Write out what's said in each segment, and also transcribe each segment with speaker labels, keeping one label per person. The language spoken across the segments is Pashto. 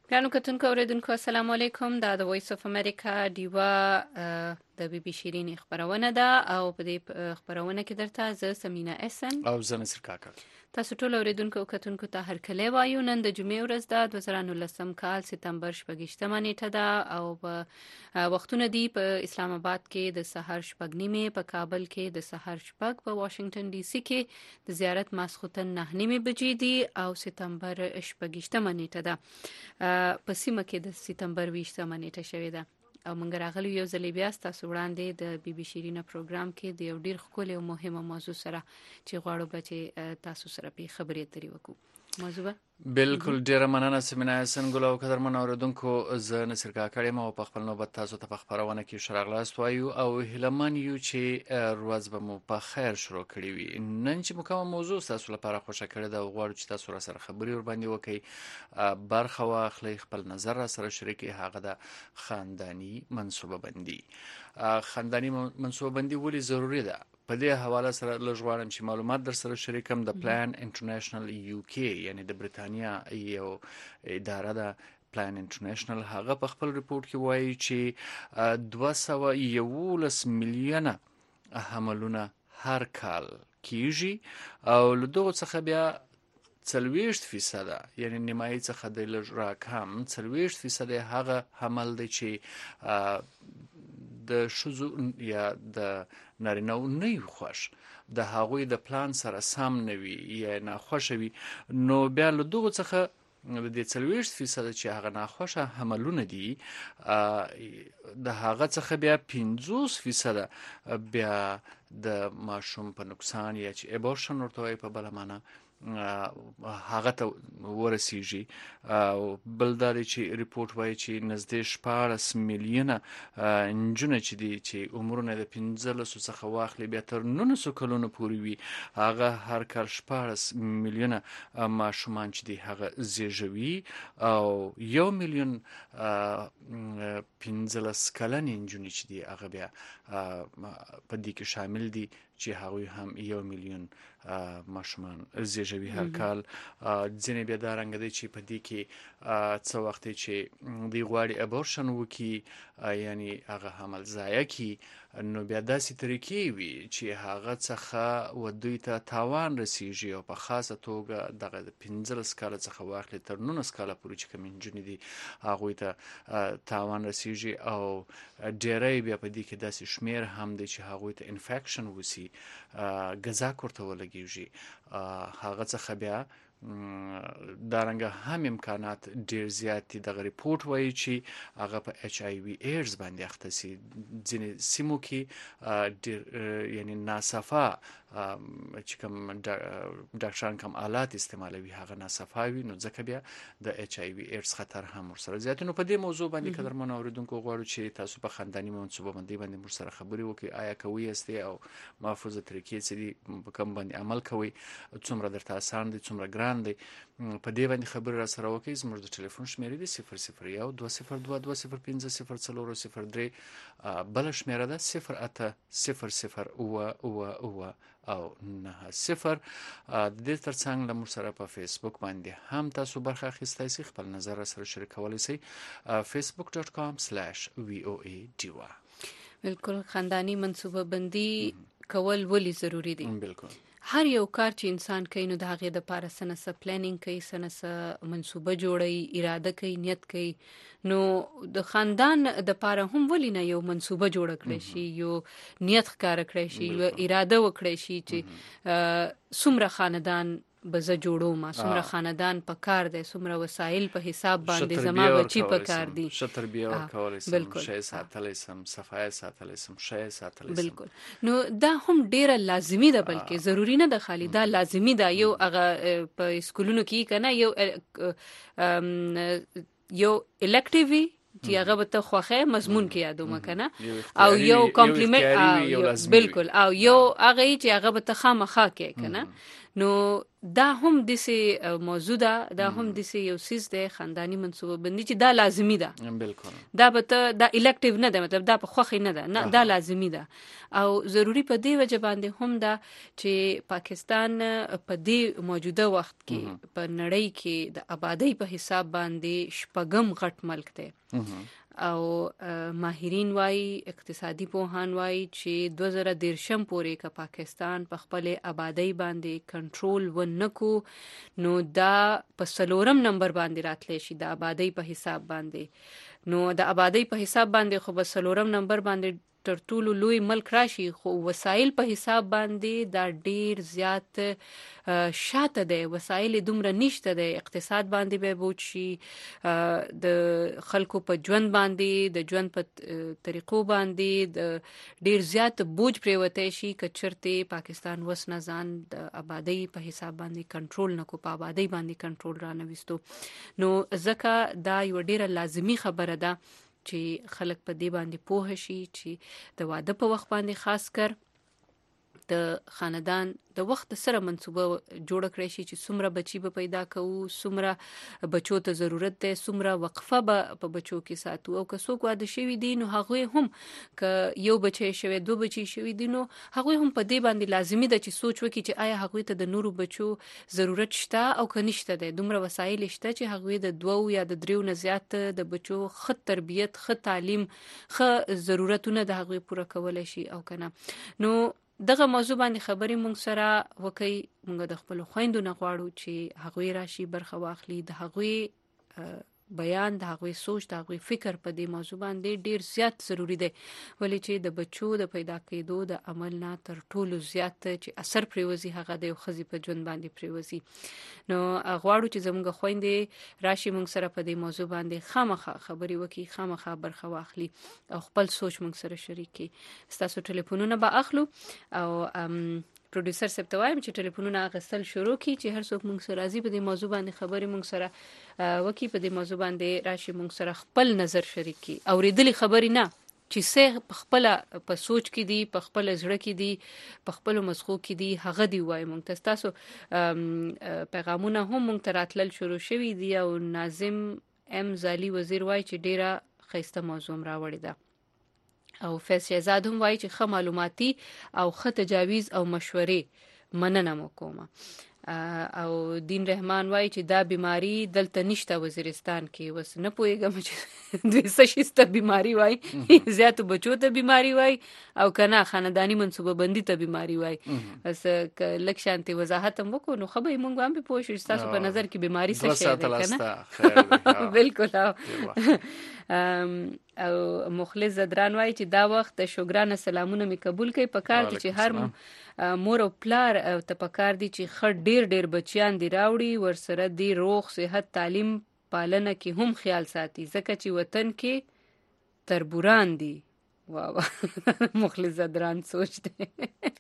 Speaker 1: ګرانو کتونکو اوریدونکو السلام علیکم. دا د وایس اف امریکا دیوا د بي بي شيرين خبرونه ده او په دې خبرونه کې درته زه سمینا احسن
Speaker 2: او زه نصر کاکا
Speaker 1: تاسو ټول اوریدونکو کتونکو ته هرکلی وایو. نن د جمعې ورځ ده 2019 کال سپتمبر 28 نیټه ده او په وختونه دی په اسلام آباد کې د سحر 8:30 په کابل کې د سحر 8 په واشنگټن ډي سي کې د زیارت ماسخوتن 9 بجې دي او سپتمبر 28 نیټه ده په سیمه کې د سپتمبر 20 نیټه شوې ده او موږ راغلو یو ځل بیا تاسو وړاندې د بي بي شيرين پروګرام کې د یو ډیر ښکلي او مهمه موضوع سره چې غواړو به تاسو سره په خبرې اترې وکړو. موضوع
Speaker 2: بالکل ډیره مننه سمینا احسن ګل او قدرمن اوریدونکو زه نصر کاکا یم او په خپل نوبت تاسو ته په خبرونه کې شراغلاست وایو او هیلمن یو چې ورځ به مو په خیر شروع کړی وي. نن چې کومه موضوع تاسو لپاره خوښه کړې ده او غواړو چې تاسو سره خبرې ور باندې وکړي برخه واخلئ خپل نظر سره شریکي. هغه د خاندانی منصوبه بندي. خاندانی منصوبه بندي ولې ضروری ده؟ په دې حواله سره لږ غواړم چې معلومات در سره شریکم. د پلان انټرنیشنل یو کې یعنی د برتانیا یو اداره ده پلان انټرنیشنل، هغه په خپل ریپورت کې وایي چې 211 میلیونه حملونه هر کال کیږي او له دغه څخه بیا 40% یعنی نیمایي څخه د لږ راکم 40% هغه حمل دی چې د شذو یا د نارینه نه خوښ د هغوی د پلان سره سم نه وي یا ناخوښه وي، نو بیا له دغه څخه د 40% چې هغه ناخوښه حملونه دي د هغه څخه بیا 50% بیا د ماشوم په نقصان یا چې ابورشن ورته وایي په بله معنا هغه ته ورسیږي. بل دا دی چې ریپورت وایي چې نږدې 14 میلیونه نجونه چې دي چې عمرونه د 15 څخه واخلي بیا تر 19 کلونو پورې وي، هغه هر کال 14 میلیونه ماشومان چې دي هغه زیږوي او 1 میلیون 15 کلنې نجونې چې دي هغه بیا په دې کې شامل دي چې هغوی هم 1 میلیون ماشومان زیږوي هر کال. ځینې بیا دا رنګ دی چې په دې کې څه وخت چې دوی غواړي ابورشن وکړي یعنی هغه حمل ضایع کړي، نو بیا داسې طریقې وي چې هغه څخه ودوی ته تاوان رسیږي او په خاصه توګه دغه 15 کاله څخه واخلي تر 19 کاله پورې چې کوم نجونې دي هغوی ته تاوان رسیږي او ډیری بیا په دې کې داسې شمیر هم دی چې هغوی ته انفیکشن وسی غذاک ورته ولګیږي. هغه څخه بیا دارنګه هم امکانات ډیر زیات دي. دغه ریپورت وایي چې هغه په ایچ آی وی ایډز باندې اخته سي. ځینې سیمو کې ډیر یعنی ناصفه چې کوم ډاکټران کوم آلات استعمالوي هغه ناصفه وي، نو ځکه بیا د ایچ آی وی ایډز خطر هم ورسره زیات. نو په دې موضوع باندې قدرمن اوریدونکو غواړو چې تاسو په خاندانی منصوبه بندي باندې مر سره خبرې وکړئ. آیا کوي استي او محفوظه طریقې چې دي په کوم باندې عمل کوي، څومره درته آسان دي څومره ګران دي، په دې باندې خبرې را سره وکړئ. زموږ د ټلیفون شمیرې دي 001 202 205 003 بل شمیره ده 0800 000 او 90. د دې ترڅنګ له موږ سره په فیسبوک باندې هم تاسو برخه اخیستی شئ، خپل نظر سره شریکولی شئ facebook.com/voa diva.
Speaker 1: بالکل خاندانی منصوبه بندي کول ولې ضروری دي؟
Speaker 2: بالکل
Speaker 1: هر یو کار چې انسان کوي نو د هغې دپاره څه نه څه پلانینګ کوي، څه نه څه منصوبه جوړوي، اراده کوي، نیت کوي. نو د خاندان دپاره هم ولې نه یو منصوبه جوړه کړی شي، یو نیت ښکاره کړی شي، یو اراده وکړی شي چې څومره خاندان به زه جوړوم، څومره خاندان په کار دی، څومره وسایل په حساب باندې زما بچي په کار دي،
Speaker 2: ښه تربیه ورکولی سم، ښه ساتلی سم، صفایي ساتلی سم، ښه ساتلی سم. بالکل.
Speaker 1: نو دا هم ډیره لازمي ده، بلکې ضروری نه ده خالی، دا لازمي ده. یو هغه په سکولونو کې کنه یو الکټیوي چې هغه به ته خوښه مضمون کې یادوم کنه، او یو کمپلیمنت بالکل، او یو هغه چې هغه به ته خامخا کې کنه. نو دا هم دسه موضوع ده، دا هم دسه یو سیس ده خاندانی منصوبه بندي چې دا لازمی ده.
Speaker 2: بالکل
Speaker 1: دا به ته دا الکټیو نه ده، مطلب دا په خوخي نه ده، نه دا لازمی ده او ضروری په دې وجه باندې هم ده چې پاکستان په دې موجوده وخت کې په نړۍ کې د آبادی په حساب باندې شپږم غټ ملک دی او ماهرین وای اقتصادي پوهان وای چې 2013 پورې که پاکستان په خپل آبادی باندې کنټرول ونکو نو دا په 4 نمبر باندې راتلی شي د آبادی په حساب باندې. نو د آبادی په حساب باندې خو په 4 نمبر باندې تر ټولو لوی ملک راشي، خو وسایل په حساب باندې دا ډیر زیات شاته دی، وسایل دومره نشته دی، اقتصاد باندې به بوج شي، د خلکو په ژوند باندې د ژوند په طریقو باندې د ډیر زیات بوج پریوته شي که چرته پاکستان وسنه ځان د آبادی په حساب باندې کنټرول نکو، په آبادی باندې کنټرول را نويستو. نو ځکه دا یو ډیره لازمی خبره ده چې خلک په دې باندې پوه شي چې د واده په وخت باندې خاص کر د خاندان د وخت سره منصوبه جوړ کړی شي چې څومره بچي به پیدا کوو، څومره بچو ته ضرورت دی، څومره وقفه به په بچو کې ساتو. او که څوک واده شوي دي نو هغوی هم که یو بچی شوی 2 بچي شوي دي نو هغوی هم په دې باندې لازمی ده چې سوچ وکړي چې آیا هغوی ته د نورو بچو ضرورت شته او که نشته دی، دومره وسایل شته چې هغوی د 2 یا د 3 نه زیات د بچو ښه تربیت، ښه تعلیم، ښه ضرورتونه د هغوی پوره کولای شي او کنه. نو دغه موضوع باندې خبرې مونږ سره وکي، مونږ د خپل خويندو نه غواړو چې هغوی راشي برخه واخلي، د هغوی بیان، د هغوی سوچ، د هغوی فکر په دې موضوع باندې ډیر زیات ضروری دی، ولې چې د بچو د پیدا کېدو د عمل نه تر ټولو زیات چې اثر پریوزي هغه د خزي په ژوند باندې پریوزي. نو غواړو چې زموږ خويندې راشي مونږ سره په دې موضوع باندې خامخا خبرې وکي، خامخا برخه واخلي او خپل سوچ مونږ سره شریک کړي. ستاسو ټلیفونونه به اخلو او پروډوسر صاحب ته وایم چې ټلیفونونه اغستل شروع کړي چې هر څوک مونږ سره راځي په دې موضوع باندې خبرې مونږ سره وکي، په دې موضوع باندې راشي مونږ سره خپل نظر شریک کړي. اوریدلې خبرې نه چې څه په خپل په سوچ کې دي، په خپل زړه کې دي، په خپل مزخو کې دي، هغه دی وای مونږ ته. تاسو پیغامونه هم مونږ ته راتلل شروع شوي دي او ناظم ام زالی وزیر وای چې ډیره خیسته موضوع راوړی ده او فیض شهزاد هم وایي چې ښه معلوماتي او ښه تجاویز او مشورې مننه مو کومه. او دین رحمان وایي چې دا بیماری دلته نشته وزیرستان کې، وس نه پوهیږم چې دوی څه شسته بیماری وایي، زیاتو بچو ته بیماری وایي او کنه خاندانی منصوبه بندي ته بیماری وایي. بس لک شانتي وضاحت هم وکړو نو خبرې مونږ هم په پوه شو تاسو په نظر کې بیماری څه شی ده کنه. بالکل. او مخلص زدران وایي چې دا وخت د شوګرانه سلامونه می قبول کړي، پکار دي چې هر مور او پلار ته پکار دي چې ډیر بچیان دی راوړي، ورسره دی روغ صحت تعلیم پالنه کې هم خیال ساتي ځکه چې وطن کې تربوران دي. واو مخلص زدران سوچ دی.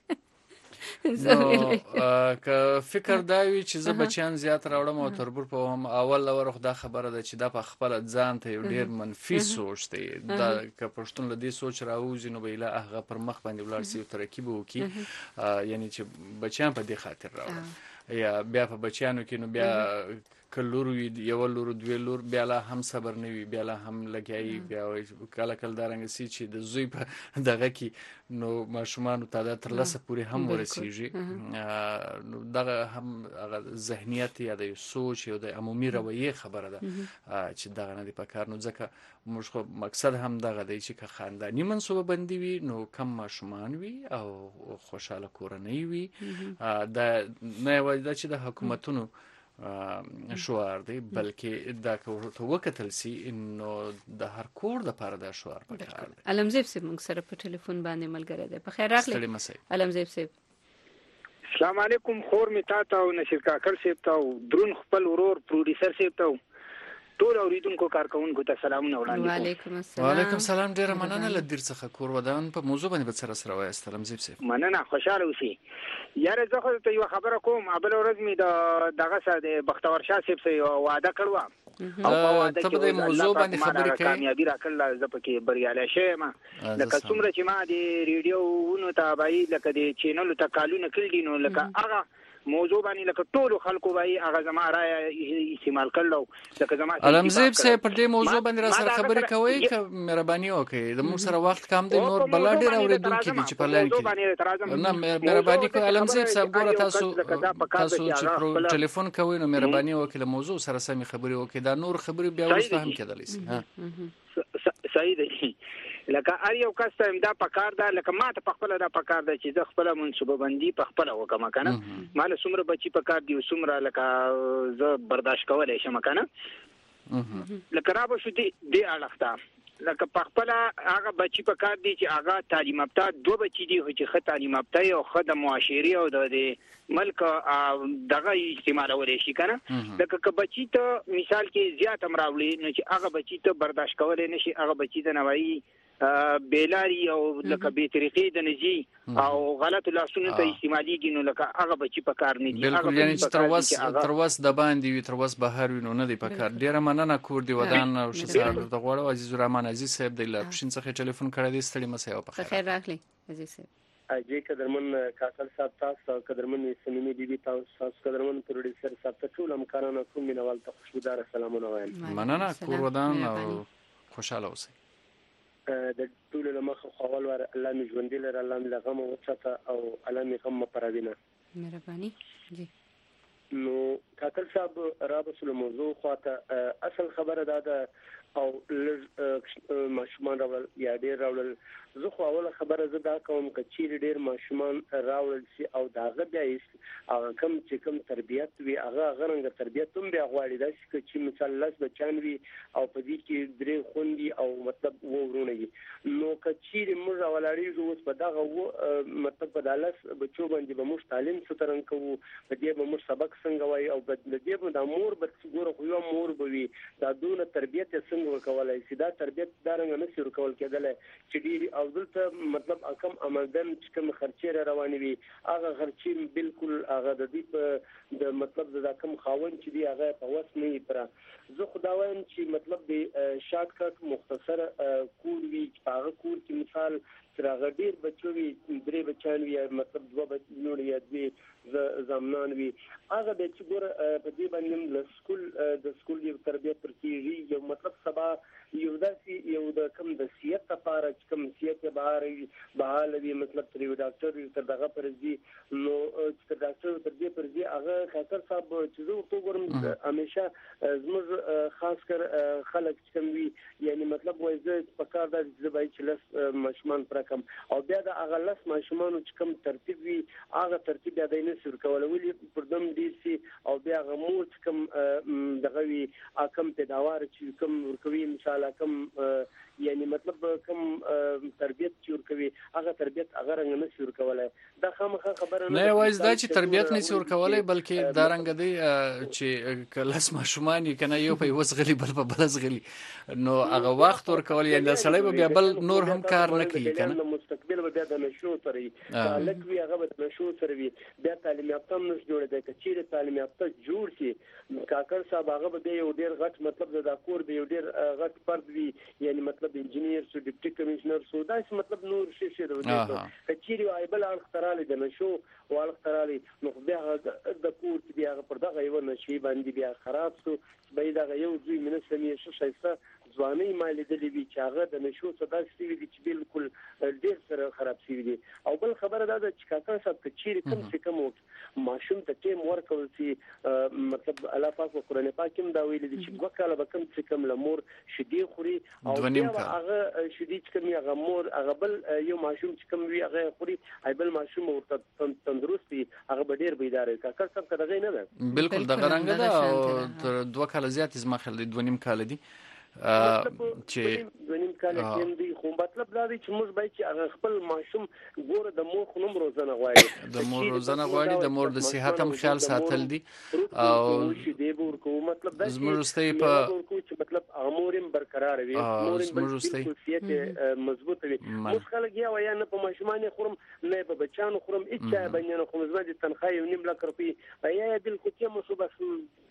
Speaker 2: نو که فکر دا وي چې زه بچیان زیات راوړم او تربور په هم اول لور خدا خبره ده چې دا په خپل ځان ته یو ډیر منفي سوچ دی. دا که پښتون لدی سوچ راوځي نو به له هغه پر مخ باندې ولر سي ترکیب وکي، یعنی چې بچیان په دې خاطر راوړم یا بیا په بچیانو کې نو بیا کلور وی یو لور دوی لور بیا لا هم صبر نه وی، بیا لا هم لګیای، بیا کله کله دارنګ سي چې د زوی په دغه کې نو ماشومان تعداد تر لسه پورې هم ورسیږي. نو دغه هم هغه ذهنیت یا د سوچ یا د عمومي رویه خبره ده چې دغه نه دی پکار. نو ځکه موږ خو مقصد هم دغه دی چې که خاندانی منصوبه بندي وي نو کم ماشومان وي او خوشاله کورنۍ وي. دا نه وایي چې د حکومتونو شعار دی بلکې دا که وکتل سي نو د هر کور د پاره د شعار پکار دی.
Speaker 1: علمزیب صاحب موږ سره په ټلیفون باندې ملګری دی. په خیر راغلی علمزیب صاحب.
Speaker 3: السلام علیکم. خور می تا ته او نشیر کاکړ صاحب ته او درون خپل ورور پروډوسر صاحب ته ټول اوریدونکو کارکونکو ته سلامونه وړاندې.
Speaker 1: وعلیکم السلام.
Speaker 2: وعلیکم السلام. ډیره مننه لدیر څخه کور ودان په موضوع باندې سره وایست علمزیب صاحب.
Speaker 3: مننه، خوشاله اوسئ. یاره زه خو ته یو خبره کوم، بل ورځ می د دغه سره د بختور شاه صاحب سره واده کړو او په واده کې د موضوع باندې خبرې کوي، کامیابی راکړل، زه پکې بریالی شوم. لکه څومره چې ما د ریډیو ونو ته بای لکه د چینل ته کالونه کړی نو لکه هغه موضوع باندې لکه ټول خلکو وایي هغه زما رائے استعمال کړلو لکه زما
Speaker 2: علمزیب صاحب پر دې موضوع باندې را سره خبرې کوي که مهرباني وکړئ د موږ سره وخت کم دی نور بل ډیر اوریدونکو دي چې په لاین کې نه مهرباني کوئ علمزیب صاحب ګوره تاسو چې ټلیفون کوئ نو مهرباني وکړئ موضوع سره سمې خبرې وکړئ دا نور خبرې بیا وروسته هم کېدلی شي
Speaker 3: صحیح دی لکه هر یو کس ته دا پکار ده لکه ما ته خپل دا پکار ده چې زه خپل منصوبه بندي په خپل وکم کنه مال څومره بچي پکار دی څومره لکه زه برداشت کولای شم کنه لکه را به شو دی اړخته لکه په خپل هغه بچي پکار دی چې هغه تعلیم یافته دوه بچي دي چې ښه تعلیم یافته او ښه د معاشري او د ملک دغه استعمالول شي کنه لکه که بچي ته مثال کې زیات امراولي نو چې هغه بچي ته برداشت کولای نشي هغه بچي د نوایي بیلاری او لکه به طریقې د نجی او غلط لاسونو ته استعماليږي نو لکه هغه بچي په کار نه دي
Speaker 2: بالکل یعنی چې تر وس د باندې وي تر وس بهر وي نو نه دی په کار ډیره مننه کور دی ودان او شسار د غوړو عزیز الرحمن عزیز صاحب د لپشن څخه ټلیفون کړی دی ستړي مسه او په
Speaker 1: خیر راغلی عزیز صاحب
Speaker 4: اجي قدرمن کاکل صاحب تاسو قدرمن سنمي بيبي تاسو قدرمن پروډوسر صاحب ته ټول امکانات کوم مینوال ته خوشبودار سلامونه وایم
Speaker 2: مننه کور ودان او خوشاله اوسئ
Speaker 4: د ټول لمخ خوال ور الله می ژوند لر الله می لغم او چته او الله می غم پروینه
Speaker 1: مهرباني جی
Speaker 4: نو کاکل صاحب را بسل موضوع خواته اصل خبره ده او ماشومان راول یا ډیر راول زه خو اوله خبره زه دا کوم چې چیر ډیر ماشومان راول شي او داغه بیا هغه کم چې کم تربیت وي هغه غرنګ تربیت هم بیا غواړي دا چې مثال لاس بچان وي او په دې کې درې خوندي او مطلب ورونه وي نو که چیر موږ راولړي اوس په دغه مطلب په دالاس بچو باندې به موږ تعلیم سترن کوو په دې به موږ سبق څنګه وای او د دې به د مور به ګوره خو یو مور به وي دا دونه تربیت څنګه ورکولای شي دا تربیت دارنګ نه شي ورکول کېدل چې ډیر او دلته مطلب کم عملدن چې کوم خرچې روانې وي هغه خرچې بالکل هغه د دې د مطلب د کم خاون چې دی هغه په وس نه پر زه خدا وایم چې مطلب د شارټ کټ مختصر کور وی هغه کور کې مثال ترغه ډیر بچوي درې بچان وي مطلب دوه بچنور یا دوی زمنان وي هغه د چې ګور په دې باندې د سکول یو تربیت پر کیږي یو مطلب سبا یو داسې یو د کم د سیاست لپاره چې کم سیاست بهال وي مطلب تر یو ډاکټر تر دغه پرځي نو تر ډاکټر تر دې پرځي هغه خاطر صاحب چې زه ورته ګورم همیشه زموږ خاص کر خلک چې کم وي یعنی مطلب وایي زه په کار د زبای چې لس ماشومان پر کم او بیا د هغه لس ماشومان چې کم ترتیب وي هغه ترتیب بیا د نه سر کولولي پر دم دي سي او بیا غمو چې کم دغه وي کم پیداوار چې کم ورکوي مثال کم یعنی مطلب کم تربیت چې ورکوي هغه تربیت هغه رنګ نه شي ورکولای دا خامخا خبره
Speaker 2: نه وایي دا چې تربیت نه شي ورکولای بلکې دا رنګ دی چې کلاس ماشومان کنه یو په وسغلی بل په بلزغلی نو هغه وخت ورکول یعنی د سړی بیا بل نور هم کار نه کوي کنه
Speaker 4: مستقبل بیا د نشو ترې لکه هغه د نشو سره وي بیا تعلیم یافته نش جوړ دی چې چیرې تعلیم یافته جوړ شي کاکر صاحب هغه به یو ډیر غټ مطلب د کور به یو ډیر غټ فرد وي یعنی مطلب انجینیر سو ډیپټي کمشنر سو دا مطلب نور شي کچيري ایبل اختراله د نشو او اختراله نو بیا د کور بیا پر دغه یو نشي باندې بیا خراب سو به دا یو دوی منسمې شو شایسته ځواني مالي د لوي چاغه د نشو صدا ستوي دي چې بالکل ډیر سره خراب شي دي او بل خبره دا چې کاکا صاحب کچيري کم څه کم ماشوم ته ټیم ورکول سي مطلب الله پاک قرآن پاک هم دا ویل دي چې وکاله به کم څه کم لمور شدي خوري او هغه شدي چې کم هغه مور هغه بل یو ماشوم چې کم وي هغه خوري ایبل ماشوم ورته تندرستي هغه به ډیر بیدار وي کاکا صاحب کداغې نه ده
Speaker 2: بالکل دغه رنګ ده او 2 کال زیات زما خل دي 2.5 کال دي
Speaker 4: چې ونیم کال کې دی خو مطلب دا دی چې موږ باید چې هغه خپل ماشوم ګوره د مور خنوم روزنه غواړي
Speaker 2: د مور روزنه غواړي د مور د صحت هم خیال ساتل دي او
Speaker 4: شي دی ورکو مطلب دا
Speaker 2: زموږ واستي په
Speaker 4: چې مطلب امورم برقرار وي امورم بالکل مضبوط وي موږ خلک یا نه په ماشومان خورم نه په بچانو خورم اچا باندې خو زما د تنخواه 1.5 لک روپی یا دل کوچه مو صبح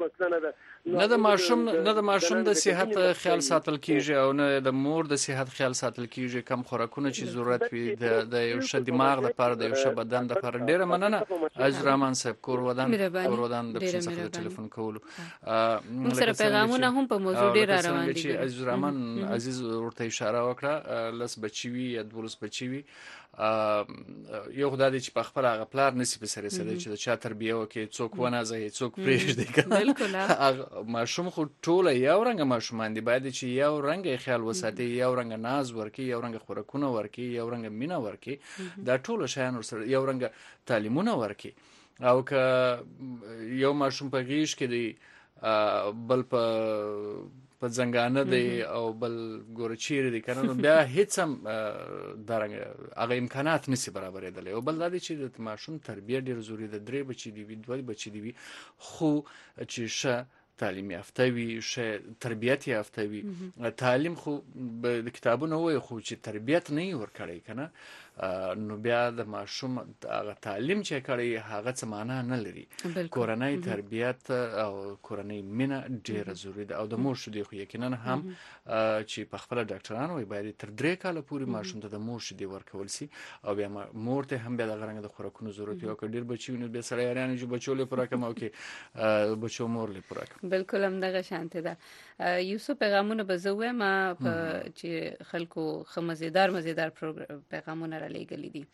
Speaker 4: مسله نه ده.
Speaker 2: نه د ماشوم د صحت خیال ساتل کیږي او نه د مور د صحت خیال ساتل کیږي. کم خوراکونه چې ضرورت وي د یو ښه دماغ لپاره، د یو ښه بدن لپاره. ډیره مننه عزیز رحمان صاحب کور ودان د څخه ټلیفون کولو.
Speaker 1: موږ سره پیغامونه هم په موضوع ډیر روان دي.
Speaker 2: عزیز رحمان عزیز ورته اشاره وکړه، لس بچی وي یا 12 بچی وي، یو خدای چې په خپل هغه پلار نسی په سره سده چې د چا تربیه وکي، څوک ونازي څوک پرېږدي کنه. بالکل ماشوم خو ټول یو رنګ ماشومان دي، باید چې یو رنګ خیال وساتي، یو رنګ ناز ورکي، یو رنګ خوراکونه ورکي، یو رنګ مینا ورکي، دا ټول شیان سره یو رنګ تعلیمونه ورکي. او که یو ماشوم په غیش کې دی بل په ځنګانه دی او بل ګورچیر دی کنه، نو بیا هیڅ هم درنګ هغه امکانات نسی برابرېدل. او بل دا دی چې د ماشوم تربیه ډیر ضروري ده. 3 بچی دی وي، 2 بچی دی وي، خو چې ښه تعلیم یافته وي، ښه تربیت یافته وي. تعلیم خو د کتابونو وای، خو چې تربیت نه ورکړي کنه، نو بیا د ماشوم هغه تعلیم چې کړي هغه څه معنا نه لري. کورنۍ تربیت او کورنۍ مینه ډیره ضروری ده. او د مور شیدې خو یقینا هم چې په خپل ډاکټرانو وایي باید تر 3 کاله پورې ماشوم ته د مور شیدې ورکول شي. او بیا مور ته هم بیا د غرنګ د خوراکونو ضرورت وي. او که ډیر بچي ونه به سره یارانه جو بچو له پوره کم او کې بچو مور له پوره کم.
Speaker 1: بالکل هم دغه شانته ده. یوسف پیغامونه بزوه ما چې خلکو خمزیدار پیغامونه را لېږلي دي.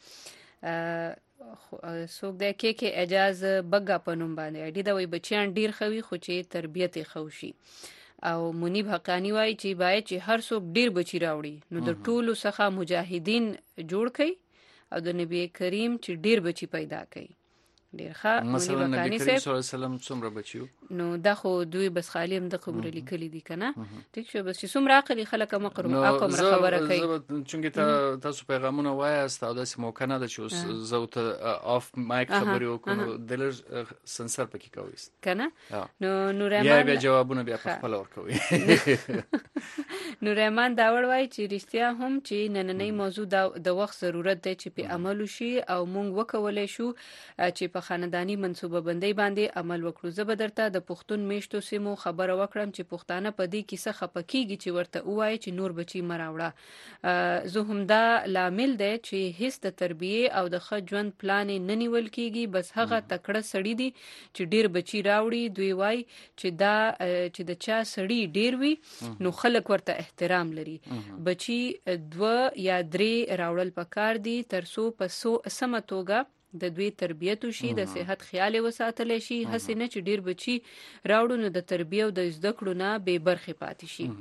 Speaker 1: څوک د کې اجازه بګا پنوم باندې اډي دا وي بچیان ډیر خوي خو چې تربیت خوشي. او منیب حقانی وای چې باید چې هر څوک ډیر بچی راوړي، نو د ټولو څخه مجاهدین جوړ کړي او د نبی کریم چې ډیر بچی پیدا کړي. ډیر ښه.
Speaker 2: مثلا نبی کریم صلی الله علیه وسلم څومره بچیو؟
Speaker 1: نو دا خو دوی بس خالی هم د خبرې لیکلي دي کنه. ټیک شو، بس چې څومره عقلي خلک مقرم اقم خبره کوي.
Speaker 2: چونګې تاسو پیغامونه وایاست او داسې موقع نه ده چې زه ته اف مایک خبرې وکړم، د لږ سنسر پکې کوي
Speaker 1: کنه. نو نورمان
Speaker 2: یا بیا جوابونه بیا په خپل ورکوي.
Speaker 1: نورمان داور وای چې رښتیا هم چې نننۍ موضوع د وخت ضرورت دی چې په عمل شي او مونږ وکولای شو چې په خاندانی منصوبه بندۍ باندې عمل وکړو. زه به درته د پښتون میشتو سیمو خبره وکړم چې پښتانه په دې کیسه خپکیږي چې ورته وایي چې نور بچی مراوړه. زه هم دا لامل دی چې هیڅ د تربیه او د ښه ژوند پلان نه نیول کیږي، بس هغه تکړه سړی دی چې ډیر بچی راوړي. دوی وایي چې دا چې د چا سړی ډیر وي نو خلک ورته احترام لري. بچی 2 یا 3 راوړل پکار دي ترڅو په سمه توګه د دوی تربیت شي، د صحت خیال وساتل شي. هڅه نه چې ډیر بچی راوړو نو د تربیه او د زده کړو نه بے برخه پاتې شي.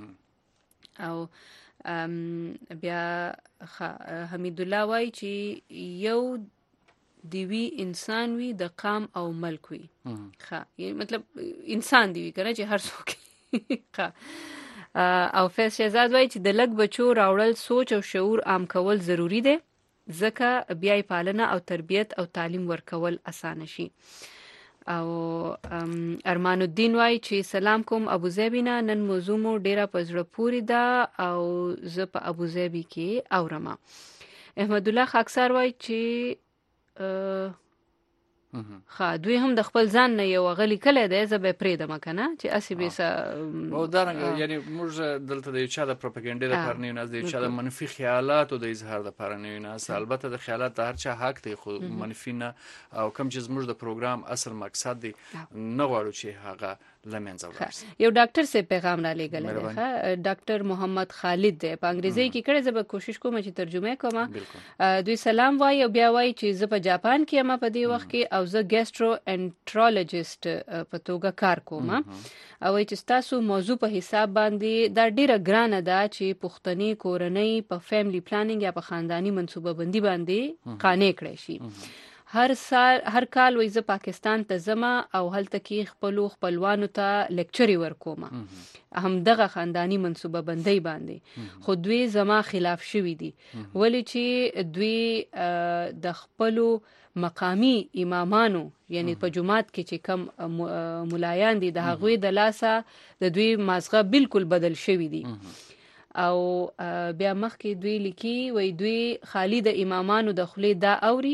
Speaker 1: او بیا حمید الله وای چې یو دیوی انسان وي د قام او ملک وي. یعنی مطلب انسان دی کنه چې هر څوک. او فیض شهزاد وای چې د لګ بچو راوړل سوچ او شعور عام کول ضروری دی، ځکه بیاي پالنه او تربیت او تعلیم ورکول اسانه شي. او ارمان الدین وای چې سلام کوم ابو ظبینا، نن موضوع مو ډیره پزړه پوری ده او زه په ابو ظبی کې اورم. احمد الله خاکسار وای چې دوی هم د خپل ځان نه یو غلی کله دی زه به پریدم کنه چې اسی به
Speaker 2: او دا یعنی موږ دلته د یو چا د پروپاګاندا لپاره نه نه د یو چا د منفي خیالات او د اظهار لپاره نه نه. البته د خیالات د هر چا حق دی، خو منفي نه. او کوم چې زموږ د پروګرام اصل مقصد دی نه غواړو چې هغه لمنځه ورسي.
Speaker 1: یو ډاکټر سے پیغام را لېږل دی، ډاکټر محمد خالد دی، په انګریزي کې کړه. زه به کوشش کوم چې ترجمه کوم. دوی سلام وای او بیا وای چې زه په جاپان کې یم په دې وخت کې او زه ګیسټرو انټرولوژیست په توګه کار کوم. او چې تاسو موضوع په حساب باندې دا ډیره ګرانه ده چې پښتني کورنۍ په فیملی پلانینګ یا په خاندانی منصوبه بندي باندې قانع کړی شي. هر کال وای زه پاکستان ته زما او هلته کې خپلوانو ته لیکچري ورکوم هم دغه خاندانی منصوبه بندۍ باندې. خو دوی زما خلاف شوي دي، ولی چې دوی د خپلو مقامی امامانو یعنی په جماعت کې چې کم ملایان دي د هغوی د لاسه د دوی مازغه بالکل بدل شوي دي. او بیا مخکې دوی لیکي وای دوی خالی د امامانو د خولې دا اوري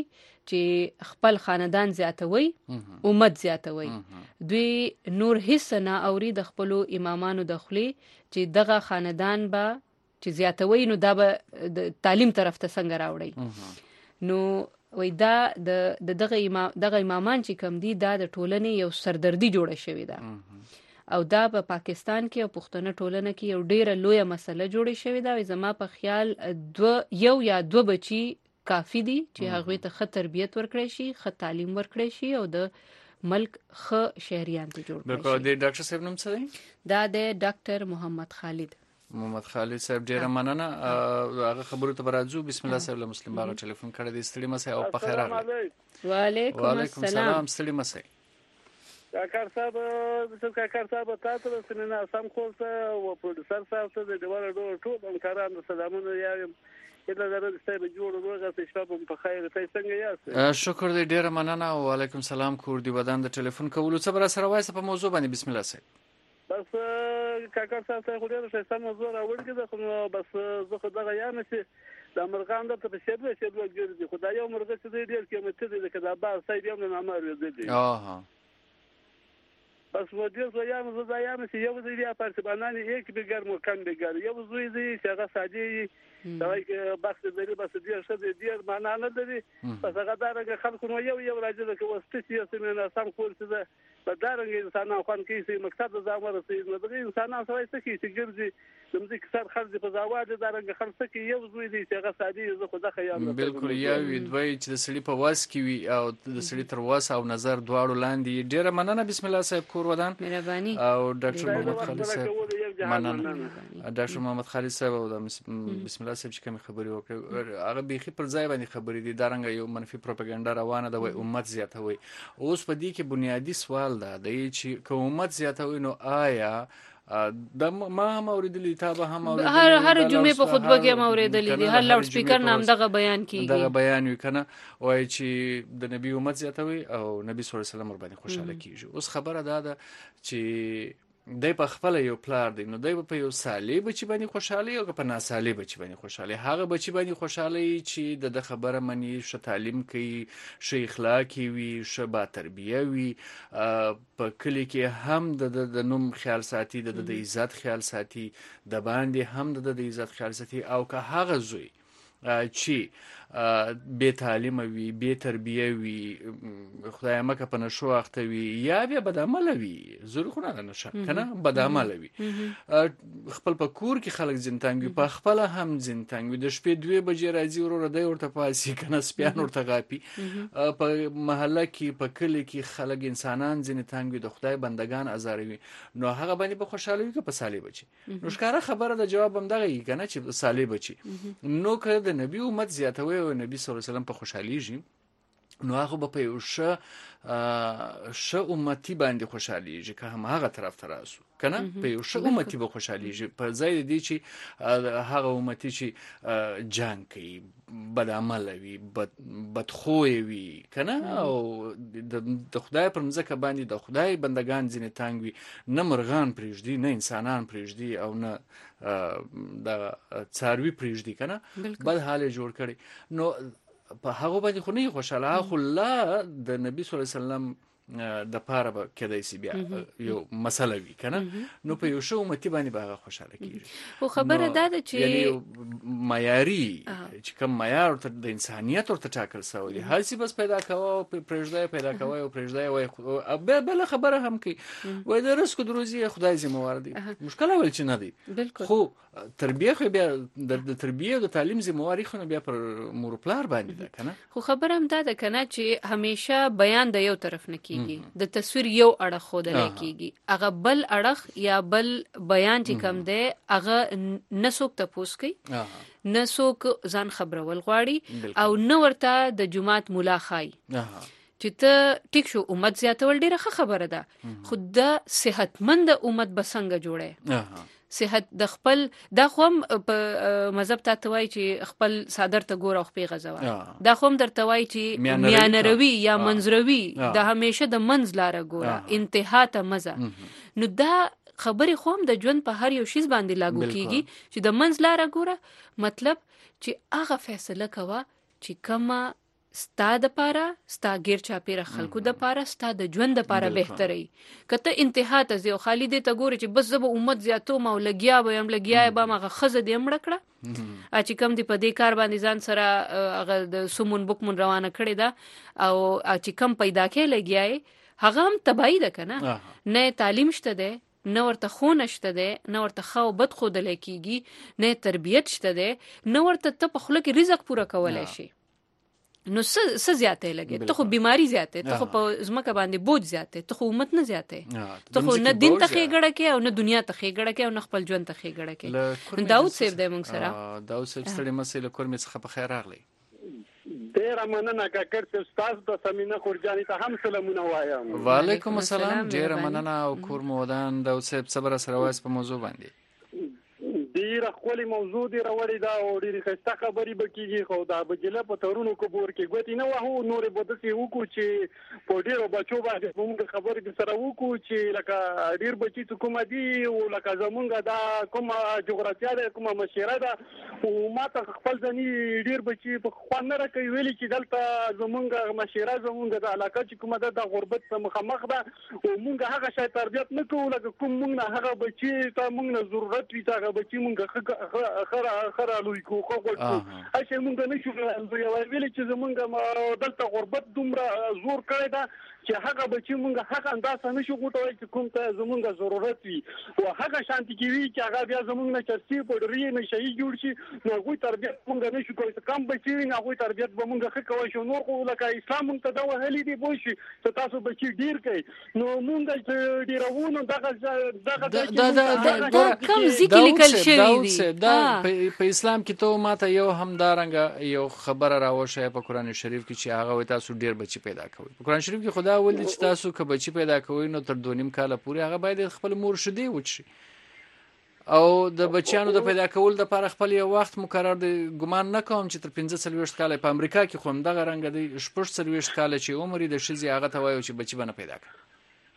Speaker 1: چې خپل خاندان زیاتوي امت زیاتوي دوی نور هیڅ نه اوري د خپل امامانو د خلی چې دغه خاندان به چې زیاتوي نو دا به د تعلیم طرف ته څنګه راوړي نو وای دا دغه امامان چې کم دي دا د ټولنې یو سردردي جوړه شوې ده او دا په پاکستان کې او پښتون ټولنه کې یو ډیره لویه مسله جوړه شوې ده زما په خیال یو یا دو بچي کافی دي چې هغه ته ښه تربیت ورکړي شي ښه تعلیم ورکړي شي او د ملک ښه شهریان ته جوړ کړي
Speaker 2: بالکل د ډاکټر صاحب نوم څه دی
Speaker 1: دا د ډاکټر محمد خالد
Speaker 2: صاحب ډیره مننه هغه خبرو ته راځو بسم الله صاحب له مسلم باغ ټلیفون کړی دی ستړي مسه او په خیر راغلی
Speaker 1: وعلیکم السلام
Speaker 2: ستړي مسه
Speaker 5: کاکار صاحب تاسو د سننا سم کوسه او پروډوسر صاحب ته د ډیوال ټول همکارانو سلامونه یایم اله درته ستاسو جوړ ورغه چې شپه په خیر ته څنګه یاست
Speaker 2: شکر دې ډیره مننه او علیکم السلام کور دی ودان د ټلیفون کولو څه بر سره وایسه په موضوع باندې بسم الله صاحب
Speaker 5: بس کاکار صاحب ته خو ډیره ښه موضوع راوړی ده خو بس زه خو دغه یانه چې د مرغان د په شیدو ګرځي خدای یو مرغه چې ډیر قیمتي دی کدا با صاحب هم نه امر دی بس ودیو زیام زیام چې یو ځای بیا پارتبانانی یک بګر مو کم بګر یو ځای دی چې هغه ساجي دای بس دی بس دی څه دی معنا نه لري بس هغه دارنګ خلکو نو یو راځي چې وستې سیمه سم کول څه په دارنګ انسانانو خان کې چې مقصد زامره سي نو د انسانانو سره څه کې چې ګرځي د مزي کسر خرج په زاواج دارنګ خرڅ کې یو ځای دی چې هغه ساجي زه خو د خیال
Speaker 2: بالکل یو دوی چې د سړي په واس کې وي او د سړي تر واس او نظر دواړو لاندې ډیره مننه بسم الله صاحب کور ودان
Speaker 1: مهرباني
Speaker 2: او ډاکټر محمد خالد صاحب مننه ډاکټر محمد خالد صاحب او بسم الله صاحب چې کوم خبري وکړه هغه بيخي پر ځای باندې خبري دي دارنګ یو منفي پروپاګاندا روانه ده وای امت زیاتوي اوس په دې کې بنیادی سوال ده چې کوم امت زیاتوي نو آیا د ما هم اوریدلې تا به هم اوریدلې
Speaker 1: هر جمعې په خطبه کې هم اوریدلې دي هر لاوډ سپیکر نام دغه بیان کیږي
Speaker 2: دغه بیان وکنه وای چې د نبی امت زیاتوي او نبی صلی الله علیه وسلم باندې خوشاله کیږي اوس خبره ده چې دای په خپل یو پلار دی نو دای په یو صالح بچی باندې خوشاله او په ناصالح بچی باندې خوشاله هغه بچی باندې خوشاله چې د خبره منی ش تعلیم کوي ش اخلاقی وي ش با تربیه وي په کلی کې هم د نوم خیال ساتي د عزت خیال ساتي د باندې هم د عزت خیال ساتي او که هغه زوی چې بے تعلیم وي بے تربیه وي خدای مکه په نشو اخته وي یا بیا بد عمل وي زور خو نه نشه کنه بد عمل وي خپل په کور کې خلک زنتانګي په خپل هم زنتانګي د شپې 2 بجې راځي ورور د ورته پاسي کنه سپیان ورته غاپي په محله کې په کلی کې خلک انسانان زنتانګي د خدای بندگان ازاروي نو هغه باندې په خوشاله وي که په صالح بچي نو ښکارا خبره د جواب هم دغه کنه چې صالح بچي نو که د نبی امت زیاتوي او نبی صلی الله علیه وسلم په خوشحاليږي نو هغه په یو ش امتی باندې خوشحاليږي که هم هغه طرف ته راسو کنه په یو ش امتی به خوشحاليږي په ځای دی چې هغه امتی چې جنگ کوي بد عمل وي بد خوې وي کنه او د خدای پر مځکه باندې د خدای بندگان ځینې تانګ وي نه مرغان پرېږدي نه انسانان پرېږدي او نه د څاروي پرېږدي کنه بد حال جوړ کړي نو په هغه باندې خو نه خوشاله خو لا د نبی صلی الله علیه وسلم د پاره به کېدای شي بیا یو مسله وي کنه نو په یو شو امتی باندې به خوشاله کیږي
Speaker 1: خو خبره ده چې
Speaker 2: یعنی معیاري چې کوم معیار د انسانیت ورته ټاکل شوی دی هڅه بس پیدا کوو پرېږدای پیدا کوو او پرېږدای وای بل خبره هم کوي وای د رزق دروزي خدای ذمہوار دی مشکل ول چې نه دی خو تربیه خو بیا د تربیه او د تعلیم ذمہواری خو بیا پر مور پلار باندې ده کنه
Speaker 1: خو خبره هم ده کنه چې همیشه بیان د یو طرف نه د تصویر یو اړه خودل کیږي هغه بل اړه یا بل بیان چې کم دی هغه نسوک ته پوس کوي نسوک ځان خبرول غواړي او نو ورته د جمعات مولا خای چې ته ټیک شو امت زیاتول ډیره خبره ده خود د صحتمند امت بسنګ جوړه صحت د خپل د خوم په مذهب ته توای چې خپل صادر ته ګور او خپل غزوا د خوم درته وای چې میانروي یا منځروي د همیشه د منځ لار ګوره انتها ته مزه نو دا خبرې خوم د ژوند په هر یو شی باندې لاګو کیږي چې د منځ لار ګوره مطلب چې هغه فیصله کوا چې کما ستا د پاره ستا غیر چاپیره خلکو د پاره ستا د ژوند د پاره بهتري کته انتها ته زیو خالد ته ګوري چې بس زب امت زیاتو ما لګیا به مغه خزه دې امړه کړه چې کم دی په دې کار باندې ځان سره هغه د سمون بوکمون روانه کړی دا او چې کم پیدا کې لګیای هغه هم تبعی ده کنه نه تعلیم شته ده نه ورته خونه شته ده نه ورته خو بد خود لکېږي نه تربیت شته ده نه ورته ته په خله کې رزق پوره کولای شي نو څه زیاته لګي ته خو بیماری زیاته ته خو په زمکه باندې بوج زیاته ته خو امت نه زیاته ته خو نه دین ته خېګړه کې او نه دنیا ته خېګړه کې او نه خپل ژوند ته خېګړه کې داود صاحب د موږ سره
Speaker 2: داود صاحب ستړي مسله کورمې څخه په خیر راغلی
Speaker 5: ډیر مننه کاکر چې تاسو د سمینه خورجانی ته هم سلامونه وایم
Speaker 2: وعلیکم السلام ډیر مننه او کور مودان داود صاحب صبر سره واس په موضوع باندې
Speaker 5: ډیره خولي موضوع دی راوړی دا او ډیره خسته خبرې بکیږي خو دا بجله په تورونو کوبور کې ګوتی نه واه نور بده سي وکړو چې په ډیرو بچو باندې موږ خبرې د سره وکړو چې لکه ډیر بچی ته کوم دي او لکه زمونږ دا کوم جغرافیا ده کوم مشره ده او ماته خپل ځنی ډیر بچی په خوان نه راکوي ویلي چې دلته زمونږ مشره زمونږ د علاقه چې کومه ده د غربت سره مخامخ ده او موږ هغه شای تربیت نه کوو لکه کوم موږ نه هغه بچی ته موږ نه ضرورت وي هغه بچی موږ خره لوی کو خو اشه موږ نه شو ویلي چې زمونږ دلته غربت دومره زور کړی ده چې هغه بچی موږ هغه اندازه نشو غوټوي چې کوم ته زمونږ ضرورت وي او هغه شانتي کې وي چې هغه بیا زمونږ نه چرسي پډري نه شي جوړ شي نو غوي تربیت موږ نشو کوي کم بچی نه غوي تربیت به موږ ښه کوي شو نور خو لکه اسلام موږ ته دا وهلي دی بوشي چې تاسو بچی ډیر کوي نو موږ ډیرونه
Speaker 1: دا کم ذکر لیکل شوی دی
Speaker 2: دا په اسلام کې ته ماته یو همدارنګ یو خبره راوښه په قران شریف کې چې هغه تاسو ډیر بچی پیدا کوي په قران شریف کې خدا ول چې تاسو که بچی پیدا کوئ نو تر 2.5 کال پورې هغه باید خپل مور شدي وچی او د بچیانو د پیدا کول د لپاره خپل یو وخت مقرر دی ګمان نه کوم چې تر 15 کال په امریکا کې خو دغه رنګ دی 14 کال چې عمر د شزي هغه ته وایو چې بچی بنه پیدا کړي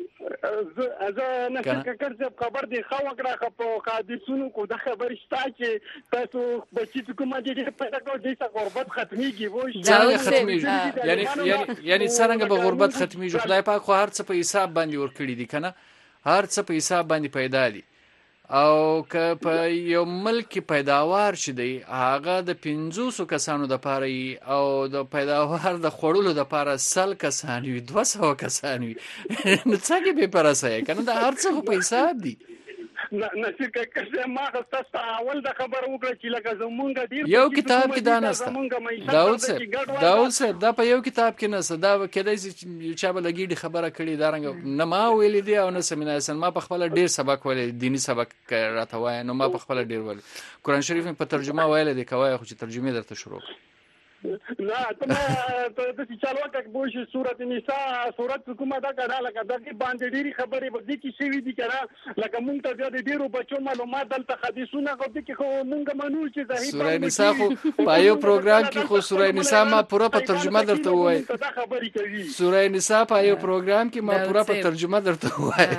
Speaker 5: زه نه فکر کوم خبر دی خو وکړه په حادثونو کو د خبر شته چې تاسو بچی کوم دي پیدا کوي د غربت ختميږي وای
Speaker 2: څنګه ختميږي یعنی څنګه به غربت ختميږي خدای پاک خو هر څه په حساب باندې ورکړي دي کنه هر څه په حساب باندې پیدا دي او که په یو ملک پیداوار شي دی هغه د 500 کسانو د پاره او د پیداوار د خړولو د پاره 100 کسان وي 200 کسان وي نو څنګه به پرسه کنه دا هر څه په حساب دي
Speaker 5: نه چې ما تاسو اول د خبر وکړه چې لکه زمونږ ډیر
Speaker 2: یو کتاب کې دا نسته داود صاحب دا په یو کتاب کې نسته دا کېدای شي چې به لګیډي خبره کړي دا رنګ نه ما ویل دي او نه سمینه سن ما په خپل ډیر سبق ولې دینی سبق راته وای نو ما په خپل ډیر ول قران شریف په ترجمه ویل دي کوي خو چې ترجمه درته شروع
Speaker 5: نه ته د چالو کې بوشي سورۃ النساء سورۃ کومه دا کړه لکه د دې باندې ډېری خبرې به دي چې شوی دي کړه لکه مونږ ته د ډېرو بچو معلومات دلته حدیثونه غو دي کې خو مونږ منو چې ظاهر
Speaker 2: سورۃ النساء خو په یو پروګرام کې خو سورۃ النساء ما پوره په ترجمه درته وای سورۃ النساء په یو پروګرام کې ما پوره په ترجمه درته وای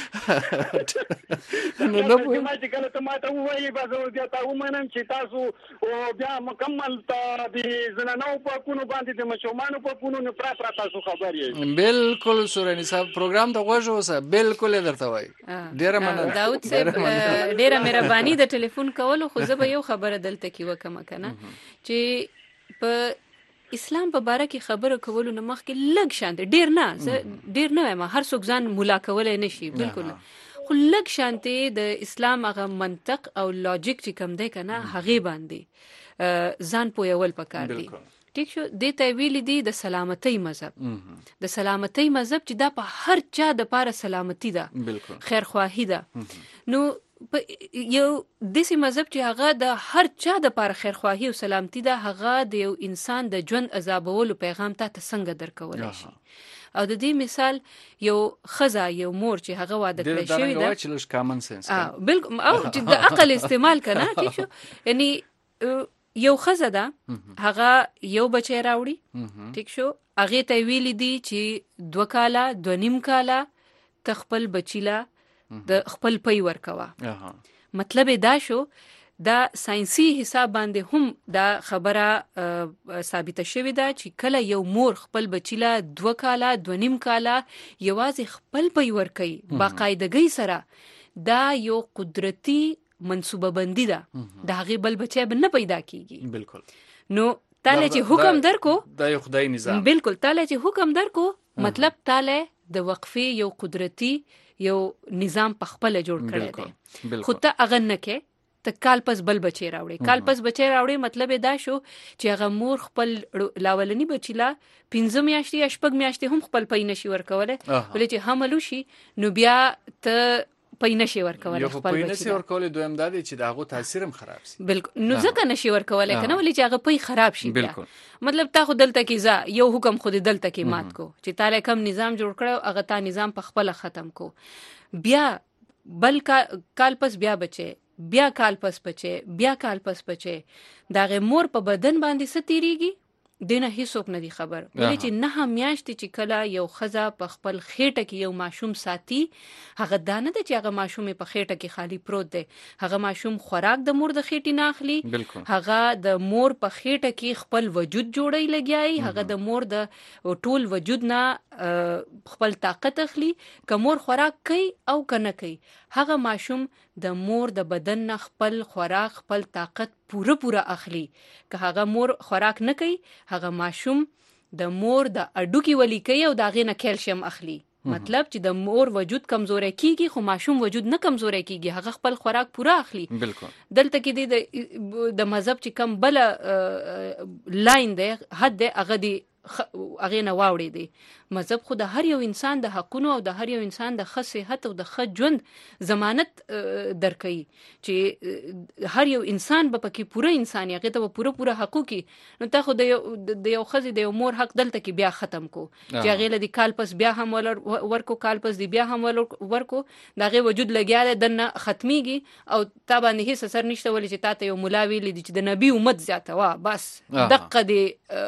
Speaker 5: نو نو ما چې کله ته ما ته وایي به زه بیا تاسو منم چې تاسو بیا مکمل ته زنانو په کونو باندې د مشومانو په کونو نه پراته تاسو خبرې
Speaker 2: بالکل سورې نصاب پروګرام ته غوښه وسه بالکل درته وای ډیره مننه
Speaker 1: داود صاحب ډیره مهرباني د ټلیفون کول خو زه به یو خبره دلته کې وکم کنه چې په اسلام په باره کې خبره کول نو مخکې لږ شانته ډیر نه ما هر څوک ځان مولا کولای نشي بالکل خو لږ شانته د اسلام هغه منطق او لاجیک چې کوم دی کنه هغه باندې ځان پویول پکار دی ټیک شو د ته ویل دي د سلامتی مذهب د سلامتی مذهب چې دا په هر چا د پاره سلامتی ده خیرخواهی ده نو یو دسی مذهب چې هغه د هر چا د پاره خیرخواهی او سلامتی ده هغه د یو انسان د ژوند عذابولو پیغام ته څنګه درکول شي او د دې مثال یو خزا یو مور چې هغه واده کړی شوی ده
Speaker 2: چې لږ کامن سنس
Speaker 1: بالکل او چې د عقل استعمال کنه ټیک شو یعنی یو خزه ده هغه یو بچی راوړي ټیک شو هغه ته ویل دي چې 2 کاله 2.5 کاله تخپل بچیلا د خپل پي ورکوا مطلب دا شو دا ساينسي حساب باندې هم دا خبره ثابته شوې ده چې کله یو مور خپل بچی له 2 کاله 2.5 کاله یوازې خپل پی ورکوي باقاعدګۍ سره دا یو قدرتي منصوبه بندي ده د هغې بل بچی به نه پیدا کیږي.
Speaker 2: بالکل.
Speaker 1: نو تاله چې حکم درکو
Speaker 2: دا یو خدای نظام.
Speaker 1: بالکل. تاله چې حکم درکو مطلب تاله د وقفې یو قدرتي یو نظام په خپل جوړ کړی دی. خو ته هغه نه کې ته کال پس بل بچی راوړي. کال پس بچی راوړي مطلب دا شو چې هغه مور خپل لاولنی بچی لا 15 میاشتې یا 6 میاشتې هم خپل پی نشي ورکوله ولې چې حمل شي نو بیا ته پی نشي ورکوله خپل بچی.
Speaker 2: یو پی نشي ورکوله دویم دا دی چې داغه تاثیر هم خراب شي.
Speaker 1: بالکل. نو ځکه نشي ورکوله کنه ولې چې هغه پی خراب شي.
Speaker 2: بالکل.
Speaker 1: مطلب تا خو دلته کې یو حکم خو دلته کې مات کو چې تعالی کوم نظام جوړ کړو هغه تا نظام په خپل ختم کو. بیا بل کال پس بیا بچي بیا کال پس بچي بیا کال پس بچي داغه مور په بدن باندې ستیریږي دنه هیڅوک نه دی خبر ولې چې نه میاشتې چې کله یو خزه په خپل خېټه کې یو ماشوم ساتي هغه دانه د چې هغه ماشوم په خېټه کې خالی پروت دی هغه ماشوم خوراک د مور د خېټې نه اخلي هغه د مور په خېټه کې خپل وجود جوړي لګیای هغه د مور د ټول وجود نه خپل طاقت اخلي که مور خوراک کوي او کنه کوي هغه ماشوم د مور د بدن نه خپل خوراک خپل طاقت پوره اخلي که هغه مور خوراک نه کوي هغه ماشوم د مور د اډوکی ولی کوي او داغه نه کیلشیم اخلي مطلب چې د مور وجود کمزوري کیږي خو ماشوم وجود نه کمزوري کیږي هغه خپل خوراک پوره اخلي.
Speaker 2: بالکل.
Speaker 1: دلته کې د مذهب چې کم بل لاین دی حد دی هغه دی هغه نه واوړي دي. مذهب خو د هر یو انسان د حقونو او د هر یو انسان د ښه صحت او د ښه ژوند ضمانت درکړي چې هر یو انسان به پکې پوره انسان هغه ته پوره حقوقي. نو ته خو د یو خزي د یو مور حق دلته کې بیا ختم کو چې هغه لدی کال پس بیا هم ورکو کال پس دی بیا هم ورکو دغه وجود لګیا د نه ختميږي او تا باندې هیڅ اثر نشته ولې چې تاسو یو ملاوي لدی چې د نبی امت زیاته وا بس دقه دی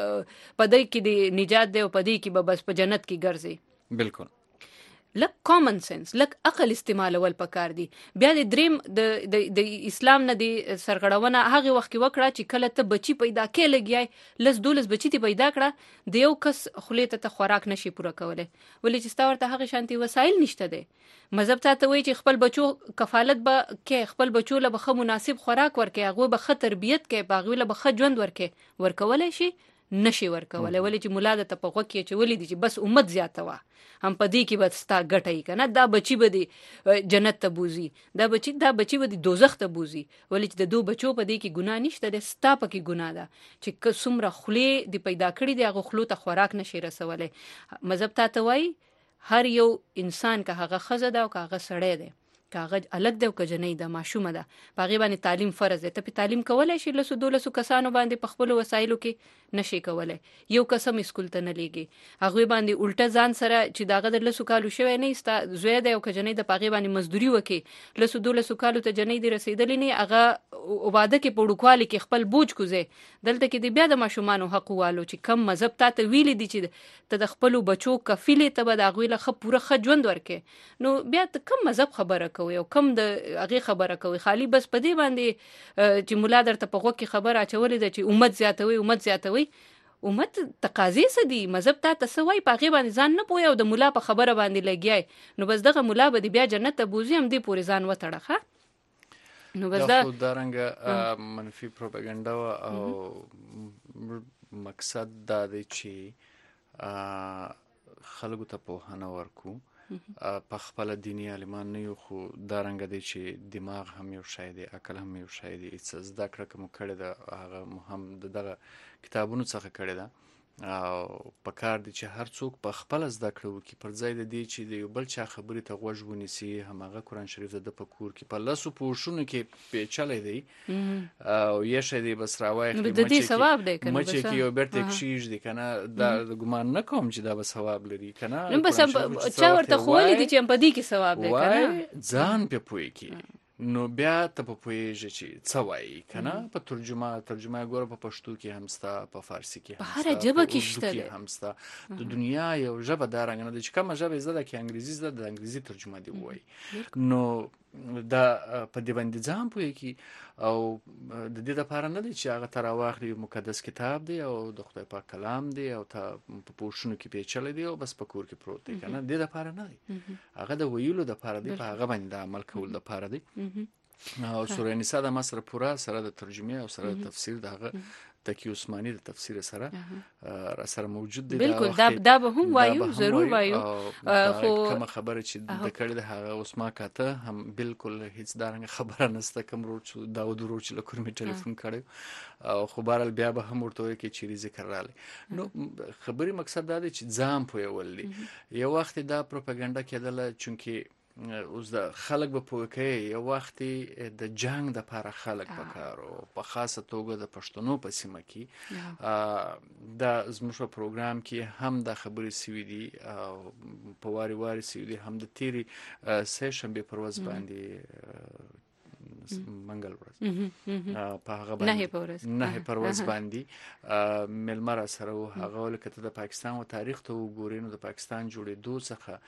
Speaker 1: پدې کې دی نجات دی او پدې کې به بس په جنت کې ګرځي.
Speaker 2: بالکل.
Speaker 1: لک کامن سنس لک عقل استعمالول پکار دي. بیا د دریم د اسلام نه دی سرغړونه هغه وخت کې وکړه چې کله ته بچی پیدا کې لګیای لس دولس بچی تی پیدا کړه د یو کس خلیته ته خوراک نشي پوره کوله ولې چې ستورته هغه شانتي وسایل نشته دي. مذهب ته وایي چې خپل بچو کفالت به کې خپل بچو له بخه مناسب خوراک ورکې هغه به ښه تربیت کې باغوي له بخه ژوند ورکولای شي نشي ورکولای ولې چې مولا د تپغه کې چې ولې دي چې بس امت زیاته وا هم پدې کې به ستا ګټای کنه دا بچي به دي جنت ته بوزي دا بچي به دي دوزخ ته بوزي ولې چې د دوه بچو پدې کې ګناه نشته د ستا پکې ګناه ده چې څومره خلی دی پیدا کړی دی هغه خلو ته خوراک نشي رسولای. مذهب ته وایي هر یو انسان که هغه خزه ده او که هغه سړی دی کاغذ الګ دی او کجنې د ماشومه ده پاغي باندې تعلیم فرض دی ته په تعلیم کولای شي لسو دولسو کسانو باندې په خپل وسایلو کې نشي کولای یو قسم اسکول ته نه لګي هغه باندې الټا ځان سره چې داغه د لسو کالو شوی نه است زوی دی او کجنې د پاغي باندې مزدوري وکي لسو دولسو کالو ته جنې دی رسیدلې نه هغه وباده کې پړوکوالي کې خپل بوج کوزه دلته کې دی بیا د ماشومان حق والو چې کم مذهب ته ویل دي چې ته د خپل بچو کفیله ته به د غویله خ پوره خ ژوند ورکې نو بیا ته کم مذهب خبره او کم د هغه خبره کوي خالی بس په دې باندې چې مولا درته په غوږ کې خبره اچولې ده چې امت زیاتوي امت تقاضې سدي مذهب ته تسوي په هغه باندې ځان نه پوي او د مولا په خبره باندې لګیای نو بس دغه مولا به بیا جنت ته بوزي هم دې پورې ځان وتړه نو بس دا
Speaker 2: دارنګ منفي پروپاګاندا او مقصد دا دی چې خلکو ته په هنه ورکو په خپل دینی عالمان نه یو خو دا رنګ دی چې دماغ هم یو شای دی عقل هم یو شای دی څه زده کړه کوم کړی دا هغه هم دغه کتابونو څخه کړی دا او په کار دي چې هر څوک په خپل زده کړو کې پر ځای د دې چې د یو بل چا خبرې ته غوږ ونیسي همغه قرآن شریف د په کور کې په لاسو پوښونو کې پیچلې دی او یې شه دی بس راوای
Speaker 1: د دې ثواب دی کنه
Speaker 2: مچ کې یو برته کشیش دی کنه دا ګمان نه کوم چې دا به ثواب لري کنه
Speaker 1: نو بس چا ورته خولې دي چې په دې کې ثواب دی کنه
Speaker 2: ځان په پوي کې نو بیا ته په پوهیږي چې څه وایي کنه په ترجمه ګوره په پښتو کې همستا په فارسی کې
Speaker 1: په هر ژبه کې شته
Speaker 2: همستا د دنیا یو ژبه دا رنګ نه چې کومه ژبه زده کې انګریزي زده د انګریزي ترجمه دی وایي نو دا په دې باندې ځان پوهې کی او د دې لپاره نه دی چې هغه تر واخلي مقدس کتاب دی او د خدای پاک کلام دی او ته په پوښتنو کې پیچلې دی او بس په کور کې پروت دی کنه دې لپاره نه دی هغه د ویلو لپاره دی په هغه باندې عمل کول لپاره دی او سورې نساء د مصر پورا سره د ترجمه او سره د تفسیر دغه تکی عثماني د تفسیر سره موجود دی
Speaker 1: بالکل دا به هم وایو ضرور وایو
Speaker 2: خو کوم خبره چې د کړي د هغه اوس ما کاته هم بالکل هیڅ دارنګ خبره نسته کوم روچ داود روچ له کورمي ټلیفون کړو او خبرال بیا به هم ورته کې چیرې ذکر رالی نو خبري مقصد دا دی چې ځام پویول دي یو وخت دا پروپاګاندا کېدله چونکی اوس د خلک په پوکې یو وخت د جنگ د لپاره خلک پکارو په خاصه توګه د پښتنو په سیمه کې د زموږ پروګرام کې هم د خبري سوي دي او په واري سوي دي هم د تیری سیشن به پرواز باندې منګل ورځ په هغه باندې نه پرواز باندې ملمر سره هغه لکه د پاکستان او تاریخ ته وګورئ نو د پاکستان جوړېدو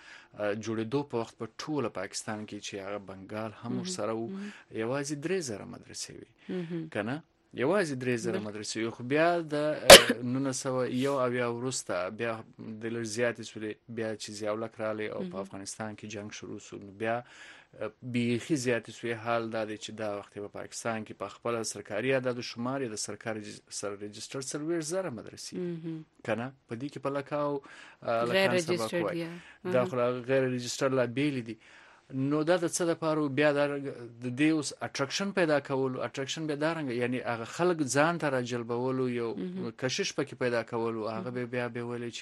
Speaker 2: په وخت په ټوله پاکستان کې چې هغه بنگال هم سره یوازې 3000 مدرسې وي کنه یوازې 3000 مدرسې خو بیا د 1901 ورسته بیا د لږ زیاتې سولې بیا چې زیاولک رالی او په افغانستان کې جنگ شروع شو بیا بیخي زیاتې سوی حال دا دی چې دا وخت په پاکستان کې په خپل سرکاري عدد شمار د سرکاري سره ريجستر سرویر زره مدرسې کنه په دې کې په لکاو
Speaker 1: غیر ريجستر
Speaker 2: دا خو غیر ريجستر لا بیل دي نو دا د څه لپاره بیا د دې اوس اټریکشن پیدا کول اټریکشن به دارنګ یعنی هغه خلک ځان ته راجلبولو یو کشش پکې پیدا کول هغه بیا به ولې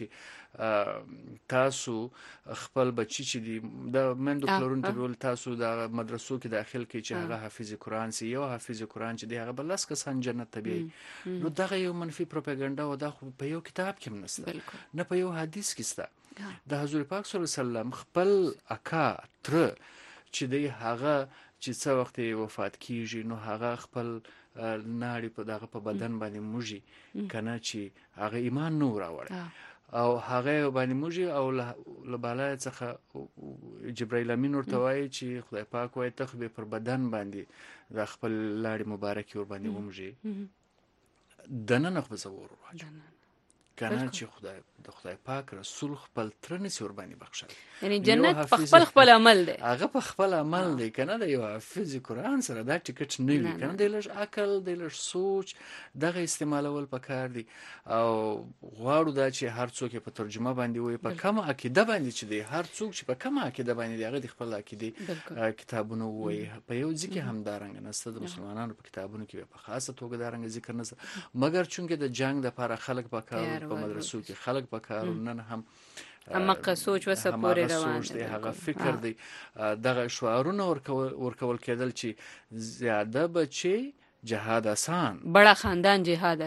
Speaker 2: چې تاسو خپل بچی چې دی د مندو پلورون ته ول تاسو د مدرسو کې داخل کې چې هغه حافظ قرآن سي یو حافظ قرآن چې دی هغه بلس کسان جنت ته بي نو دغه یو منفي پروپاګاندا او دا په یو کتاب کې نشته نه په یو حدیث کې شته د حضور پاک صلی الله علیه وسلم خپل اکا تر چې دی هغه چې څو وخت وفات کیږي نو هغه خپل ناړي په دغه په بدن باندې موجي کنه چې هغه ایمان نور راوړ او هغه باندې موجي او لبالای څخه جبرائیل امین ورته وایي چې خدای پاک وایي ته به پر بدن باندې د خپل لاړي مبارک ور باندې ومږي دنه نه خو زور راځي کنه چې د خدای پاک رسول خپل ترنه سور باندې بخښل
Speaker 1: یعنی جنت په خپل عمل دی
Speaker 2: هغه په خپل عمل دی کنه د یو حافظ قرآن سره دا ټیکټ نه وی کنه د لږ عقل د لږ سوچ دغه استعمالول پکار دی او غواړو دا چې هر څوک په ترجمه باندې وي په کومه عقیده باندې چې دی هر څوک چې په کومه عقیده باندې هغه د خپل عقیده کتابونه وي په یو ځکه هم دارنګ نسته د مسلمانانو په کتابونو کې په خاصه توګه دارنګ ذکر نه مګر چونکه د جنگ د لپاره خلک پکار په مدرسو کې خلک پکار نن هم
Speaker 1: امقه سوچ وسه پورې روان
Speaker 2: دی هغه فکر دی دغه شعارونه ورکول کېدل چې زیاده بچي جهاد آسان
Speaker 1: بڑا خاندان جهاد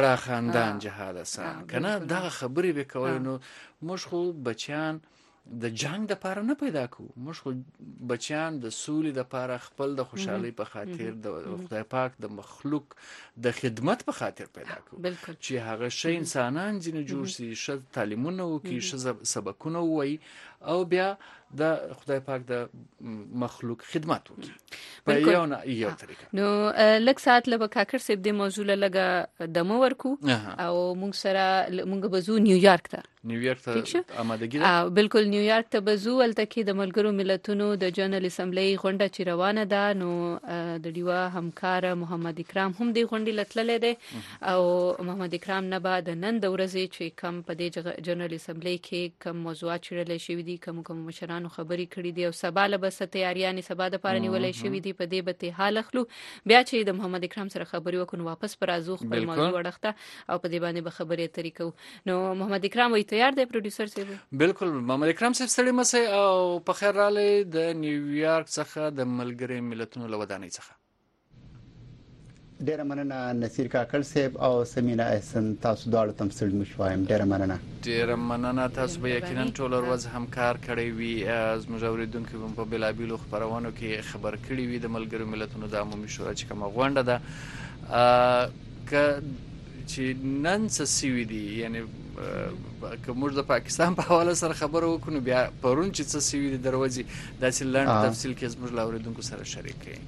Speaker 1: آسان
Speaker 2: کنه دغه خبرې وکول نو موږ خو بچیان د جنگ د پاره نه پیدا کو موږ خو بچیان د سولې د پاره خپل د خوشحالي په خاطر د خدای پاک د مخلوق د خدمت په خاطر پیدا کو چې هغه شی انسانان ځینې جوړ شي ش تعلیمونه وکي ش سبقونه وای او بیا د خدای پاک د مخلوق خدمت وکي په یو طریقه
Speaker 1: نو لږ ساعت له کاکر سیب د موضوع لګه دمو ورکو او موږ سره موږ بزو نیویارک ته
Speaker 2: آمادګي ده
Speaker 1: بالکل نیویارک ته بزو الته کې د ملګرو ملتونو د جنرال اسمبلی غونډه چې روانه ده نو د ډیوا همکار محمد اکرام هم دی غونډې لتللې ده او محمد اکرام نه بعد نن د ورځې چې کم په دې جنرال اسمبلی کې کم موضوعات چیرلې شوې دي کوم مشرانو خبرې کړې دي او سبا له بس تیاریانې سبا د پاره نیولې شوې دي په دې به حال اخلو بیا چې د محمد اکرام سره خبرې وکړو واپس پر ازو خپل موضوع ورخته او په دې باندې به خبرې طریقو نو محمد اکرام وي تیار دی پروډوسر صاحب
Speaker 2: بالکل محمد اکرام صاحب ستړي مسه او په خیر رالی د نیویارک څخه د ملګری ملتونو لودانۍ څخه
Speaker 6: ډیره مننه نصیر کاکړ صاحب او سمینا احسن تاسو دواړو تم ستړي مشوایم ډیره مننه تاسو به یقینا ټول ورځ همکار کړی وي زموږ اوریدونکو په بلابیلو خبرونو کې خبر کړی وي د ملګرو ملتونو د عمومي شورا چې کومه غونډه ده چې نن څه سوي دي یعنی
Speaker 2: کوم د پاکستان په حواله سره خبرو وکړو بیا پرون چې څه سوي د دروازې داسې لاندې تفصیل کې زموږ لاوریدونکو سره شریک کړئ.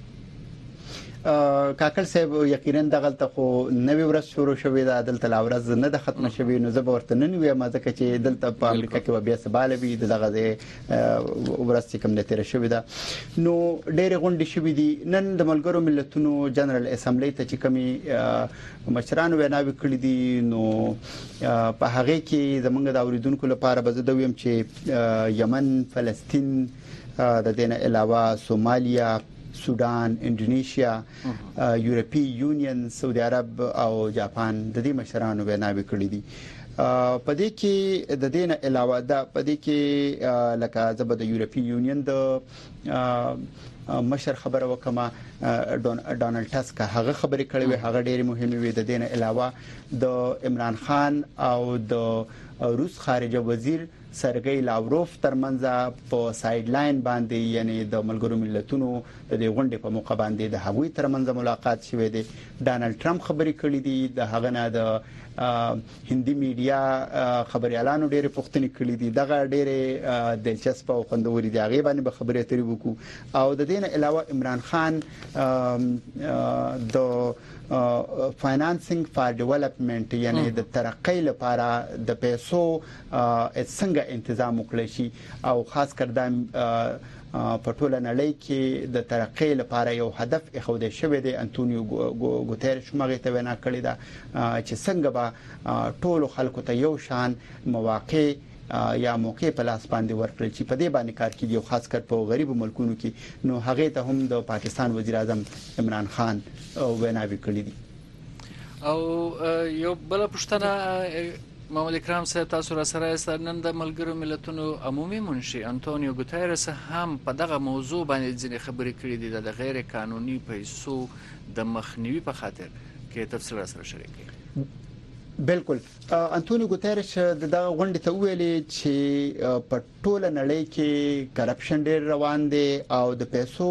Speaker 6: کاکل صاحب یقینا دغه ته خو نوې ورځ شروع شوې ده، دلته لا ورځ نه د ختم شوې، نو زه به ورته نن وایم ځکه چې دلته په امریکا کې بیا سباله وي دغه ورځ چې کوم نتیجه شوې ده. نو ډېر غونډې شوې دي نن د ملګرو ملتونو جنرال اسمبلی ته چې کومي مشرانو ویناوي کړې دي، نو په هغه کې زمونږ د اوریدونکو لپاره به زه دویم چې یمن، فلسطین، د دې نه علاوه سومالیا، سودان، انډونیشیا، یورپی یونین، سعودي عرب او جاپان د دې مشرانو ویناوي کړې دي. په دې کې د دې نه علاوه د په دې کې لکه زبر د یورپی یونین د مشر خبره وکما ډونالد ټاسک هغه خبرې کړې وي، هغه ډېری مهمه وي. د دې نه علاوه د عمران خان او د روس خارجه وزیر سرګی لاوروف ترمنځ په ساید لاین باندې یعنی د ملګرو ملتونو د غونډې په موقع باندې د هغوی ترمنځ ملاقات شوه دی. ډونالد ټرمپ خبرې کړې دي، د هغه نه د هندي میډیا خبريالانو ډېر پوښتنې کړې دي، دغه ډېر دلچسپ او خوندوري دي، هغه باندې به خبرې اترې وکړو. او د دې نه علاوه عمران خان د فاینانسینګ فار ډیولپمنٹ یعنی د ترقۍ لپاره د پیسو څنګه تنظیم وکړي شي او خاص کر د په ټوله نړۍ کې د ترقۍ لپاره یو هدف اخوده شوی دی. انټونیو ګوتيريش مغه ته وینا کړې ده چې څنګه به ټولو خلکو ته یو شان مواقع یا موقع په لاس باندې ورکړل چې په دې باندې کار کوي، او خاص کر په غریبو ملکونو کې. نو هغه ته هم د پاکستان وزیر اعظم عمران خان ویناوي کړې دي.
Speaker 2: او یو بل پښتنه محمد اکرام صاحب تاسو را سره نن د ملګرو ملتونو عمومي منشي انټونیو ګوتيريس هم په دغه موضوع باندې ځینې خبرې کړې دي د غیر قانوني پیسو د مخنیوي په خاطر کې تفصیل را سره شریک کړي.
Speaker 6: بالکل انټونیو ګوتيريس دغه غونډه ته ویلي چې په ټوله نړۍ کې کرپشن ډېر روان دی او د پیسو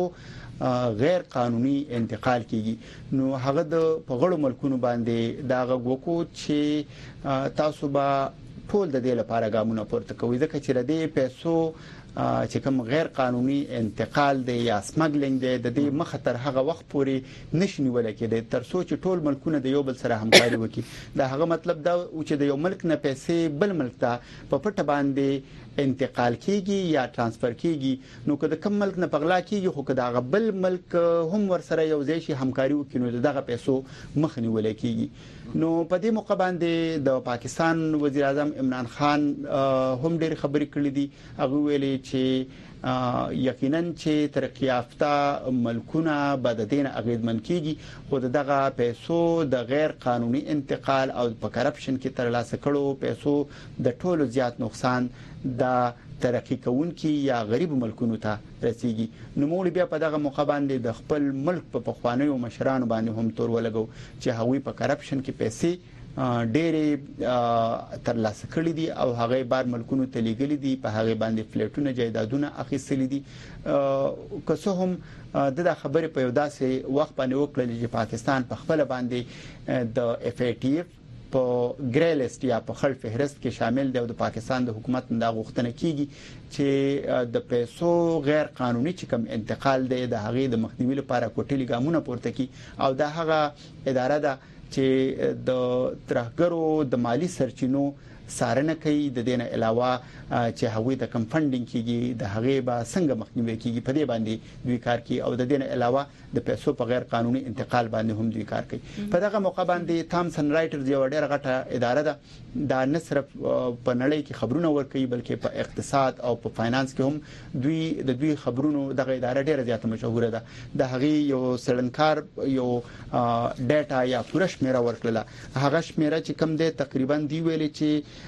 Speaker 6: غیر قانوني انتقال کیږي. نو هغه د پغړو ملکونو باندې دا غوکو چې تاسو به ټول د دې لپاره ګامونه پورته کوي، ځکه چې د دې پیسو چې کوم غیر قانوني انتقال دی یا سمګلینګ دی د دې مخ تر هغه وخت پورې نشي نیول کېدی تر څو چې ټول ملکونه د یو بل سره همکاري وکړي. دا هغه مطلب دا چې د یو ملک نه پیسې بل ملک ته په پټه باندې انتقال کیږي یا ترانسفر کیږي. نو که د کوم ملک نه پغلا کیږي خو که دا بل ملک هم ور سره یو ځای شي همکاري وکړي نو دغه پیسو مخ نیول کیږي. نو په دې موقع باندې د پاکستان وزیر اعظم عمران خان هم ډېر خبرې کړې دي. هغه ویلي چې یقینا چې ترقی یافته ملکونه به د دین اغیزمن کیږي، خو دغه پیسو د غیر قانوني انتقال او په کرپشن کې ترلاسه کړو پیسو د ټولو زیات نقصان د ترقی کوونکي یا غریب ملکونو ته رسیږي. نو موږ بیا په دغه موقع باندې د خپل ملک په پخوانیو مشرانو باندې هم تور ولګو چې هغوی په کرپشن کې پیسې ډېرې ترلاسه کړې دي او هغه بار ملکونو ته لېږلي دي، په هغه باندې فلیټونه جایدادونه اخیستلي دي. که څه هم د خبرې په یو داسې وخت باندې وکړل چې پاکستان په خپل باندې د FATF په ګری لیست یا په خړ فهرست کې شامل دی او د پاکستان د حکومت دا غوښتنه کیږي چې د پیسو غیر قانوني چې کوم انتقال دی د هغې د مخنیوي لپاره کوټلي ګامونه پورته کړي. او دا هغه اداره ده چې د ترهګرو د مالی سرچینو څارنه کوي. د دې نه علاوه چې هغوی د کم فندینګ کیږي د هغې به څنګه مخنیوي کیږي په دې باندې دوی کار کوي. او د دې نه علاوه د پیسو په غیر قانوني انتقال باندې هم دوی کار کوي. په دغه موقع باندې تامسن رائټرز یو ډېر غټه اداره ده، دا نه صرف په نړۍ کې خبرونه ورکوي بلکې په اقتصاد او په فاینانس کې هم دوی خبرونو دغه اداره ډېره زیاته مشهوره ده. د هغې یو سړنکار یو ډاټا یا پوره شمیره ورکړه. هغه شمیره چې کم ده تقریبا دی ویلي چې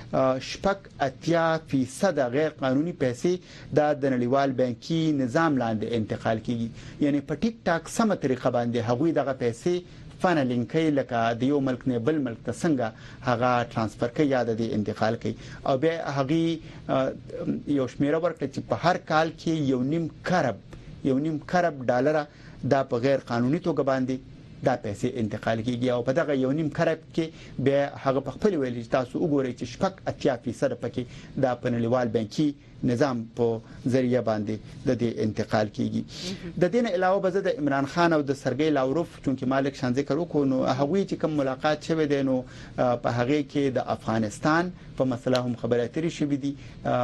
Speaker 6: 80% غیر قانوني پیسې د نړیوال بانکي نظام لاندې انتقال کیږي. یعنی په ټیک ټاک سم طریقه باندې هغوی دغه پیسې فنلینګ کوي لکه د یو ملک نه بل ملک ته څنګه هغه ترانسفر کوي یا د انتقال کوي. او به هغه یو شمیره ورکړي چې په هر کال کې 1.5 کروڑ ډالر دا په غیر قانوني توګه باندې دا پیسې انتقال کیږي او په دغه یو نیم کرب کې به هغه په خپل ویل تاسو وګورئ چې 80% پکې دا په نړیوال بانکي نظام په ذریعہ باندې د دې انتقال کیږي. د دې نه علاوه به د عمران خان او د سرګی لاوروف چونکی مالک شان ذکر وکړو نو هغه چې کوم ملاقات شوه دی نو په هغه کې د افغانستان په مسله هم خبرې اترې شوې دي.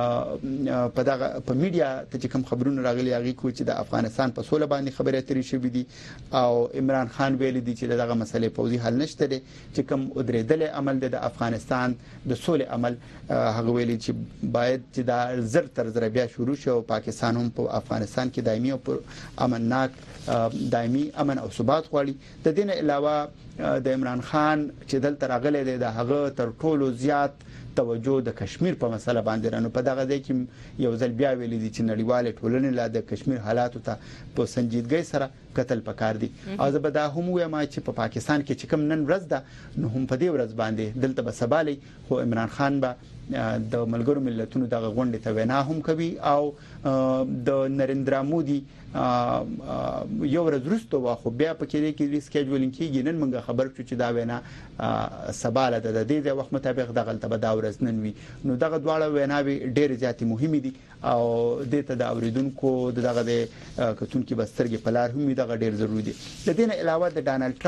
Speaker 6: په دغه په میډیا ته کوم خبرونه راغلي هغه کو چې د افغانستان په سوله باندې خبرې اترې شوې دي او عمران خان ویل دي چې دغه مسلې پوزي حل نشته دي چې کوم ودرېدل عمل د افغانستان د سوله عمل هغه ویل چې باید چې دا زر تر زر بیا شروع شو. پاکستان هم په افغانستان کې دایمي او امنناک دایمي امن او ثبات غواړي. د دې نه علاوه د عمران خان چې دلته راغلی دی د هغه تر ټولو زیات توجه د کشمیر په مسله باندې رانو په دغه ځای کې یو ځل بیا ویل دي چې نړیواله ټولنې لا د کشمیر حالاتو ته په سنجیدګۍ سره قتل پکار دي. او زه به دا هم وایم چې په پاکستان کې چې کوم نن ورځ ده نو هم په دې ورځ باندې دلته به سبالي خو عمران خان به د ملګرو ملتونو دغه غونډې ته وینا هم کوي او د نریندرا مودي یو ورځ وروسته واخو بیا په کې کې ریسکیجولینګ کیږي. نن موږ خبر شو چې دا وینا سباله د دې وخت مطابق دغه ته به دا ورځ نن وي نو دغه دواړه ویناوي ډېر زیاتې مهمه دي او د ته د اوریدونکو دغه د کتونکو بسترګې پلار هم دغه ډېر ضروري دي. د دې نه علاوه د ډانلډ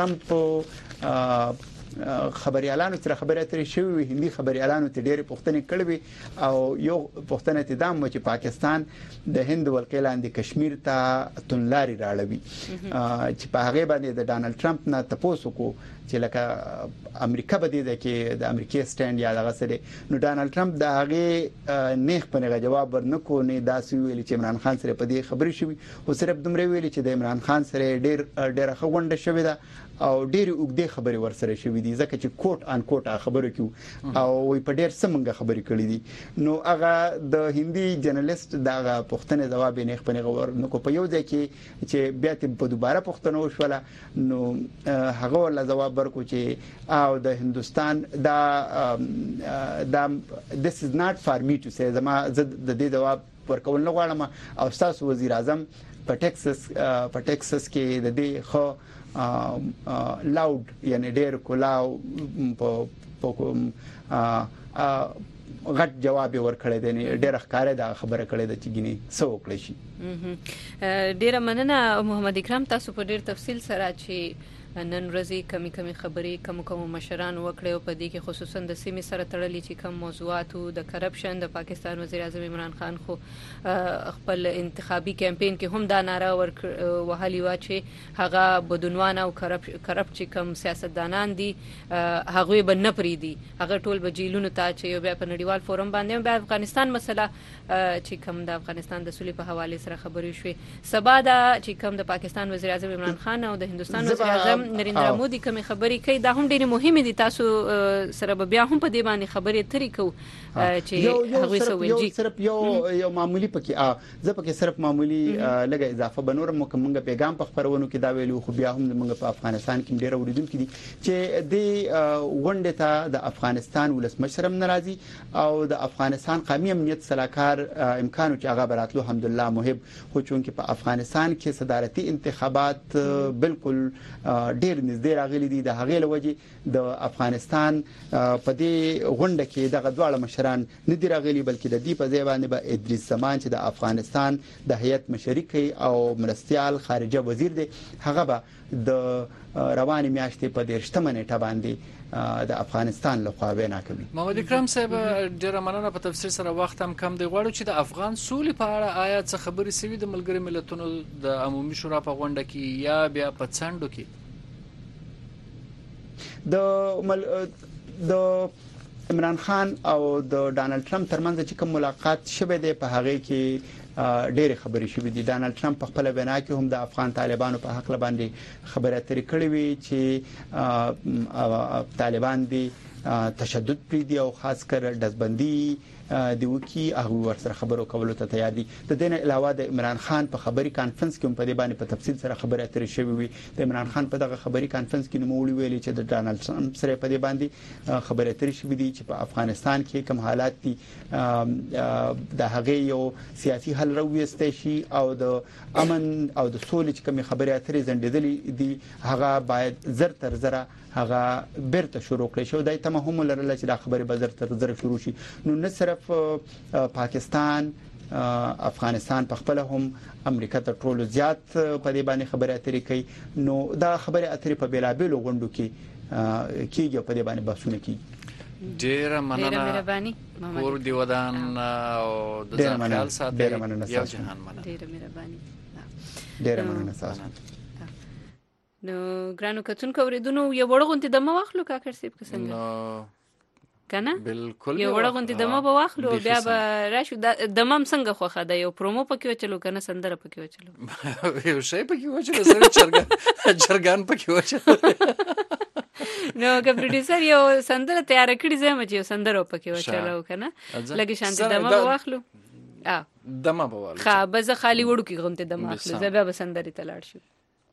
Speaker 6: ټرمپ خبريالانو تر خبرې اترې شوې هندي خبريالانو ته ډېرې پوښتنې کړې او یو پوښتنه ته دام چې پاکستان د هند ولکې لاندې کشمیر ته تنلاري راړوي چې په هغه باندې د ډانلډ ټرمپ نه تاسو کو چې لکه امریکا بده ده کې د امریکای سټاند یا دغه سره نو ډانلډ ټرمپ د هغه نیخ په جواب ورنکو نه داسې ویل چې عمران خان سره په دې خبرې شوې او صرف دومره ویل چې د عمران خان سره ډېر خوند شوې ده او ډېر وګړي خبرې ورسره شوې دي ځکه چې کوټ ان کوټ خبرو کیو او وي په ډېر سمنګ خبرې کړې دي. نو هغه د هندي جرنالست دغه پوښتنه جواب نه خپل غوړ نو په یو ځای کې چې بیا په دوباره پوښتنه وشوله نو هغه ول جواب ورکو چې او د هندستان دا this is not for me to say زما د دې جواب ورکول نه غواړم او تاسو وزیر اعظم په ټکساس کې د دې خو لاود یعنی ډېر کولاو په غټ جواب ورکړی دی ډېر ښکارې دا خبره کړې ده چې ګینه څه وکړي شي.
Speaker 1: ډېر مننه محمد اکرام تاسو په ډېر تفصیل سره چې نن ورځې کمی خبرې کوم مشران وکړي او په دې کې خصوصا د سیمې سره تړلې چې کوم موضوعات د کرپشن د پاکستان وزیر اعظم عمران خان خو خپل انتخابي کمپاین کې هم دا ناره وهلي و چې هغه بدونوان او کرپټ چې کوم سیاستدانان دي هغه به نه پریدي هغه ټول به جیلونو ته چې بیا په نړیوال فورم باندې بیا افغانستان مسله چې کوم د افغانستان د سولې په حواله سره خبرې شوې سبا دا چې کوم د پاکستان وزیر اعظم عمران خان او د هندستان وزیر اعظم نریندرا مودي کوم خبرې کوي دا هم ډېری مهمه دي تاسو سره بیا هم په دې باندې خبرې اترې کوو چې هغه سوي
Speaker 6: صرف یو معمولی پکې زه پکې صرف معمولی لګه اضافه بنور مکمنګ پیغام په خبرونو کې دا ویلو خو بیا هم موږ په افغانستان کې ډېر اوریدونکو دي چې د غونډه ته د افغانستان ولسمشر هم ناراضي او د افغانستان قومي امنیت صلاحکار امکانو چې هغه براتلو الحمدلله محب خو چونکې په افغانستان کې صدارتي انتخابات بالکل ډېر نږدې راغلي دي د هغې لوجه د افغانستان په دې غونډه کې دغه دواړه مشران نه دي راغلي بلکې د دې په ځای باندې به ادریس زمان چې د افغانستان د هیئت مشري او مرستيال خارجه وزیر دی هغه به د رواني میاشتې په 13 نیټه باندې د افغانستان له خوا وینا کوي.
Speaker 2: محمد اکرام صاحب ډیر مننه په تفصیل سره وخت هم کم دی غواړو چې د افغان سولې په اړه آیا څه خبرې سوي د ملګری ملتونو د عمومي شورا په غونډه کې یا بیا په څنډو کې
Speaker 6: د عمران خان او د ډانلډ ټرمپ ترمنځ چې کوم ملاقات شوه دی په هغه کې ډېر خبرې شوې دي. ډانلډ ټرمپ په خپل وینا کې هم د افغان طالبانو په حق باندې خبرې اترې کړې وي چې طالبان دي تشدد پری دي او خاص کر دزبندي دی وکي هغه ورسره خبرو کولو ته تیار دي. د دې نه علاوه د عمران خان په خبري کانفرنس کې په دې باندې په تفصیل سره خبرې اترې شوې وي. د عمران خان په دغه خبري کانفرنس کې نوموړي ویلي چې د ډانلډ ټرمپ سره په دې باندې خبرې اترې شوې دي چې په افغانستان کې کوم حالات دي د هغه یو سیاسي حل راوېستې شي او د امن او د سولې چې کوم خبرې اترې زندېدلې دي هغه باید زر تر زره هغه بیرته شروع کړي شو. دای ته هم لرله چې دا خبره به زر تر زره شروع شي. نو نه صرف پاکستان افغانستان په خپل هم امریکا ته ټولو زیات په دې باندې خبره اترې کوي. نو دا خبره اترې په بیلابېلو غونډو کې کیږي په دې باندې بحثونه کیږي.
Speaker 2: ډیره مننه کور دی ودان او د ځان خیال ساتي. یو جهان مننه.
Speaker 1: ډیره مهرباني.
Speaker 6: ډیره مننه تاسو.
Speaker 1: نو ګرانو کتونکو اوریدونکو یو وړغونتی د مواخلو کاکر سیب څنګه
Speaker 2: نو
Speaker 1: کنه
Speaker 2: بالکل
Speaker 1: یو وړغونتی د مو بواخلو بیا به راشو د مم څنګه خوخه ده یو پرومو پکې وچلو کنه سندره پکې وچلو
Speaker 2: یو شی پکې وچلو سره چرګان پکې وچلو
Speaker 1: نو که پروډوسر یو سندره تیار کړی زما چې یو سندره پکې وچلو کنه لګي شانتي د مو بواخلو
Speaker 2: دمه بواله
Speaker 1: خا بز خالی وړو کې غونته د ماخلو زبیا به سندري تلاړ شو.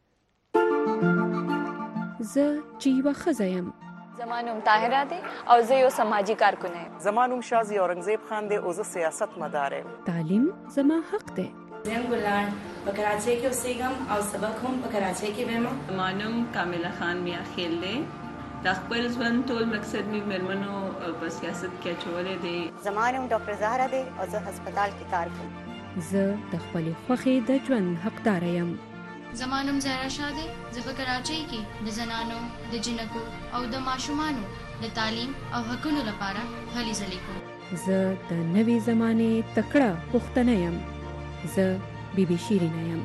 Speaker 7: زه چې یو خزایم
Speaker 8: زمانوم طاهره دی او زه یو سماجی کارکون یم.
Speaker 9: زمانوم شازي اورنګزیب خان دی او زه سیاست مدار یم.
Speaker 7: تعلیم زما حق دی.
Speaker 10: زم ګلان په کراچۍ کې اوسېږم او سبق هم په کراچۍ کې وایم.
Speaker 11: زمانوم کامله خان میا خیل دی. د خپل ژوند ټول مقصد می مېرمنو په سیاست کې چولې دی.
Speaker 12: زمانوم ډاکټر زهرا دی او زه هسپتال کې کار کوم.
Speaker 7: زه د خپل خوخي د ژوند حقدار یم.
Speaker 13: زمانوم زهرا شاه دی. زه په کراچۍ کې د زنانو د جنکو او د ماشومانو د تعلیم او حقوقو لپاره هلې ځلې کوم.
Speaker 7: زه د نوې زمانه تکړه پښتنه یم. زه بیبي شیرینه یم.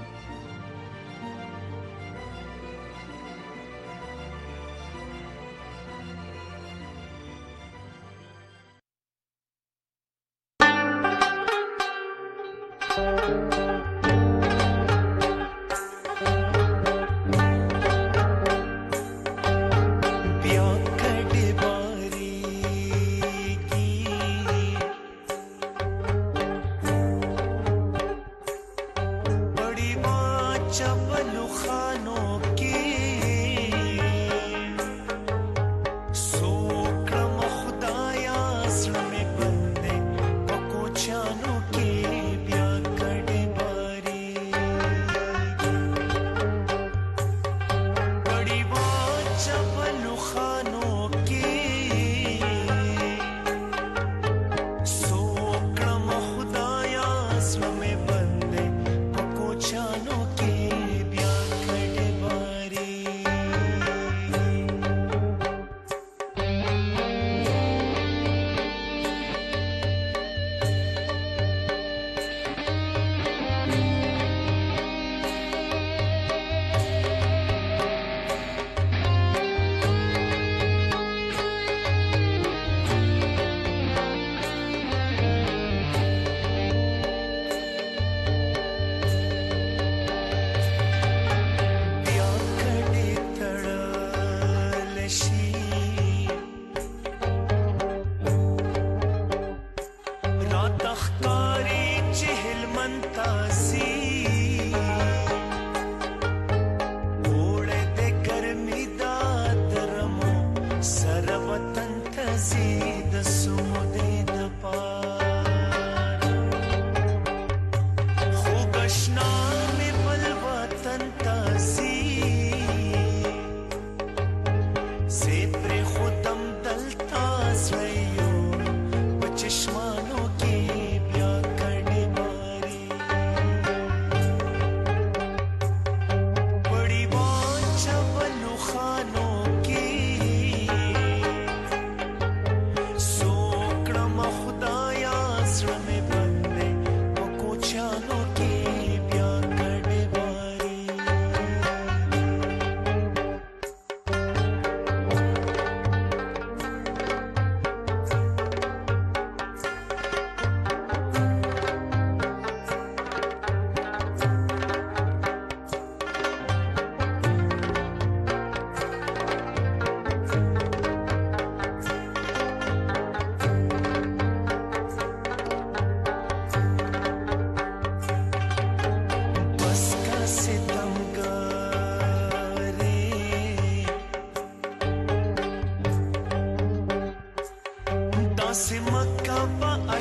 Speaker 14: बड़ी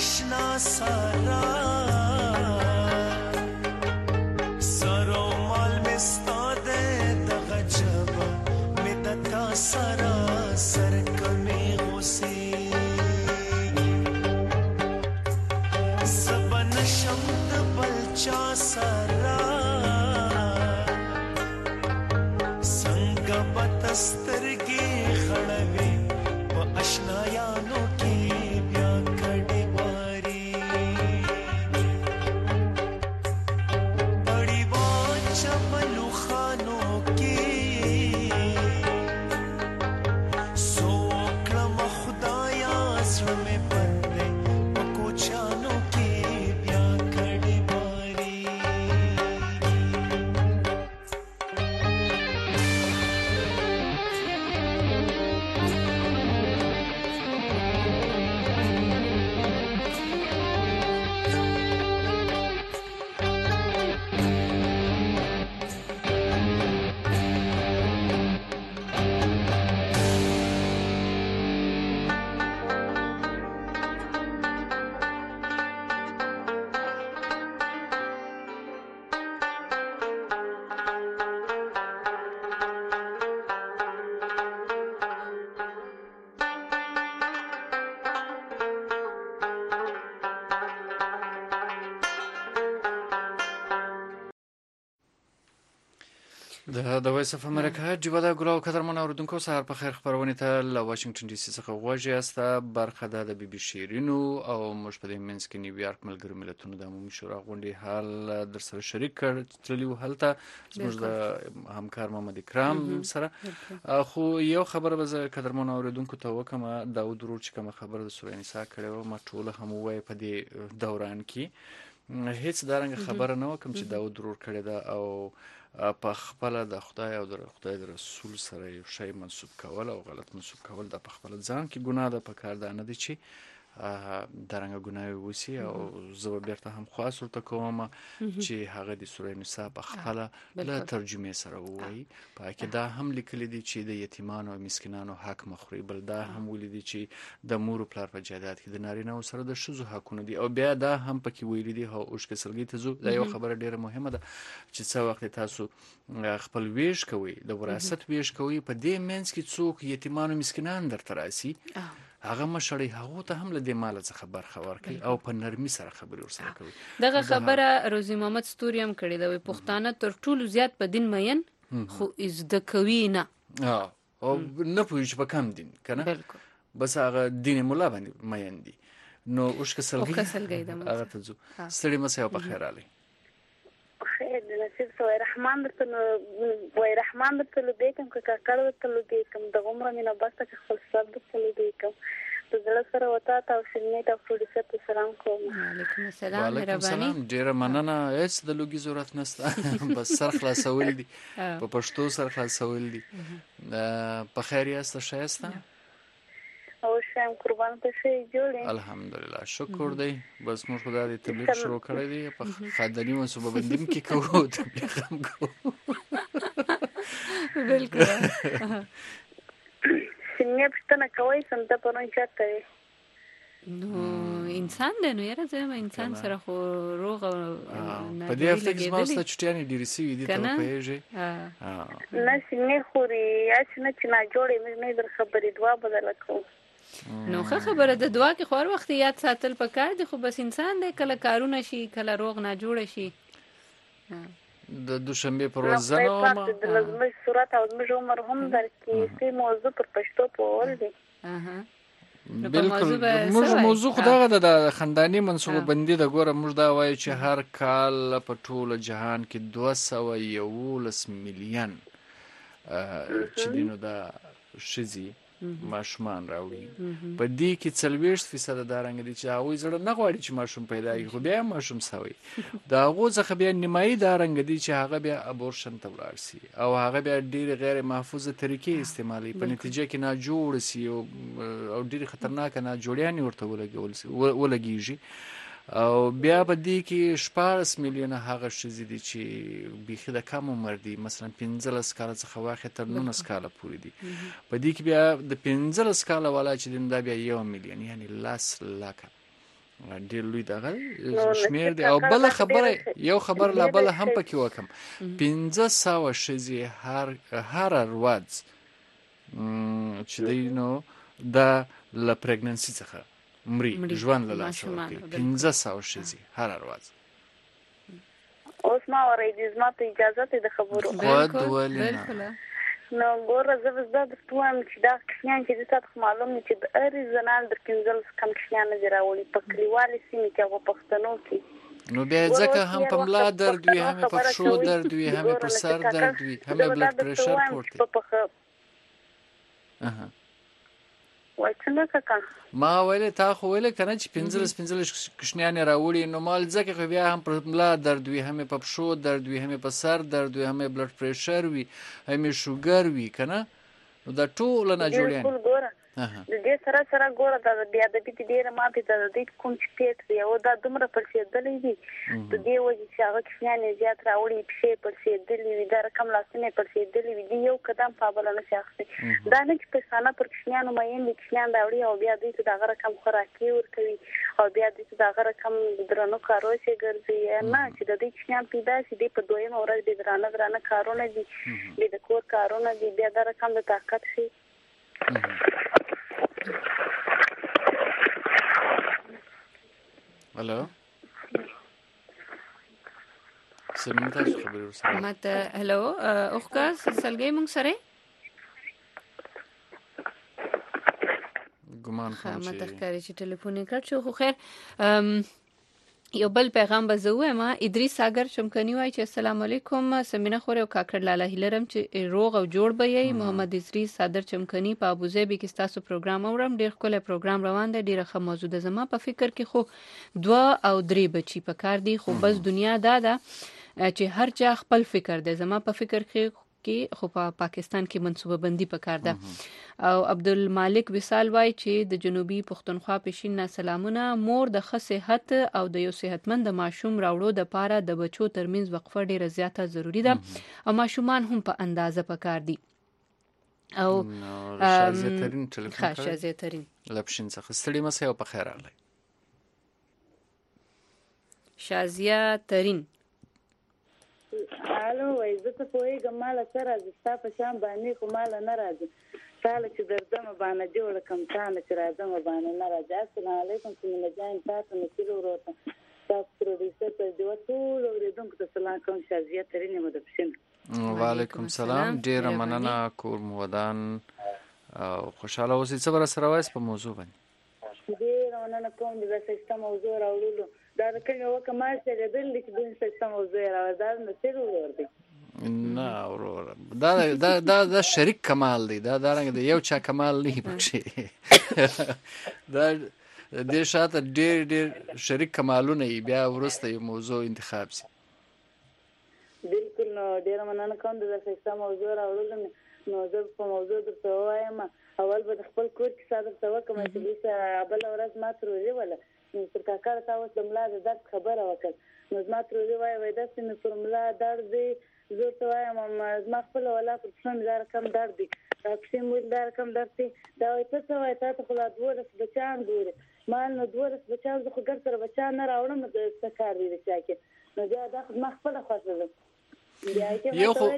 Speaker 14: آشنا سارا سرو مال مستاده دغه جبا می دتا سارا سر کمی غوسی زبن شمد بلچا سارا څنګه بتسترګي خړوي په آشنایانو کې بیا کډي واري بڑی واچ بلو خانو کې سو کلم خدایا سره مې پندې په کوچانو کې بیا کډي واري
Speaker 2: د وایس اف امریکا جوړه ګلو قدرمن اوردونکو سهار په خیر خبرونه ته له واشنگټن ډي سي څخه غوږی استه برخه د بي بي شیرینو او مش په منځ کې نیویارک ملګری ملتونو د عمومي شورا غونډې حال در سره شریک کړ تللیو هلته زموږ د همکار محمد اکرام سره خو یو خبره به قدرمن اوردونکو ته وکم داود ورور چې کوم خبره د سورې نساء کړو ما ټول هم وای په دې دوران کې هیڅ دارنګ خبره نه وکم چې داود ورور کړی دا او په خپل د خدای او د خدای د رسول سره یو شی منسوب کول او غلط منسوب کول د په خپل ځان کې ګناه ده په کار ده نه دي چې درنګ ګناه وسی او زه بیرته هم خاص ورته کوم چې هغه د سورې نساء په خپل له ترجمه سره وایي په کې دا هم لیکل دي چې د یتیمانو او مسکینانو حق مخوري بل دا هم ویل دي چې د مور پلار په جایداد کې د نارینه سره د شذو حقونه دي او بیا دا هم پکې ویل دي او اوش کې سلګي ته زو دا یو خبره ډیره مهمه ده چې څو وخت تاسو خپل ویش کوي د وراثت ویش کوي په دې منځ کې څوک یتیمانو مسکینان درته راسي هغه مشړی هغه ته هم له دې مال څخه برخه ورکړي او په نرمي سره خبرې ورسره کوي
Speaker 1: دغه خبره روزي محمد ستوري هم کړې ده پښتانه تر ټولو زیات په دین مین خو زده کوي نه
Speaker 2: او نه پوهیږي په کم دین کنه بس هغه دین مولا باندې مین دي نو اوش کسلګي هغه ته ځو ستړي مسه په خیر علي
Speaker 15: خیر نصیب سوای رحمان وای رحمان ته لیکم که کاکړ ته لیکم د عمر مینه بس ته خپل سب ته لیکم د زړه سره وتا تاسو نه ته پروډوسر ته سلام کوم
Speaker 1: وعلیکم السلام مهرباني
Speaker 2: ډیر مننه هیڅ د لوګي ضرورت نشته بس سر خلاصول دي په پښتو سر خلاصول دي په خیر یاست شایسته
Speaker 15: او شام قربان ته شي جوړې
Speaker 2: الحمدلله شکر دی بس موږ خدای دې تبلیغ شروع کړی دی په خداني منصوبه بندیم کې کوو تبلیغ هم کوو
Speaker 1: بالکل
Speaker 15: څنګه پښتنه کوي سمته پرون چاته
Speaker 1: نو انسان دی نو یاره زما انسان سره خو روغ نه
Speaker 2: په دې هفته کې ماسته چټیانې ډیری سی دي ته پیژې
Speaker 15: نه څنګه خوري اچ نه چې نه جوړې مې نه در خبرې دوا بدل کوم
Speaker 1: نو خبره د دعا کې خور وخت یاد ساتل پکار دي خو بس انسان دی کله کارونه شي کله روغ نه جوړ شي
Speaker 2: د دوشنبه پر ورځ زنه ما
Speaker 15: د لازمي صورت او زموږ عمر هم درکې سي موضوع پر پښتو په ور دي
Speaker 2: بالکل موږ موضوع خدای د خنداني منصوبه بندي د ګوره موږ دا وایي چې هر کال په ټول جهان کې 211 میلیون چې دینو دا شزي ماشومان راوړي په دې کې 40% دارنګ دي چې هغه زړه نه غواړي چې ماشوم پیدا کړي خو بیا ماشوم سوي دا هغه څخه بیا نیمایي دارنګ دي چې هغه بیا ابورشن ته ولاړ سي او هغه بیا ډېر غیر محفوظه طریقې استعمالي په نتیجه کې نه جوړ سي او ډېر خطرناک نه جوړیان ورته ولګيږي او بیا په دې کې 14 میلیونه هغه شزي دي چې بيخي د کم عمر دي مثلا 15 کال څخه واخې تر 19 کال پورې دي په دې کې بیا د 15 کال والا چې دا بیا 1 میلیون یعنی لاس لاکه ډېر لوی دغه شمیر دی. او بل خبره یو خبر لا بل هم پکې وکم 1500 ښځې هر ورځ چې نو د ل پریګننسي څخه مری ژوند له لاسه ورکوي. 1500 ښځې هر ورځ.
Speaker 15: اوس ما ورې زما ته اجازه ته د خبرو
Speaker 2: بالکل
Speaker 15: نو ګوره زه زه د توام چې دا کښیان چې د تاسو معلوم چې د اړ زنان د کینځل کم کښیان نه راوړي په کلیوالي سیمه کې او په پښتنو کې
Speaker 2: نو بیا ځکه هم په ملا درد وي هم په شو درد وي هم په سر درد وي هم بلډ پريشر پورته.
Speaker 15: وای څنګه کاکا
Speaker 2: ما ویل تا خو ویل کنه چې 15 کښنیان راوړي نو مال ځکه خو بیا هم په ملا درد وي هم په شو درد وي هم په سر درد وي هم بلډ پريشر وي هم شوګر وي کنه نو دا ټول نه جوړیان. د دې سره ګوره دا بیا د دې ډیره ماته د دې کوم چې پیټ دی او دا دومره پرسیدلې دي د دې وجه چې هغه کښنیان زیات راوړي په پرسیدلې وي دا رقم لاسنه پرسیدلې وي دی یو قدم پابل نه شخصي دا نه چې په سانه پر کښنیانو مې نه کښنیان راوړي او بیا دې ته دا رقم خوراکي ورکوي او بیا دې ته دا رقم درنو کارو شي ګرځي نه چې د دې کښنیان پیدا شي د په دویمه ورځ د درانه کارونه دي د کور کارونه دي بیا دا رقم د طاقت شي. الو سمته خبرې ورسره
Speaker 1: ماته هلو اوخکا سلګي مونږ سره
Speaker 2: ګمان کوم چې
Speaker 1: ماته ښکاري چې ټلیفون یې کړ شو. خو خیر یو بل پیغام به زه وایم. ادریس ساګر چمکني وای چې السلام علیکم سمینه خور او کاکړ لاله هیلرم چې روغ او جوړ به یې. محمد ادریس صادر چمکني په ابوظبي کې تاسو پروګرام اورم ډیر ښکلی پروګرام روان دی ډیره ښه موضوع ده. زما په فکر کې خو 2 او 3 بچي پکار دي خو بس دنیا دا ده چې هر چا خپل فکر دی. زما په فکر کې خو په پاکستان کې منصوبه بندي پکار ده. او عبدالمالک وصال وای چې د جنوبي پښتونخوا پښین سلامونه مور د ښه صحت او د یو صحتمند ماشوم راوړو د پاره د بچو ترمنځ وقفه ډیره زیاته ضروری ده او ماشومان هم په اندازه پکار دي. او شازیه ترین
Speaker 2: لپشین څخه ستړي مسه او په خیر راغلی
Speaker 1: شازیه ترین
Speaker 16: الو وای زه ته پوهیږم مال سره زستا په شام باندې خو مال نه راځي ساله چې درځم باندې جوړ کم ځان چې راځم باندې نه راځي. السلام علیکم سیمه جان تاسو نه کیلو وروته تاسو پروډوسر په دیو ټول اوریدونکو ته سلام کوم شازیه ترینه مده پښین.
Speaker 2: وعلیکم السلام ډیر مننه کور مودان خوشاله اوسئ. څه بر سره وایس په موضوع باندې
Speaker 16: ډیر مننه کوم د سیستم موضوع راوړلو دا د کومه وکمال چې دل چې د سیستم موضوع راوړل نو څه ور دي
Speaker 2: نه اورور دا شریک کمال دی دا رنګ دی یو چا کمال نه پکشي دا د شاته ډېر شریک کمالونه بیا ورسته یو موضوع انتخاب سي.
Speaker 16: بالکل نو ډیر مننه کوم د سیستم موضوع راوړل نو زه په موضوع درته وایم اول به خپل کور کې صادر ته وکم چې بیسه بل ورځ ما تروي ولا نو تر کاکړ تاسو د ملا د درد خبره وکړ نو ما تروي وای دا چې په ملا درد دی زه ته وایم ما خپل ولا پر څن زار کم درد دی تاسو مول دار کم درد دی دا وای ته وای تاسو خلا دوه بچان ګوره ما نو دوه بچان زه خو ګر سره بچان نه راوړم د سکار دی چې نو دا ما خپل خوښه
Speaker 2: یو خو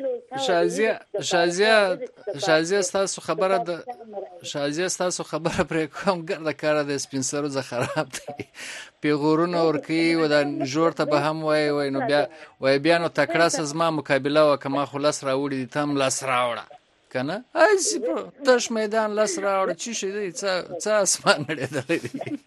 Speaker 2: شازیه ستاسو خبره د شازیه ستاسو خبره پرې کوم ګرده کار د سپینسرو ز خراب دی پیغورونه ورکی و د جوړ ته به هم وای نو بیا نو تکړه سزما مقابله وکما خلاص راوړي تم لاس راوړه کنه ای سی تش میدان لاس راوړه چی شي دی څه اسمان نړۍ دی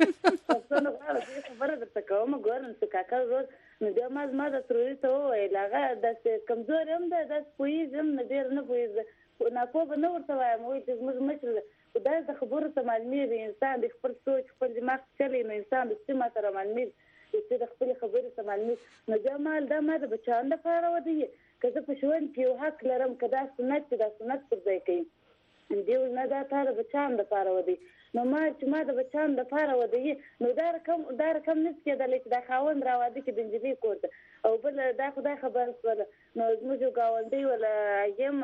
Speaker 16: خبره درته کوم ګورم چې کاکا روز نو دا ما د تروي ته وای لاغه د کمزور هم ده د پویزم نه ډیر نه پویز نه کو به نو ورته وایم وای چې موږ مشل خدای د خبرو ته معلومي انسان د خپل سوچ خپل دماغ چلی نو انسان د سیمه سره معلومي چې د خپل خبرو ته معلومي نو دا ما د بچان د پاره ودی که زه په ژوند کې یو حق لرم کدا سنت پر ځای کوي دیو نه دا تاره بچان د پاره ودی نو ما د بچان د پاره ودی نو دا رقم نس کېدل چې د خاوند راوادي کې د انجبي کوته او بل دا خدای خبر سره نو موږ گاونډي ولا یم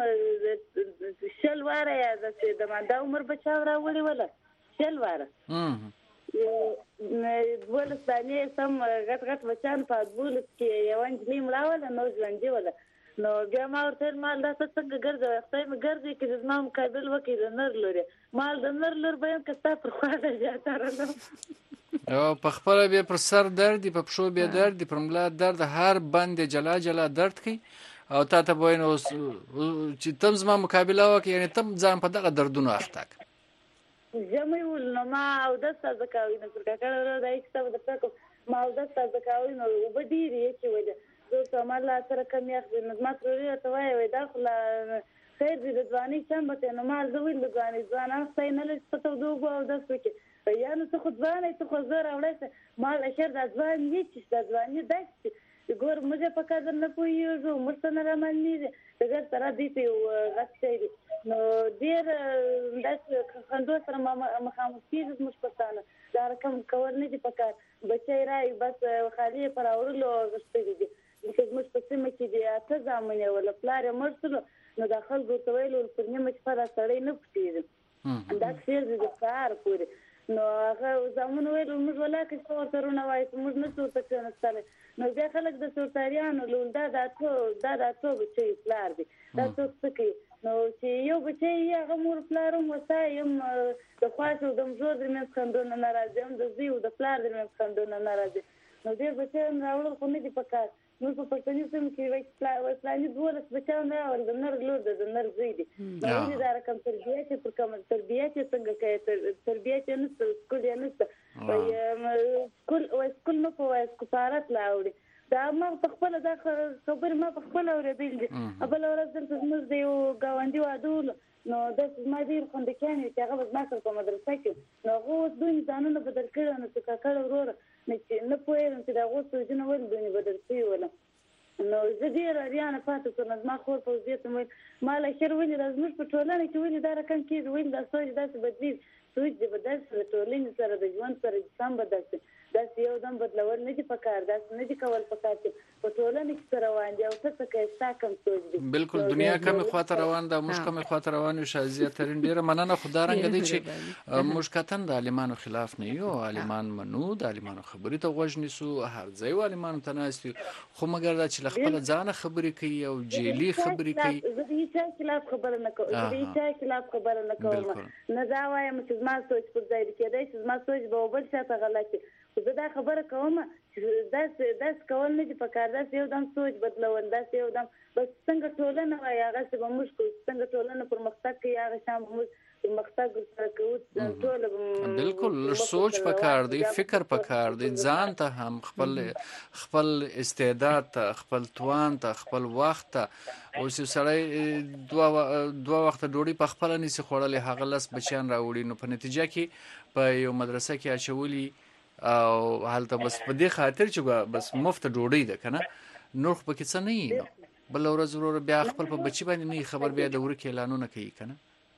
Speaker 16: شل واره یا د ما د عمر بچاو راوړي ولا شل واره دولس دانې سم غټ غټ بچان په دولس کې یو انجلۍ مړاوله نو ژوندۍ وله نو بیا ما ورته مال دا څنګه ګرځي خدای مې ګرځي چې زما مقابل وکړي د نر لوري مال د نر لور به هم کستا پر خواږه زیاتره
Speaker 17: او په خپل بیا پر سر درد په پښو بیا درد پر ملا درد هر بند جلا جلا درد کوي او تا ته وای نو چې تم زما مقابله وکړي یعنی تم ځان په دغه دردونو اخته
Speaker 16: جمعي ول نو ما او د څه ځکاوي نو پر کاکړه راځي چې د تاسو ما او د څه ځکاوي نو وبديري چې وځي زه مال سره کم یخ نو ما تروري ته وای دا خو خیر دې د ځواني چم به نو مال زویل د ځوان اخته نه لږ پته دوه او د څه کې یا نو څه خو ځواني څه خو زه راوړې مال اشر د ځوان یې چې د ځواني داسې ګور موږ په کار نه پویږو مرسته نه رامنې دغه سره دې په غټې نو ډیر داس خندو سره مخامخ کیږي مش پښتانه دا رقم کول نه دي پکار بچی راي بس خالي پر اورلو غشتې دي چې مش پسمه کې دي اته ځامنه ولا پلار مرسلو نو داخل ګوت ویلو پر نیمه چې پر سړی نه پټیږي دا څیر دي د کار پوری نو هغه زمون ویلو موږ ولا کې څو ترونه وای موږ نه څو څه نستله نو بیا خلک د سورتاریانو لول دا ته بچی پلار دي دا څه کوي نو چې یو بچی هغه مور پلارم وسایم د خاصو د مزور د من خندونه ناراضي هم د زیو د پلار د من خندونه ناراضي نو دې بچی راوړل خو نه دي پکار نو په پښتني سم کې وای پلاني دولس بچان راول د نر لور د نر زی دي نو دې دا رقم تربیه چې پر کوم تربیه چې څنګه کوي تربیه چې نو سکول یې نو سکول نو په سپارت لاوړي دا ما په خپل دا خبر ما په خپل اورېدل دي ابل ورځ د موږ دی غوندي وادول نو د ما ډیر خوند کېنه چې هغه ما سره په مدرسه کې نو غو دوی ځانونه بدل کړو نو چې کاکړ ورور نه پوهېږم چې دا غو سوجنه ول دوی بدل شي ولا نو زه ډیر اړیانه پاتې کوم ما خور په دې ته ما له شر ولې راځم په ټولنه کې ولې دا رقم کې ولې دا سوچ داسې بدلی سوچ دې بدل سره ټولنې سره د ژوند سره سم بدل شي دا یو دم بدلول نه دي پکار دا نه دي کول پکار چې په ټولنه کې سره روان دي او څه کې ساکم سوچ دي
Speaker 17: بالکل دنیا کومه خاطر روان ده مش کومه خاطر روان او شازیه ترين ډیره مننه خدای رنګ دي چې مشکتن د عالمانو خلاف نه یو عالمان منو د عالمانو خبرې ته غوږ نیسو هر ځای عالمانو تناسي خو مګر دا چې خپل ځان خبرې کوي او جیلی خبرې کوي
Speaker 16: زه هیڅ خلاف خبره نه کوم زه هیڅ خلاف خبره نه کوم نه دا وایم چې ما سوچ پر ځای کېدای چې ما سوچ به بل څه ته غلطي زه دا خبره کوم چې داس کول نه دي پکار دا یو دم سوچ بدلول دا یو دم بس څنګه ټولنه وای هغه څه به مشکل څنګه ټولنه پر مختګ کوي هغه شام موږ مختګ سره کوو ټول
Speaker 17: بالکل سوچ پکار دی فکر پکار دی ځان ته هم خپل استعداد ته خپل توان ته خپل وخت ته او سړی دوه وخت ډوډۍ په خپل نسی خوړلې هغه لس بچیان راوړي نو په نتیجه کې په یو مدرسه کې اچولي او حالته بس په دې خاطر چې بس مفت ډوډۍ ده کنه نور خو پکې څه نه نو بل ورځ ورور بیا خپل په بچی باندې نه خبر بیا د ورکه اعلانونه کوي کنه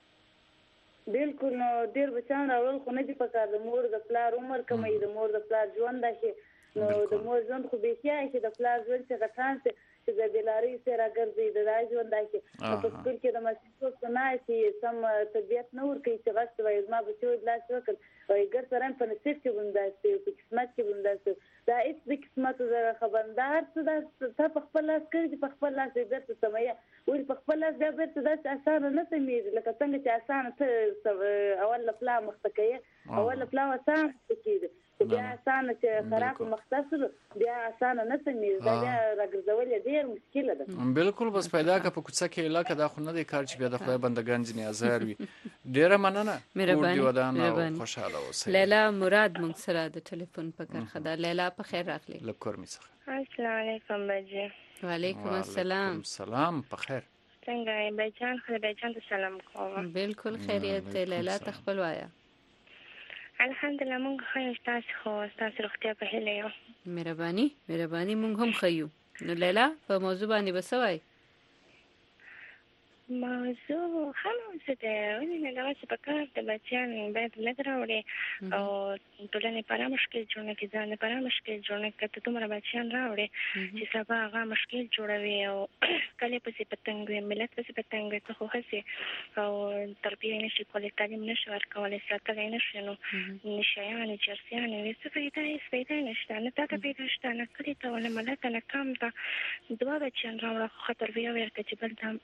Speaker 16: بالکل نو ډیر بچان راول خو نه دي پکار د مور د پلار عمر کمي د مور د پلار ژوند ده نو د مور ژوند خو به کیای چې د پلار ژوند څخه غټان چې د بلاري سره ګرځي د راځ ژوند ده په سکول کې د مسجد نه چې سم تربیت نه ورکړي چې غږ وایي ما به چې لاس وکړ او ګر سره په نصیب کې ونداسي په قسمت کې ونداسي دا هیڅ د قسمت زره خبردار څه دا په خپل لاس کې په خپل لاس دې درته سمیا ول په خپل لاس دې درته دا اسانه نه سمېږي لکه څنګه چې اسانه ته اول پلا مختکې اول پلا وسان کېږي بیا اسانه چې خراب مختصر بیا اسانه نه سمېږي دا راګرځول ډیر مشکل ده
Speaker 17: بالکل بس پیدا کا په کوڅه کې علاقه دا خو نه دی کار چې بیا د خدای بندگان ځنی ازار وي ډیره مننه
Speaker 1: مهرباني
Speaker 17: خوشاله اوسئ
Speaker 1: لیلا مراد مونږ سره د ټلیفون په کرخه ده لیلا په خیر راغلی
Speaker 17: لکور می څخه
Speaker 18: السلام علیکم بجی
Speaker 1: وعلیکم السلام
Speaker 17: سلام په خیر
Speaker 18: څنګه بچان خو بچان ته سلام کوم
Speaker 1: بالکل خیریت لیلا تخپل وایا
Speaker 18: الحمدلله مونږ خو تاسو خو تاسو روغتیا په هله یو
Speaker 1: مهرباني مونږ هم خیو نو لیلا په موضوع باندې بسوي
Speaker 18: موضوع هم څه ده ولې نه دغه په کار د بچیان باید لږ راوړي او ټولنې لپاره مشکل جوړ نه کړي ځان لپاره مشکل جوړ نه کړي ته دومره بچیان راوړي چې سبا هغه مشکل جوړوي او کله پسې پتنګ وي ملت پسې پتنګ وي ته خو هسې او تربیه نشي کولی تعلیم نشي ورکولی ساتلی نشي نو نشیانې چرسیانې وي څه فایده هېڅ نشته نه تا ته پیدا شته نه کلي ته نه ملت ته نه کام ته دوه بچیان راوړه خو ښه تربیه ورکړه چې بل ته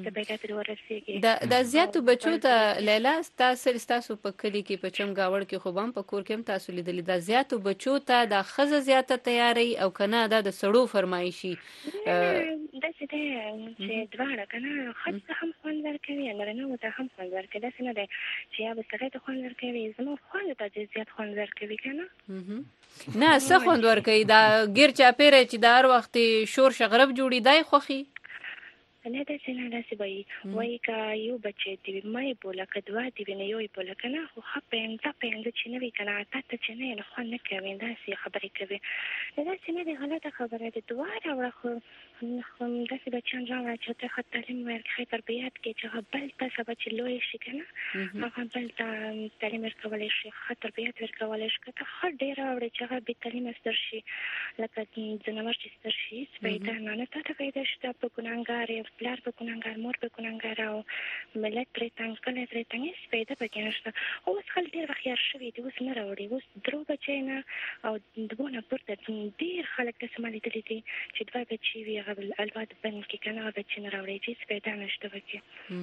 Speaker 1: د زیاتو بچو ته لیلا ستاسو په کلی کې په چمګاوړ کې خو هم په کور کې هم تاسو لیدلې د زیاتو بچو ته د ښځه زیاته تیاری او کنه د سړو فرمایشي
Speaker 18: داسې دی چې دواړه کنه ښځه هم خوند ورکوي نارینه ته هم خوند ورکوي داسې نه دی چې یا به سړی ته خوند ورکوي زما خوند ته زیات خوند ورکوي کنه
Speaker 1: نه څه خوند ورکوي دا ګیر چاپیره چې د هر وخت شور شغرب جوړي دی خوښي
Speaker 18: نه داسې نه داسې به وي وایي که یو بچی دې وي مه یې بوله که دوه دې وي نه یو یې بوله که نه خو ښه پینځه چې نه وي که نه اته ته چې نه یې نو خوند نه کوي داسې خبرې کوي داسې نه دی غلطه خبره ده دوه راوړه خو داسې بچیان راوړه چې ته ښه تعلیم ورکړي ښه تربیت کړي چې هغه بل ته سبا چې لوی شي که نه هغه بل ته تعلیم ورکولی شي ښه تربیت ورکولی شي که ته ښه ډېر راوړې چې هغه بې تعلیمه ستر شي لکه ځناور چې ستر شي هېڅ فایده نه تا ته فایده شته په ګناهګار یې پلار په ګناهګار مور په ګناهګار او ملت پرې تنګ کلی پرې تنګ هېڅ فایده پکې نشته اوس خلک ډېر هوښیار شوي دي اوس نه راوړي اوس درو بچی نه او دوو نه پورته ډېر خلک داسې ما لیدلي دي چې دوه بچي وي هغه البته بند کې که نه هغه بچي نه راوړي چې هېڅ فایده نشته پکې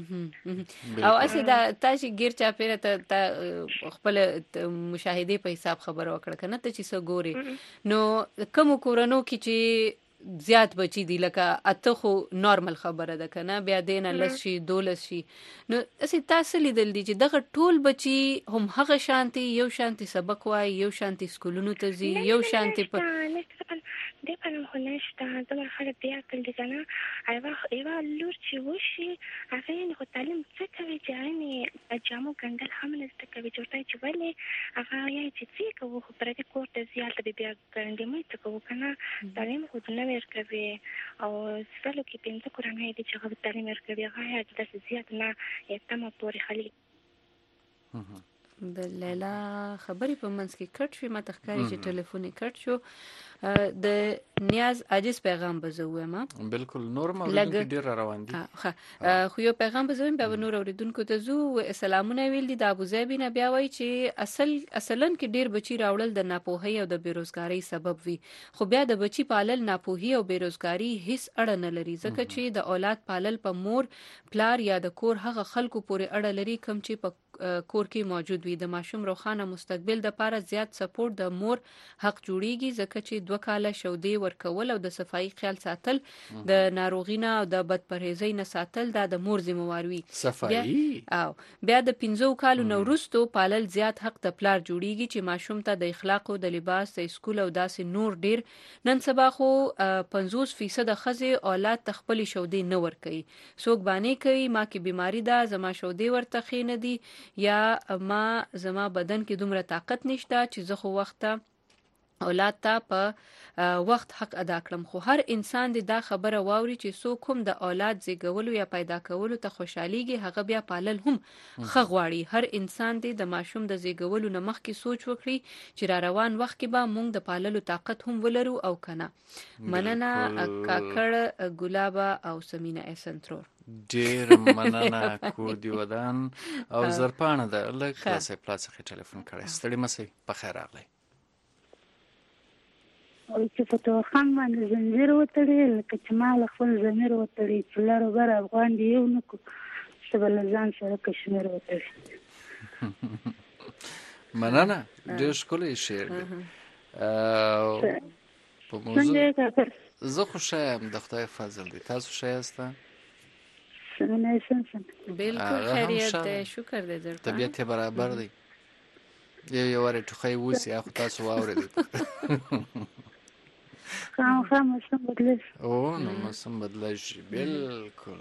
Speaker 1: او هسې دا تاسې ګیر چاپېره ته خپله مشاهدې په حساب خبره وکړه که نه ته چې څه ګورې نو کومو کورنو کې چې زیات بچی دي لکه اته خو نارمل خبره ده که نه بیا دې نه 10 شي 12 شي نو هسې تاسو لیدل دي چې دغه ټول بچي هم هغه شانتي یو شانتي سبق وایي یو شانتي سکولونو ته ځي یو شانتي
Speaker 18: دې په نوم خو نشته دومره خلک دې عقل دي که نه یوه لور چې وشي هغه یې خو تعلیم څه کوي چې هغه یې جامو ګنډل هم نه زده کوي چې ورته چې ولې هغه یې چې څه کوو خو پردي کور ته ځي هلته بیا ګنډېمۍ څه کوو که نه تعلیم خو نه ورکوي او سلو کې 5 کورنۍ دي چې هغه تعلیم ورکوي هغه یې داسې زیات نه یتمه پورې خلک
Speaker 1: د لیلا خبرې په منځ کې کټ شوې ما ته ښکاري چې ټلیفون یې کټ شو د نیاز عاجز پیغام به زه ووایم
Speaker 17: بالکل نور موضوعونه ډېر را روان دي
Speaker 1: خو یو پیغام به زه ووایم بیا به نور اورېدونکو ته ځو سلامونه ویل دي د ابوظبي نه بیا وایي چې اصلا کې ډېر بچي راوړل د ناپوهۍ او د بېروزګارۍ سبب وي خو بیا د بچي پالل ناپوهي او بېروزګاري هیڅ اړه نه لري ځکه چې د اولاد پالل په مور پلار یا د کور هغه خلکو پورې اړه لري کوم چې په کور کې موجود وي د ماشوم روښانه مستقبل د لپاره زیات سپورټ د مور حق جوړیږي ځکه چې 2 کاله شودې ورکول او د صفایي خیال ساتل د ناروغي نه او د بدپرهیزۍ نه ساتل دا د مور ذمہوار وي
Speaker 17: صفایي
Speaker 1: او بیا د 15 کالو نورستو پالل زیات حق د پلار جوړیږي چې ماشوم ته د اخلاق او د لباس د اسکول او داسې نور ډیر نن سبا خو 50% خزه اولاد تخپل شودې نه ور کوي څوک باندې کوي ما کې بیماری ده زما شودې ورته خینه دي یا ما زما بدن کې دومره طاقت نشته چې زه خو وخت اولاد ته په وخت حق ادا کړم خو هر انسان دی دا خبره واوري چې څوک هم د اولاد زیږولو یا پیدا کولو ته خوشحاليږي هغه بیا پالل هم خغواړي هر انسان دی د ماشوم د زیږولو نه مخکې سوچ وکړي چې را روان وخت کې به موږ د پاللو طاقت هم ولرو او کنه مننه کاکړ ګلابا او سمینه اسنترور
Speaker 17: ډیر مننه کور دی ودان او زرپانه ده لکه خلاصې پلاڅخه ټلیفون کړی ستړي مسئ په خیر راغلی
Speaker 19: او چې په توخان باندې زنجیر وتړي لکه چې ما له خپل ضمیر وتړي چې لر او بر افغان دی یو نه کو چې بل ځان سره کشمیر وتړي
Speaker 17: مننه ډېر ښکلی شعر دی په موضوع زه خوښه یم د خدای فضل دی تاسو ښه یاست
Speaker 1: بالکل خیریت دی شکر دی درته
Speaker 17: طبیعت یې برابر دی یو واره ټوخی وسی اخو تاسو واورېدل
Speaker 19: خامخا موسم بدلېږي
Speaker 17: او نو موسم بدلېږي بالکل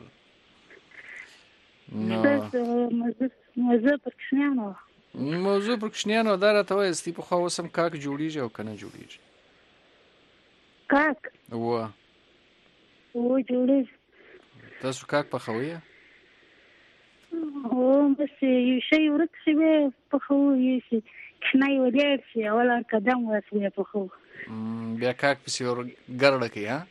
Speaker 19: نو موضوع پر
Speaker 17: کوچنیانو دا راته وایستی په خوا اوس هم کاک جوړېږي او که نه جوړېږي
Speaker 19: کاک
Speaker 17: و
Speaker 19: جوړېږي
Speaker 17: تاسو کاک پخوئ
Speaker 19: بس یو شی ورک شي به پخو یو شي کښنای ولیړ شي اول قدم ورسوي پخو
Speaker 17: بیا کاک پسې ور ګرړه کوي ها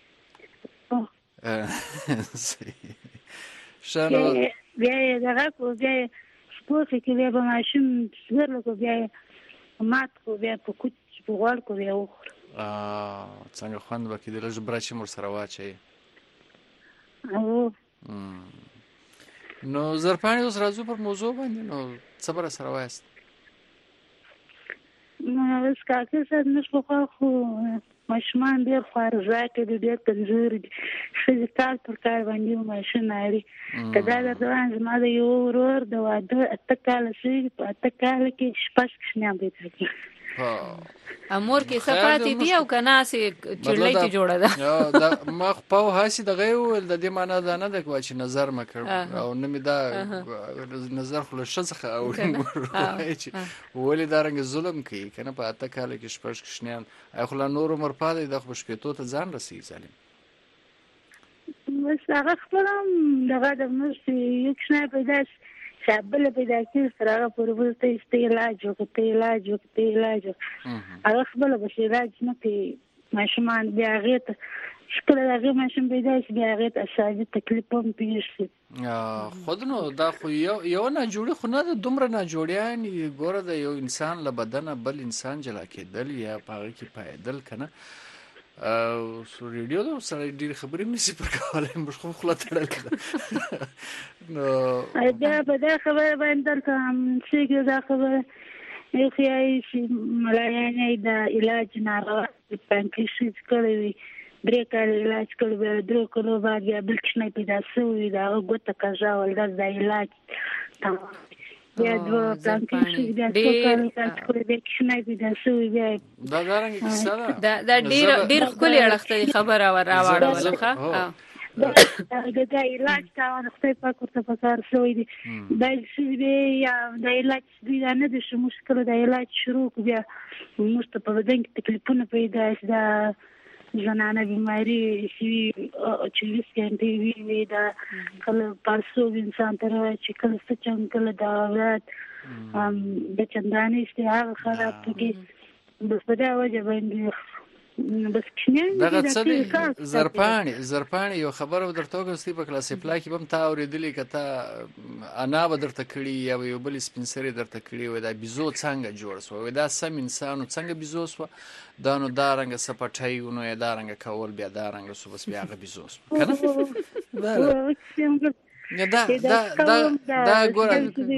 Speaker 19: شنو بیا دغه کو بیا سپورت کې بیا به ماشین سره کو بیا مات کو بیا په کوچ په غوړ کو بیا وخور
Speaker 17: څنګه خوند وکړي د لږ برچ مر سره واچي
Speaker 19: او
Speaker 17: نو زرپانی اوس راځو پر موضوع باندې نو صبر سره وایست
Speaker 19: نو اوس کاکه سره نشو خو ماشومان ډېر خوارزاکه دي ډېر کمزوري دي ښځې کال پر کال باندې ماشین لري که دا درته زما د یو ورور د واده 8 کاله شوي په 8 کاله کې شپږ کوچنیان پیدا کړي
Speaker 1: امور کې صفاتې دي او که ناسې چړلۍ چې جوړه
Speaker 17: ده ما خو په هاسې دغه یې وویل د دې معنا دا نه ده چې نظر مه کړ او نه مې دا نظر خو له ښه څخه اوري چې ولې دا رنګه ظلم کوي که نه په 8 کاله کې شپږ کوچنیان خو لا نور عمر پاتې دا خو په شپېتو ته ځان رسوي ظالم
Speaker 19: بس هغه خپله هم دغه د مرستې یو کوچنی پیدا شي چې بله پیدا کړي سره هغه پورې وروسته یې ته علاج وکړه هغه خپله بس علاج نه کوي ماشومان بیا هغې ته چې کله د هغې ماشوم پیدا شي بیا هغې ته اساسي تکلیف هم پېښ شي
Speaker 17: خود نو دا خو یو ناجوړي خو نه ده دومره ناجوړیان ګوره د یو انسان له بدنه بل انسان جلا کېدل یا په هغې کې پایېدل که نه ریډیو ده سره ډېرې خبرې هم نشي پر کولی موږ خو خوله تړلې ده
Speaker 19: نو بیا په دا خبره باندې دلته څېږي دا خبره یو ښایي چې ملایان یې د علاج ناروا پانکریاس کړی وي 3 کاله علاج کړی بیا 3 کالو بعد بیا بل کوچنی پیدا شوی د هغه ګوته کږه ول دا د علاج بیا دوه پانکریاس بیا 2 کاله علاج کړی بیا کوچنی پیدا شوی بیا
Speaker 17: دا رنګه کیسه ده
Speaker 1: دا ډېر ښکلې اړخته خبره راواړوله ښه
Speaker 19: دا علاج ته خدای پاک ورته پکار شوی دی دا چې یا د علاج دوی دا نه دي چې مشکل د علاج شروع کړو بیا موږ ته په بدن کې تکلیفونه پیدا شي دا زنانه بیماری شي چې 20 غنټې وي دا کله پارسو انسان ته چې کله څنګه کله دا اولاد د چندانې اشتها خراب کېږي بس په دا وجه باندې بس
Speaker 17: دغه څه دی زرپاڼې یو خبره به درته وکړم ستی په کلاس اپلا کې به هم تا اورېدلې که تا انا به درته کړي یا به یو بل سپین سرې درته کړي وایي دا بیزو څنګه جوړ سوه وایي دا سم انسان و څنګه بیزو سوه دا نو دا رنګه سپټی و نو یې دا رنګه کول بیا دا رنګه سو بس بیا هغه بیزو سوه که نه دا ګوره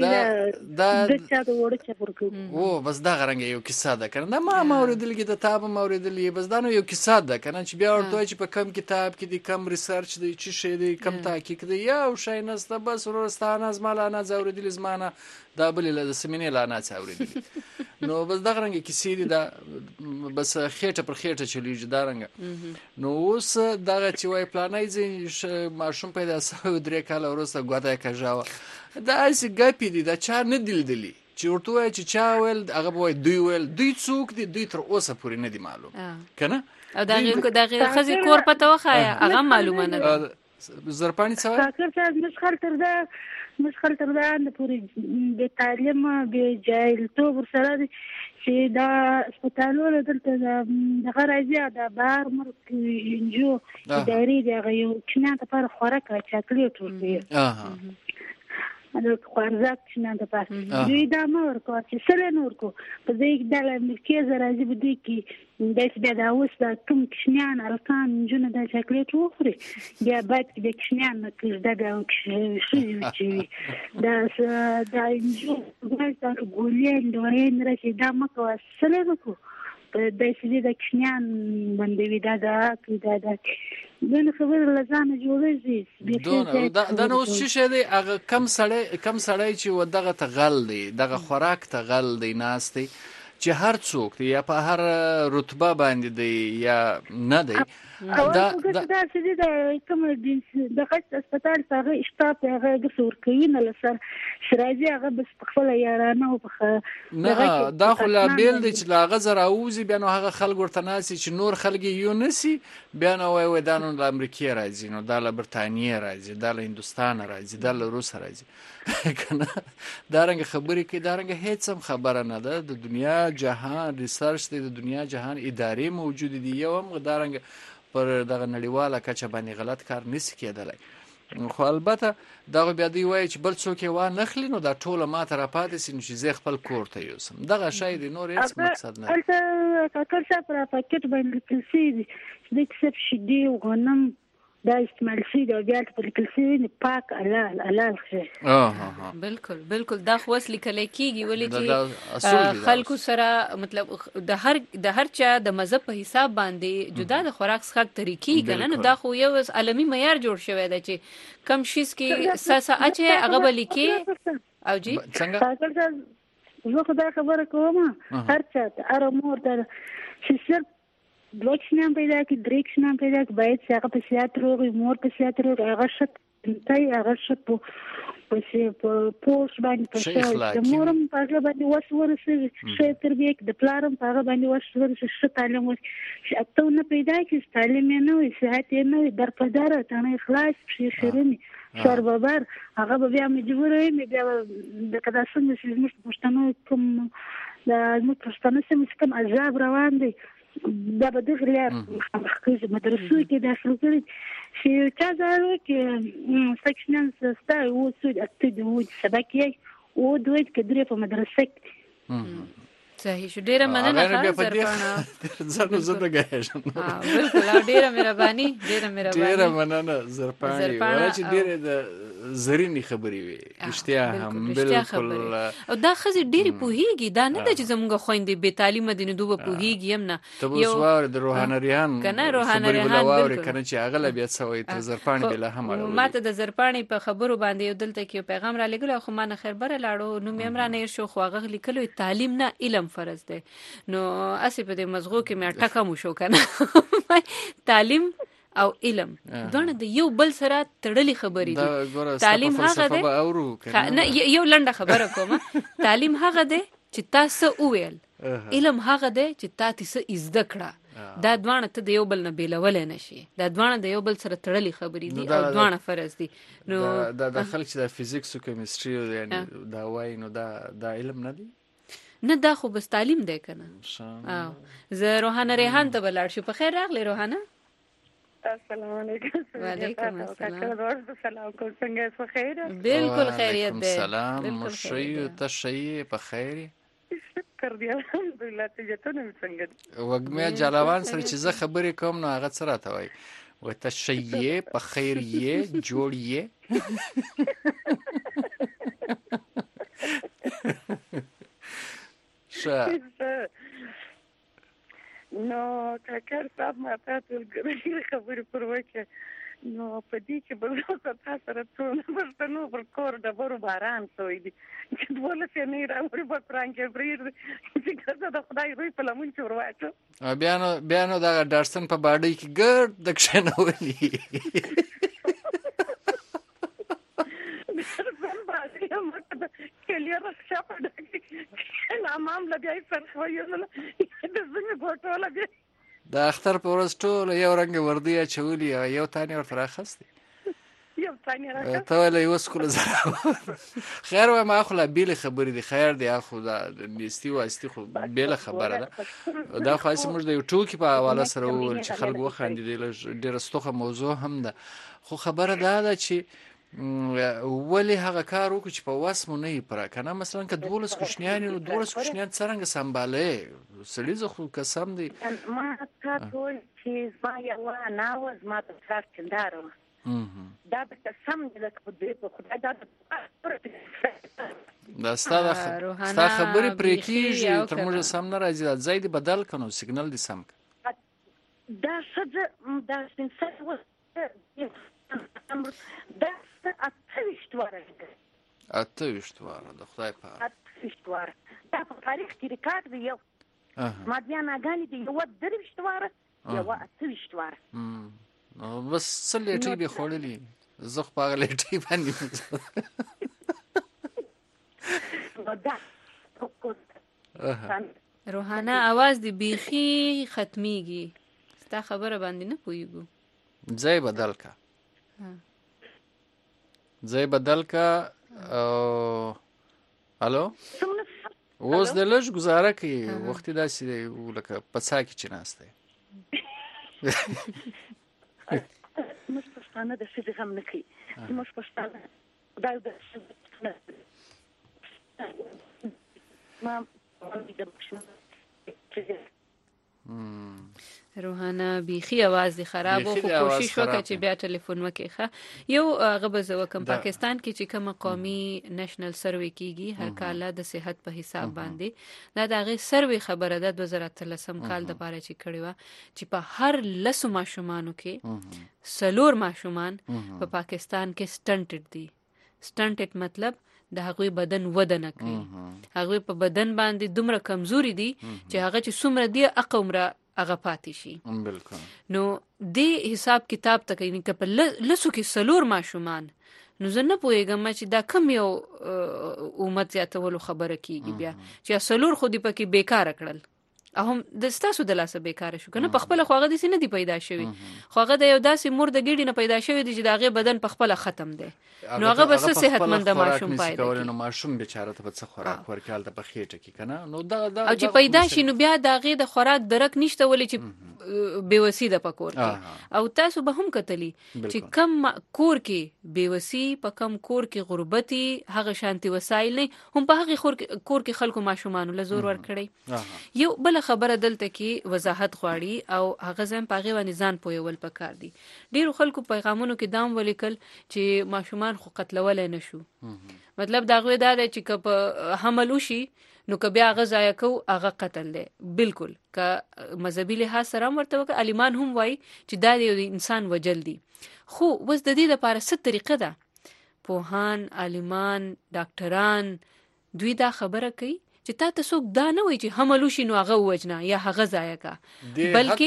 Speaker 17: او بس دغه رنګه یو کیسه ده که نه دا ما هم اورېدلې کې د تا به هم اورېدلې بس دا نو یو کیسه ده که نه چې بیا ورته وایي چې په کم کتاب کې دی کم ریسرچ دی څه شی دی کم تحقیق دی یو شی نسته بس وروره ستا انا زما له انا څه اورېدلې زما نه دا بلې د سمینې له انا څه اورېدلې نو بس دغه رنګه کیسې دي دا بس خېټه پر خېټه چلېږي دا رنګه نو اوس دغه چې وایي پلانی ځای ماشوم پیدا شوی 3 کاله وروسته ګوته یې کږه وه دا هسې ګپې دي دا چا نه دي لیدلي چې ورته ووایي چې چا ویل هغه به وایي دوی ویل دوی څوک دي دوی تر اوسه پورې نه دي معلوم که نه
Speaker 1: او د هغې ښځې کور پته وښایه هغه معلومه نه ده
Speaker 17: زرپاڼې څه وایي
Speaker 19: کاکر صاحب موږ خل تر دا نه پورې بې تعلیمه بې جاهلتوب ورسره دی چې دا هسپتالونه دلته دغه راځي د بهر ملک انجو ادارې د هغه یو کوچنیانو لپاره خوراک چاکلیټ ورکوي د خوارزاک کوچنیانو لپاره دوی دا مه ورکوه چې سره نه ورکوو په ځای کې دا له امریکې زه راځي په دوی کې داسې بیا دا اوس دا کوم کوچنیان هلکان نجونې دا چاکلیټ وخوري بیا باید کې د کوچنیان نه کږده بیا ښځې وچوي دا انجو دا ګولۍ دوایان راشي دا مه کوه سره نه کړو داسې د کوچنیان بندوي دا دا دونه خبره له ځانه جوړېږي
Speaker 17: دا نو اوس څه شی دی هغه کم سړی چې و دغه ته غل دی دغه خوراک ته غل دی ناست دی چې هر څوک دی یا په هر رتبه باندې دی یا نه دی
Speaker 19: دا چې دا کوم د خاص هسپتال څخه اشتاپ هغه د سورکوي نه لسر شرایزي هغه بس خپل یارانه او
Speaker 17: نه دا خو لا بیل دي چې لا غزر اوزي بیا نو هغه خلک ورته ناسي چې نور خلک یو نسی بیا نو وای دا نو د امریکای راځي نو د برتانیې راځي د هندستان راځي د روس راځي کنه دا رنګ خبرې کې دا رنګ هیڅ هم خبره نه ده د دنیا جهان ریسرچ د دنیا جهان ادارې موجود دي یو هم دا رنګ پر دغه نړیواله کچه باندې غلط کار نشي کېدلی خو البته دا بیا دی وای چې بل څوک یې و نخلی نو دا ټوله ماته را پاتې سي چې زه خپل کور ته یوسم دغه شی دی نور هیڅ مقصد نه
Speaker 19: البته کاکر صاحب را پاکټ باندې کلسي دي د کسب شدي او غنم دا استعمال شي دا بیا په کلسي پاک حلال شي
Speaker 1: بالکل دا خو اصلي کله کیږي ولې چې خلکو سره مطلب د هر چا د مذهب په حساب باندې جدا د خوراک څخه طریقې کنه نو دا خو یو عالمي معیار جوړ شوی دی چې کم شیز کې ساسه اچي هغه بلیکي او جی
Speaker 19: څنګه زه خدای خبره کوم هر چا ته مور ته چې دوکشنام پیدا کی دریکشنام پیدا کی باید څنګه په سیات روغي مور په سیات روغي هغه شت تای هغه شت په پوس باندې په مورم په هغه باندې وسورسه شي تربیه د پلارم په هغه باندې وسورسه شت تعلیم چې اته نه پیدا کی تعلیم نه وي صحت نه وي در په دار ته نه اخلاص شي شرمي سرببر هغه بیا مجبور وي بیا د کدا څنګه چې موږ پښتنو کوم د موږ پښتنو سم کوم عذاب روان دي دا به دغه لار مدرسو کې داخل کړي چې چا زارو کې سکشنن ستا او سود اته د وځ سبق یې او دوی کډره په مدرسه کې
Speaker 1: صحیح شو ډیره مننه
Speaker 17: خاص زرپانه زړګایم
Speaker 1: بالکل ډیره
Speaker 17: مننه زرپانه چې ډیره د زرینی خبرې وي اشتیا هم بالکل
Speaker 1: او دا خزي ډیره پوهیږي دا نه د چې زموږ خويندې به تعلیم دي دوه پوهیږي هم نه
Speaker 17: یو سوار د روحانریان
Speaker 1: کنه روحانریان بالکل
Speaker 17: کنه چې هغه لا بیا څوي ته زرپانه بلا هم
Speaker 1: ماته د زرپانه په خبرو باندې یو دلته کې پیغام را لګل خو ما نه خیر بره لاړو نو مې امر نه شو خو هغه لیکلو تعلیم نه علم فرض دی نو اسی په دې مزغو کې مې ټکه مو شو کنه تعلیم او علم دونه د یو بل سره تړلې خبرې دي تعلیم هغه دی نه یو لنډه خبره کوم تعلیم هغه دی چې تاسو وویل علم هغه دی چې تاسو زده کړه دا دوانه ته د یو بل نه بیلول نه شي دا دوانه د یو بل سره تړلې خبرې دي او دوانه فرض دي
Speaker 17: نو د خلک چې د فزیکس او کیمستري یعنی دا وای نو دا علم نه دی
Speaker 1: نه دا خو بس تعلیم دی کنه زه روحانه ریحان ته بلار شو په خیر راغلی روحانه
Speaker 20: السلام علیکم
Speaker 1: وعلیکم السلام
Speaker 20: سلام کو څنګه په خیر
Speaker 1: بالکل خیریت دی
Speaker 17: سلام مشي تشي په خیر
Speaker 20: شکر دی الحمدلله ته ته څنګه
Speaker 17: وګمه جلاوان سره چې زه خبرې کوم نو هغه سره ته وای و تشي په خیر یې جوړ یې
Speaker 20: نو کاکر صاحب ما تاسو ګرځي خبرې پر وکه نو په دې کې بل څه تاسو سره ټول پښتنو پر کور د بارو باران سوې دي چې ډول څه نه راوړي په پرانګ بریر چې ګرځا د خدای روي په لمون چور واچو
Speaker 17: بیا نو دا ډارسن په باډي کې ګرد د کښنولي
Speaker 20: کلیه رخصه پډه نه معاملې بیا یې فرق وایي د زمي ګوټو لګي
Speaker 17: د اختر په ورځ ټول یو رنګ وردی چولی یو تانی ورته راخسته
Speaker 20: یو تانی راخسته
Speaker 17: ته له یو سکول زره خیر و ما خو بیل خبرې دی خیر دی اخو دا نيستي واسطي خو بیل خبره ده دا خاص موږ د یو ټوکی په حواله سره ول چې خلک وخاندي ډیره ستوخه موضوع هم ده خو خبره ده چې ولی هغه کار وکړي چې په واسمو نه یې پره کنه مثلا که 12 کوشنیان نو 12 کوشنیان څنګه سمباله سړي زه خو قسم دی
Speaker 20: ما تاسو چې ما یو نه واز ما ته څنګه دا به سم دې په دې په خدای
Speaker 17: دا ستاسو خبرې پرې کیږي تر موږ سم نه راځي ځای دې بدل کړو سیګنال دې سم
Speaker 20: دا څه دا څنګه دا
Speaker 17: اتوشت واره د خدای په
Speaker 20: اتوشت واره دا په تاریخ کې ریکارډ دی یو ما بیا نه غانې دی یو دروشت واره یوه 28 واره
Speaker 17: نو بس څه لیټې به خوړلې زه خو په هغه لیټې باندې
Speaker 1: روحانه आवाज دی بیخي ختميږي ستا خبره باندې نه پويګو
Speaker 17: ځای بدل کا الو اوس د لږ گزاره کوي وخت داسې لکه پڅا کې چې ناشته
Speaker 20: موږ پښتانه د څه غم نه کوي موږ پښتانه خدای دې ما
Speaker 1: روحانه بیخي आवाज دی خراب او کوشش وکړه چې بیا ټلیفون وکړه یو غو زو کوم پاکستان کې چې کوم قومي نېشنل سروې کیږي هر کال د صحت په حساب باندې دا دغه سروې خبره ده 2013 کال د پاره چې کړی و چې په هر لسو ماشومانو کې سلور ماشومان په پاکستان کې سټنټډ دي سټنټډ مطلب د هغوی بدن ودنه کوي هغوی په بدن باندې دومره کمزوري دي چې هغه چې څومره دی عمره هغه پاتې شي
Speaker 17: بالکل
Speaker 1: نو د حساب کتاب تکي نه په لسو کې سلور ماشومان نو زه نه پوهیږم چې دا کم یو امت زیاتولو خبره کیږي بیا چې سلور خو دې پکې بیکار کړل هم د ستاسو د لاسه بیکار شو کنه په خپل خوغه دي نه دی پیدا شوی خوغه د یو داسې مور د ګډي نه پیدا شوی دی چې دغه بدن په خپل ختم دی نو هغه بس صحتمند ماشوم پیدا کوي
Speaker 17: نو ماشوم بیچاره ته څه خوراک ورکال د بخېټه کې کنه نو دا
Speaker 1: او چې پیدا شي نو بیا دغه د خوراک درک نشته ولې چې بیوسی د پکور کې او تاسو به هم کتلی چې کم کور کې بیوسی په کم کور کې غربتي هغه شانتي وسایل نه هم په هغه کور کې خلکو ماشومان له زور ور کړی یو بل خبره دلته کې وضاحت غواړي او هغه ځم پاغه باندې ځان پویول پکار دي ډیرو خلکو پیغامونو کې دام ولیکل چې ماشومان خو قتلول نه شو مطلب دا غوې دا چې کپ حمل وشي نو که بیا هغه ځای کو هغه قتل دی بالکل که مذهبي لحاظ سره ورته وک علیمان هم وای چې دا د انسان وجل دي خو وس د دې لپاره څه طریقه ده پوهان علیمان ډاکټران دوی دا خبره کوي چې تا ته څوک دا نه وایي چې حمل وشي نو هغه وجنه یا هغه ځای کا بلکې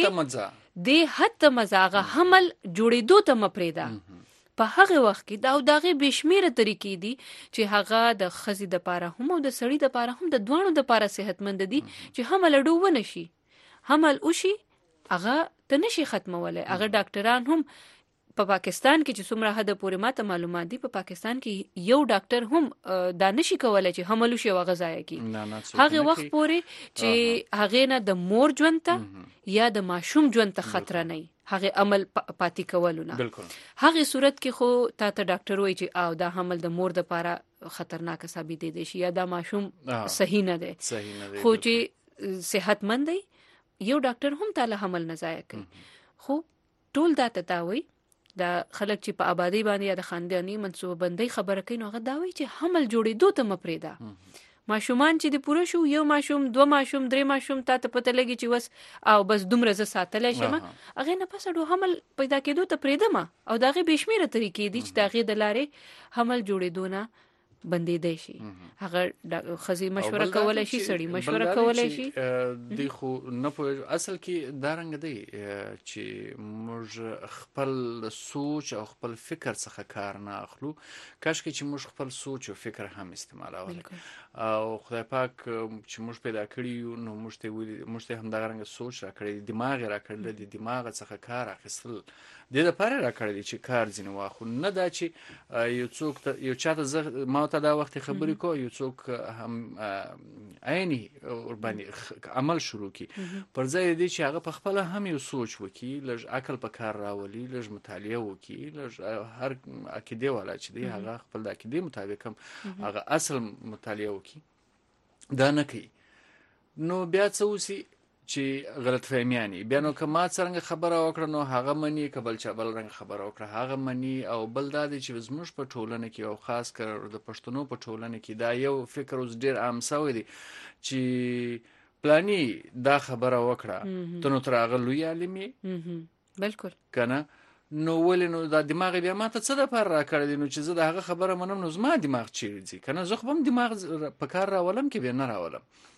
Speaker 1: د حتی مزاغه حمل جوړېدو ته مپریدا په هغه وخت کې دا او دغه بشمیره طریقې دي چې هغه د خزي د پاره هم او د سړی د پاره هم د دوانو د پاره صحتمند دي چې حمل ډوب نشي حمل وشي هغه ته نشي ختموله هغه ډاکټران هم په پاکستان کې چې څومره حد پورې ماته معلومات دي په پاکستان کې یو ډاکټر هم دا نشي کولای چې حمل وشي او غذای کی هغه وخت پورې چې هغه نه د مور ژوند ته یا د ماشوم ژوند ته خطر نه هغه عمل پاتې کولونه هغه صورت کې خو تا ته ډاکټر وایي چې او دا حمل د مور د پاره خطرناک ثابت دي شي یا دا ماشوم صحیح نه دی خو چې صحتمند دی یو ډاکټر هم تعالی حمل نه ضایع کوي خو ټول دا تداوی دا خلک چې په آبادی باندې یا د خاندانی منصوبه بندي خبره کوي نو هغه دا وایي چې حمل جوړېدو ته مپریدا ماشومان چې د پوره شو یو ماشوم دو ماشوم درې ماشوم ته پته لګي چې وس او بس دومره ز ساتلای شم هغه نه پسړو حمل پیدا کېدو ته پریدم او داغه بشمیره طریقې دي چې داغه د لارې حمل جوړېدو نه بندې دی شي هغه خزي مشوره کولای شي سړی مشوره کولای شي
Speaker 17: دی خو نه په اصل کې دا رنګ دی چې موږ خپل سوچ او خپل فکر څخه کار نه اخلو کاش کې چې موږ خپل سوچ او فکر هم استعمالوي او خدای پاک چې موږ پیدا کړی نو موږ ته هم دا رنګ سوچ را کړی دماغ را کړل د دماغ څخه کار اخیستل د لپاره را کړی چې کار ځنه واخو نه دا چې یو څوک یو چاته ما ته دا وخت خبرې کو یو څوک هم عیني باندې عمل شروع کی پر ځای دې چې هغه په خپل هم یو سوچ وکي لږ عقل په کار راولي لږ مطالعه وکي لږ هر عقیده والا چې دی هغه خپل د عقیده مطابق هم هغه اصل مطالعه وکي دا نه کوي نو بیا څه وسی چې غلط فهمیانی بیا نو که ما څنګه خبره وکړه نو هغه منی کبل چا بل رنګ خبره وکړه هغه منی او بل دا چې زموږ په ټولنه کې او خاص کر د پښتنو په ټولنه کې دا یو فکر اوس ډیر عام شوی دی چې پلانی دا خبره وکړه ته نو تر هغه لوی عالمي
Speaker 1: بالکل
Speaker 17: کنه نو ولې نو دا دماغ بیا ماته څه د پر را کړی نو چې زه د هغه خبره منم نو زما دماغ چیرې ځي کنه زه خو هم دماغ په کار راولم کې به نه راولم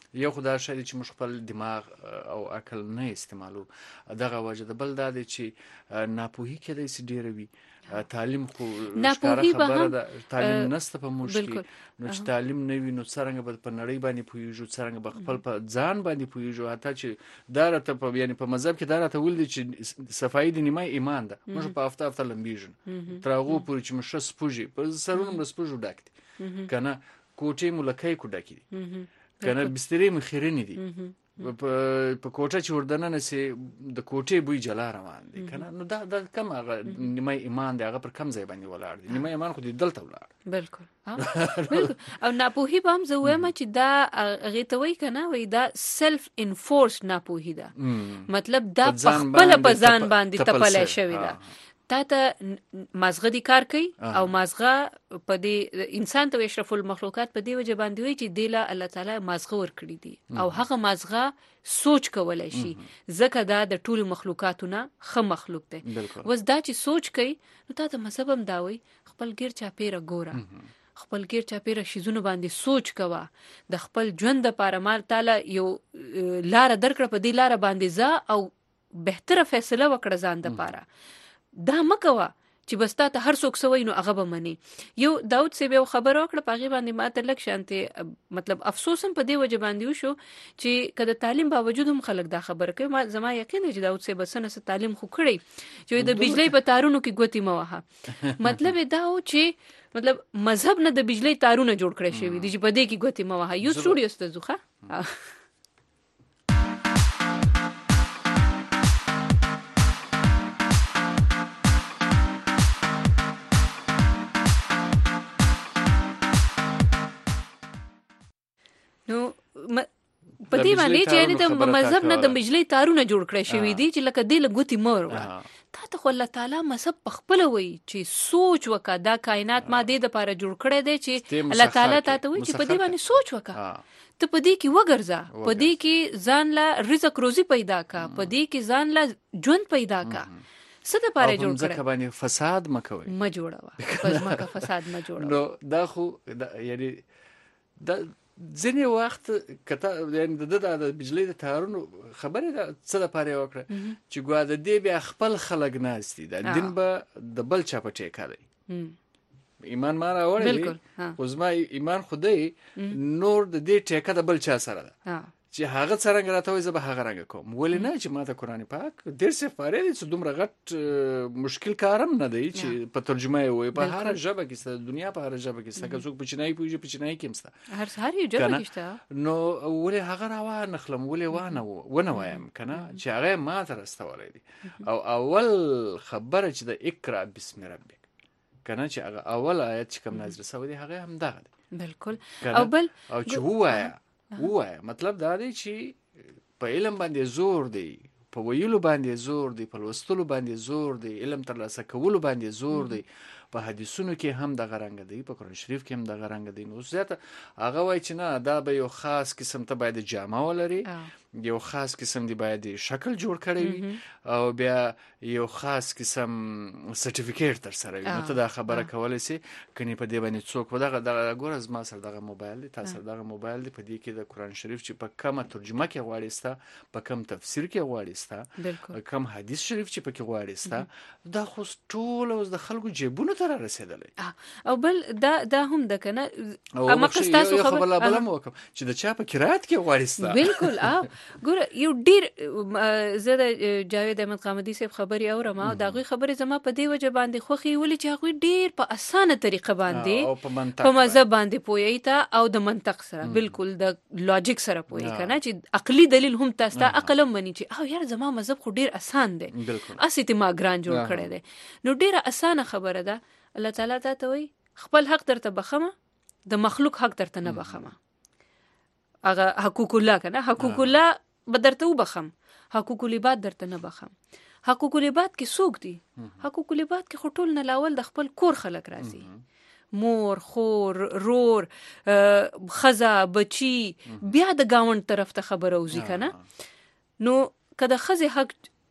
Speaker 2: یو خدای شاید چې موږ خپل دماغ او عقل نه استعمالو دغه وجه د بل دا دی چې ناپوهي کېدای شي ډېره وي تعلیم خو
Speaker 1: ناپوهي به هم
Speaker 2: تعلیم نشته په موږ کې نو چې تعلیم نه وي نو څرنګه به په نړۍ باندې پوهیږو څرنګه به خپل په ځان باندې پوهیږو حتی چې دا راته په یعنی په مذهب کې دا راته ولدي چې صفایي د نیمه ایمان ده موږ په هفته لمبیږو تر هغه پورې چې موږ سپوږی په سرونو موږ سپوږو ډک دي کنه کوټې مو لکۍ کو ډکې دي کنه بسترې مو خیرنې دي په کوټه چې وردنه نسی د کوټې بوی جلا روان دي کنه نو دا کم هغه نیمه ایمان دی هغه پر کم ځای باندې ولاړ دي نیمه ایمان خو دې دلته ولاړ
Speaker 1: بالکل او ناپوهي به هم زه وایم چې دا هغې ته وایي که نه وایي دا سیلف انفورس ناپوهي ده مطلب دا په خپله په ځان باندې تپلی شوې ده تا ته مازغه دي کار کوي او مازغه په دې انسان ته اشرف المخلوقات په دې وجه باندې وي چې دی له الله تعالی مازغه ورکړي دي او هغه مازغه سوچ کولای شي ځکه دا د ټولو مخلوقاتونه ښه مخلوق دی وس دا چې سوچ کوي نو تا ته مذهب هم دا وایي خپل ګیر چاپیره ګوره خپل ګیر چاپیره شیزونو باندې سوچ کوه د خپل ژوند دپاره مال تعالی یو لاره درکړه په دې لاره باندې ځه او بهتره فیصله وکړه ځان دپاره دا مکوه چې بس تا ته هر څوک سوی نو هغه به مني یو داود صاحب یو خبره وکړه په هغې باندې ماته لږ شانتې مطلب افسوس هم په دې وجه باندې وشو چې که د تعلیم باوجود هم خلک دا خبره کوي زما یقین دی چې داود صاحب څه نه څه تعلیم خو کړی چې د بجلی په تارونو کې ګوتې مه وهه مطلب یې دا و چې مطلب مذهب نه د بجلی تارونه جوړ کړی شوي دي چې په دې کې ګوتې مه وهه یو سټوډیوس ته ځو ښه نو په دې باندې چې د مذهب نه د بجلی تارونه جوړ کړی شوي دي چې لکه دې له ګوتې مه وروړه تا ته خو الله تعالی مذهب په خپله وایي چې سوچ وکړه دا کائنات ما دې دپاره جوړ کړی دی چې الله تعالی تا ته وایي چې په دې باندې سوچ وکړه ته په دې کې وګرځه په دې کې ځان له رزق روزي پیدا کړه په دې کې ځان له ژوند پیدا کړه څه دپاره جوړ کړی
Speaker 2: ځکه باندې فساد مه کوئ
Speaker 1: مه جوړوه په ځمکه فساد مه جوړوه
Speaker 2: نو دا خو یعنی دا ځینې وخت کته یعنی د بجلی د تارونو خبرې ده څه دپاره یې وکړه چې ګوا د دې بیا خپل خلک ناست دي دا دین به د بل چا په ټیکه دی ایمان ما راوړی دی خو زما ایمان خو دی نور د دې ټیکه د بل چا سره ده چې هغه څرنګه راته وایي زه به هغه رنګه کوم ولې نه چې ما ته قرآن پاک ډېر سپارې دي چې دومره غټ مشکل کار هم نه دی چې په ترجمه یې وایي په هره ژبه کې شته د دنیا په هره ژبه کې شته که څوک په چینایي پوهېږي په چینایي کې هم شته
Speaker 1: هر یو ژبه کې شته
Speaker 2: نو ولې هغه راوانخلم ولې ونه وایم که نه چې هغه یې ما ته رسولی دي او اول خبره چې د اقرا بسم ربک که نه چې هغه اول آیت چې کوم نازل شوی دی هغه هم دغه دی
Speaker 1: بالکل
Speaker 2: او چې ووایه مطلب دا دی چې په علم باندې زور دی په ویلو باندې زور دی په لوستلو باندې زور دی علم ترلاسه کولو باندې زور دی په حدیثونو کې هم دغه رنګ دی په قرآن شریف کې هم دغه رنګ دی نو زیاته هغه وایي چې نه دا به یو خاص قسم ته باید جامه ولري یو خاص قسم دی باید شکل جوړ کړی وي او بیا یو خاص قسم سرټیفیکیټ تر سره وي نو ته دا خبره کولی سي کنې په دې باندې څوک په دغه ګوره زما سره دغه موبایل دی تا سره دغه موبایل دی په دې کې د قرآن شریف چې په کومه ترجمه کې غواړې ستا په کوم تفسیر کې غواړې ستا کوم حدیث شریف چې پکې غواړې ستا دا خو ټول اوس د خلکو جیبونو ته را رسېدلی
Speaker 1: او بل دا هم ده که نه
Speaker 2: مخکې ستاسو خبره بله مو وکړم چې د چا په کرایت کې غواړې ستا
Speaker 1: بالکل ګوره یو ډېر زه د جاوید احمد قامدي صاحب خبرې اورم او د هغوی خبرې زما په دې وجه باندې خوښې ولې چې هغوی ډېر په اسانه طریقه باندې په مذهب باندې پوهیږي ته او د منطق سره بالکل د لاجیک سره پوهیږي که نه چې عقلي دلیل هم تاسو ته عقل هم مني چې او یار زما مذهب خو ډېر اسان دی هسې ته ما ګران جوړ کړی دی نو ډېره اسانه خبره ده الله تعالی تا ته وایي خپل حق درته بخمه د مخلوق حق درته نه بخمه هغه حقوق الله که نه حقوق الله به درته وبخم حقوق العباد درته نه بخم حقوق العباد کې څوک دي حقوق العباد کې خو ټول نه لاول د خپل کور خلک راځي مور خور رور ښځه بچي بیا د ګاونډ طرف ته خبره وځي که نه نو که د ښځې حق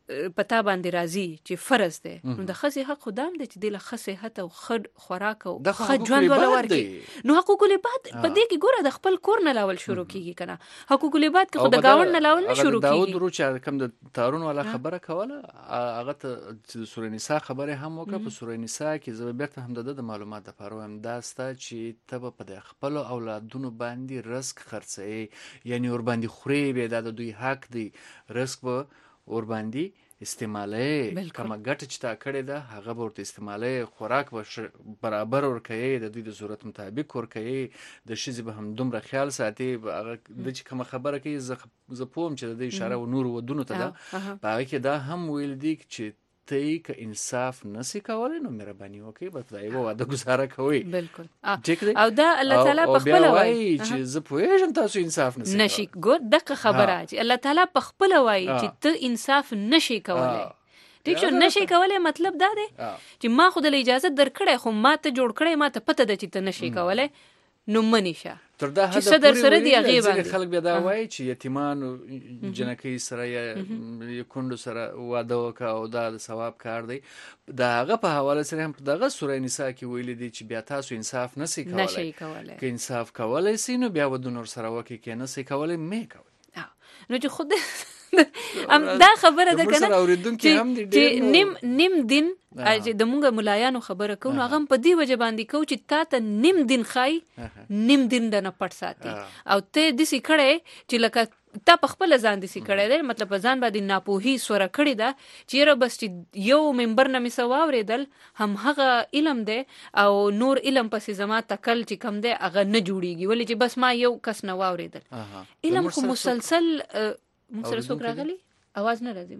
Speaker 1: پتا باندې راځي چې فرض دی نو د خزي حق خدام دی چې د له صحت او خد خوراک او خد ژوند ولا ورکي نو حقوق العباد په دې کې ګوره د خپل کور نه لاول شروع کیږي کنه حقوق العباد کې خود گاوند نه لاول نه شروع کیږي داود
Speaker 17: ورو چې کوم د تارون ولا خبره کوله هغه ته د سورې نساء خبره هم وکړه په سورې نساء کې زه بیرته هم د معلومات لپاره هم داسته چې ته په خپل اولادونو باندې رزق خرڅي یعنی ور باندې خوري به د دوی حق دی رزق به ور باندې استعماله کما ګټ چې تا کړی ده هغه ورته استعماله خوراک برابر ورکړي د دوی د ضرورت مطابق ورکړي د شذ به هم دومره خیال ساتي هغه د چې کوم خبره کوي ز پوم چې د اشاره و نور ودونو ته ده هغه کې دا هم ویل دي چې ته که انصاف نسی کولای نو مهرباني وکړئ به خدای به واده گزاره کوي
Speaker 1: بالکل او دا الله تعالی په خپل وایي
Speaker 17: چې زه پوهیږم تاسو انصاف
Speaker 1: نشي ګور دغه خبره چې الله تعالی په خپل وایي چې ته انصاف نشي کولای ټیک شو نشي کولای مطلب دا دی چې ما خو د اجازه درکړې خو ما ته جوړ کړې ما ته پته ده چې ته نشي کولای نو منیشه
Speaker 17: تر دا حد پورې خلک بیا دا وایي چې یتیمانو جنکې سره یا کندو سره واده وکړه او دا د ثواب کار دی د هغه په حواله سره هم دغه سورې نساء کې ویل دي چې بیا تاسو انصاف نسی کولای که انصاف کولای سي نو بیا ودونو سره وکړي که نسی کولای مې کوي
Speaker 1: نو چې خود دا خبره ده کنه چې نیم دین چې د مونږ ملایانو خبره کوو هغه په دې وجه باندې کوو چې تا ته نیم دین خای نیم دین د نه پټ ساتي او ته د سې کړه چې لکه تا په خپل ځان د سې کړه دی مطلب ځان باندې ناپوهي سوره کړی ده چې را بس چې یو منبر نه می سواوریدل هم هغه علم دی او نور علم پسې زما تکل چې کم دی هغه نه جوړیږي ولې چې بس ما یو کس نه واوریدل علم خو مسلسل مونږ سره څوک راغلی आवाज نه راځي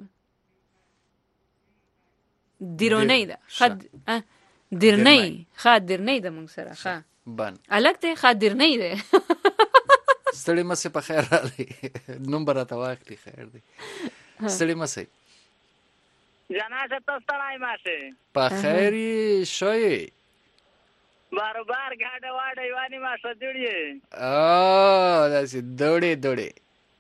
Speaker 1: دیرونی ده خد دیرنی خادرنی ده مونږ سره ښه
Speaker 17: بن
Speaker 1: الګ ته خادرنی ده
Speaker 17: ستړي مسه په خیر راځي نمبر راته واخلي خیر دی ستړي مسه
Speaker 3: جنازه تاسو تړای ماشه
Speaker 17: په خیر شوي
Speaker 3: بار غاډه واډه یوانی ما سدړي
Speaker 17: داسې دوړې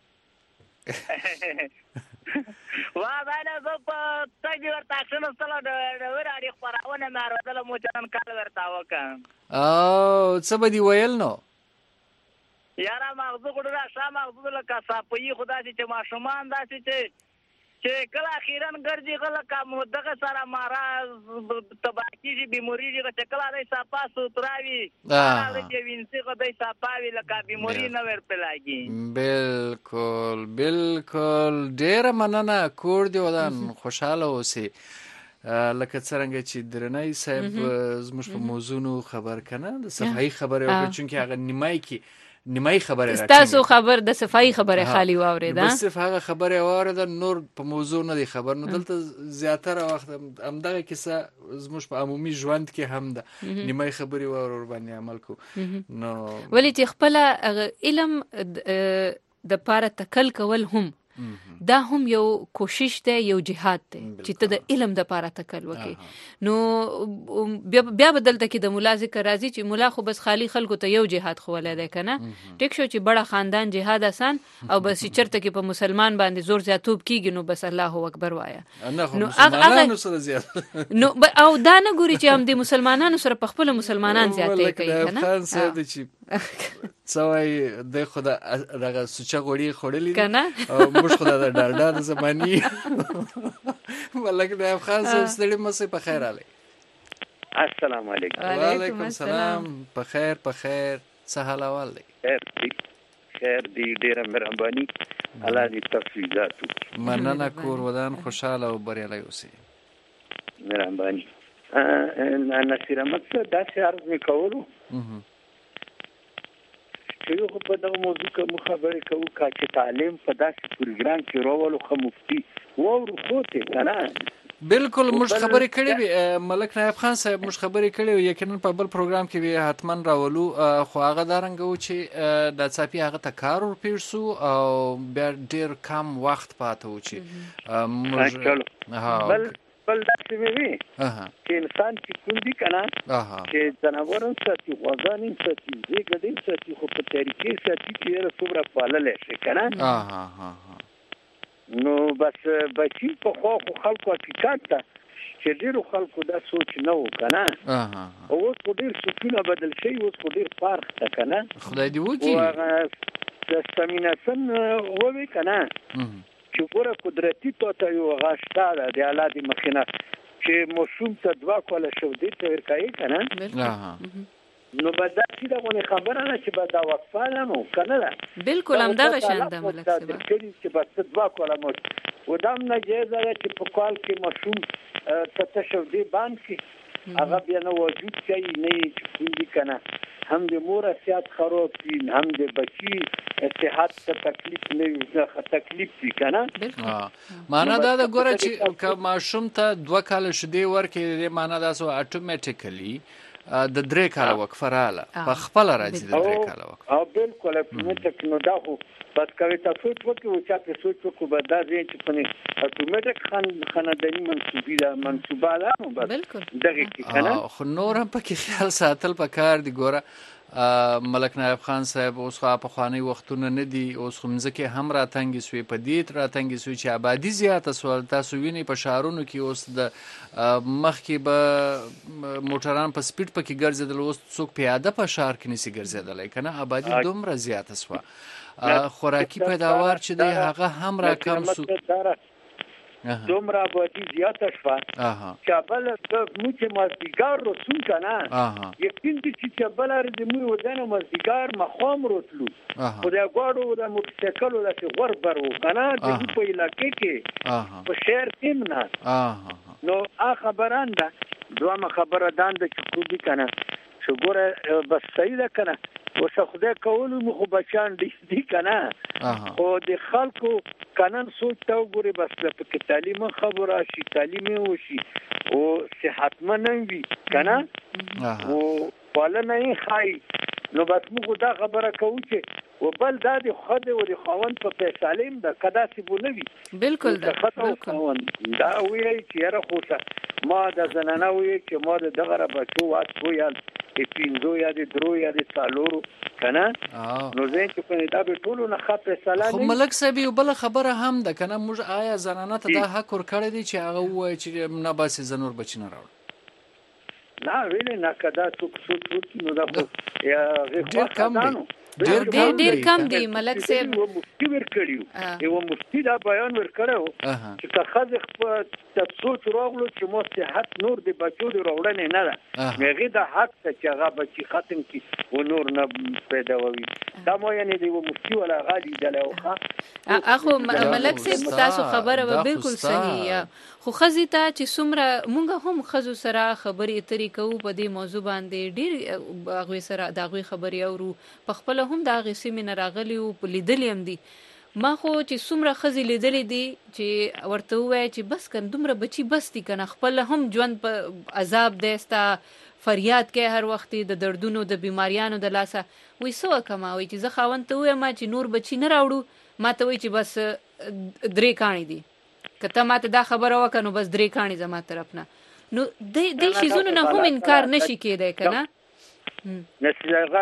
Speaker 3: وا باندې زه په تګ ورته څنګه ستله د وراري خبرونه مې راځله مو چن کال ورته وکم
Speaker 17: څه به دی ویل نو
Speaker 3: یاره مغزو ګډه شا مغزو لکه صاحبې خدا چې ماشومان داسې چې کله اخیرا ګرځي غل کوم دغه سره مارا تباکی دي بیماری دي چې کله دای صفا سوتراوي هغه چې وینځي غدای صفاوي لکه بیماری نه ورته
Speaker 17: لاګي بالکل ډیر مننه کور دی ودان خوشاله اوسئ لکه څنګه چې درنۍ صاحب زموږ په موضوع خبر کنه د صفائی خبره وکړي چې هغه نیمای خبره راځي
Speaker 1: تاسو خبر د صفائی خبره خالی واوریدا
Speaker 17: بس هغه خبره واوریدا نور په موضوع نه دی خبر نو دلته زیاتره وخت همدغه کیسه زموږ په عمومي ژوند کې هم ده نیمای خبره واور باندې عمل کو نو
Speaker 1: ولی چې خپل علم د پاره تکل کول هم دا هم یو کوشش دی یو جهاد دی چې ته د علم د پاره تکل وکې نو بیا بدلته کې د مولا ذکر راځي چې مولا خو بس خالی خلکو ته یو جهاد خو ولای دی کنه ټیک شو چې بڑا خاندان جهاد آسان او بس چرته کې په مسلمان باندې زور زیاتوب کیږي نو بس الله اکبر وایا
Speaker 17: نو مسلمانانو سره زیات
Speaker 1: نو او دا نه ګوري چې هم د مسلمانانو سره په خپل مسلمان زیاتې کوي کنه
Speaker 17: خان صاحب چې څوای د خدا دغه سوچا غوړي خورلې
Speaker 1: کنه
Speaker 17: او موږ خدا د ډاډا زماني ولکه د افغان سره ستړي مسه په خیر علي
Speaker 3: السلام علیکم
Speaker 17: وعلیکم السلام په خیر څه حال اول دی
Speaker 3: خیر دی ډیره مهرباني الله دې تفضیلات
Speaker 17: مننه کور ودان خوشاله او بریالي اوسئ
Speaker 3: مهرباني نصیر احمد صاحب دا څه عرض وکولو یو په دغه موضوع کې خبرې کوو چې تعلیم په داسې پروګرام کې راولو خو مفتي وورو خوته کنه
Speaker 17: بالکل موږ خبرې کړې ملک نایب خان صاحب موږ خبرې کړې یقینا په بل پروګرام کې به حتما راولو خو هغه دارنګ و چې د صافي هغه ته کار ورپېرسو او بیا ډېر کم وخت پاتې و چې موږ
Speaker 3: بل داسې وي چې انسان چې کوم دي کنه چې ځناورن ساتي غوځانین ساتي زیګدین ساتي خو په طریقې ساتي چې څومره پالل شي کنه نو بس بچی په خو خلکو حقیقت ته چې ډیرو خلکو دا سوچ نه وکنه اوس خو ډیر سکونه بدل شي اوس خو ډیر فرق تا کنه
Speaker 17: خدای دې وکړي
Speaker 3: د سمیناسن ووي کنه چې ګوره قدرتي توته یو غاشتا د حالات مخینه چې موسوم ته دوا کوله شو دې ته ورکایي کنه نو بعد دا غونې خبره نه چې بعد دا وقفه نه مو کنه
Speaker 1: بالکل هم دا شان د ملک سبا
Speaker 3: چې بس دوا کوله مو ودام نه جزا چې په کال کې موسوم ته شو دې باندې هغه بیا نو وجود کوي نه چې کوي کنه هم د مور صحت خراب دي هم د بچي صحت ته تکلیف نه وي تکلیف دي کنه
Speaker 17: معنا دا د ګوره چې ماشوم ته 2 کال شدي ورکې معنا دا سو اتوماتیکلی د 3 کال وقفه رااله په خپل راځي د 3 کال وقفه
Speaker 3: او بالکل په نو دا خو بس کوي تاسو وکړو چې تاسو وکړو به دا ځین چې په اتوماتیک خاندانی منصوبه ده نو بالکل دغه کنه
Speaker 17: خو نور هم پکې خیال ساتل پکار دی ګوره ملک نایب خان صاحب اوس خو په خواني وختونه نه دي اوس خو مزکه هم راتنګي سوی په دې راتنګي سوی چې آبادی زیاته سوال تاسو ویني په شهرونو کې اوس د مخ کې به موټران په سپیډ پکې ګرځیدل اوس څوک پیاده په شهر کې نسی ګرځیدل کنه آبادی دومره زیاته سوه خوراکي پیداوار چې دی هغه هم را کم سو
Speaker 3: دومره آبادی زیاته شوه چې بل د موږ مازدیګر رسون کنه یقین دي چې بل د موږ ودانه مازدیګر مخام رسلو خو دا غواړو د موټرسایکل د غور برو کنه د په علاقې کې په شهر کې نه نو خبران ده دوه خبره دانده چې کو دي کنه چې ګوره بس صحیح ده کنه وسه خدای کولو مخ بچان دي کنه او د خلکو قانون سوچ ته وګوري بس په تعلیم خبره شي تعلیم وشي او صحتمن وي کنه او ولنه خای نو بس موږ دا خبره کوو چې وبل دا د خدای او د خوان په فیصلیم د کدا سی بولوي
Speaker 1: بالکل دا
Speaker 3: دا وی چې را خوته ما د زنانه وی چې ما دغه را بچو وات کویل پینځو یا د درو یا د څالورو کنه نو زه چې په دا به ټولو نه خاطر سلام
Speaker 17: خو ملک صاحب یو بل خبره هم ده کنه موږ آیا زنانه ته دا حق ورکړی دی چې هغه وایي چې نه باسي زنور بچنه راوړ
Speaker 3: نه ویل نه کدا څوک نو دا یا
Speaker 17: ډیر کم دی
Speaker 1: ډیر کم دی ملک صاحب
Speaker 3: مفتی ورکړیو یو مفتی دا بیان ورکړو چې خاصه په سوچ راغلو چې مو صحت نور دی بچو دی راوړنه نه ده مګي دا حق چې هغه بچي ختم کی و نور نه پیدا وي دا مو یعنی دی مفتی ولا غالي دلوخه
Speaker 1: اخو ملک صاحب تاسو خبره بالکل صحیح خو خزي ته چې څومره مونږ هم خزو سره خبرې اترې کوو په دې موضوع باندې ډېر هغه سره دا غوي خبرې اورو په خپل هم دا غسي من راغلی او لیدلې هم دي ما خو چې څومره خزي لیدلې دي چې ورته وای چې بس کن دومره بچي بس دي کنه خپل هم ژوند په عذاب دیستا فریاد کې هر وخت د دردونو د بیماریانو د لاسه وې سو کماوي چې زه خاوند ته وایم چې نور بچي نه راوړو ما ته وای چې بس 3 کانی دي کته ماته دا خبره وکنو بس 3 کانی زما طرف نه نو د شي زونه نه هم انکار نشي کېدای کنه
Speaker 3: نسلغه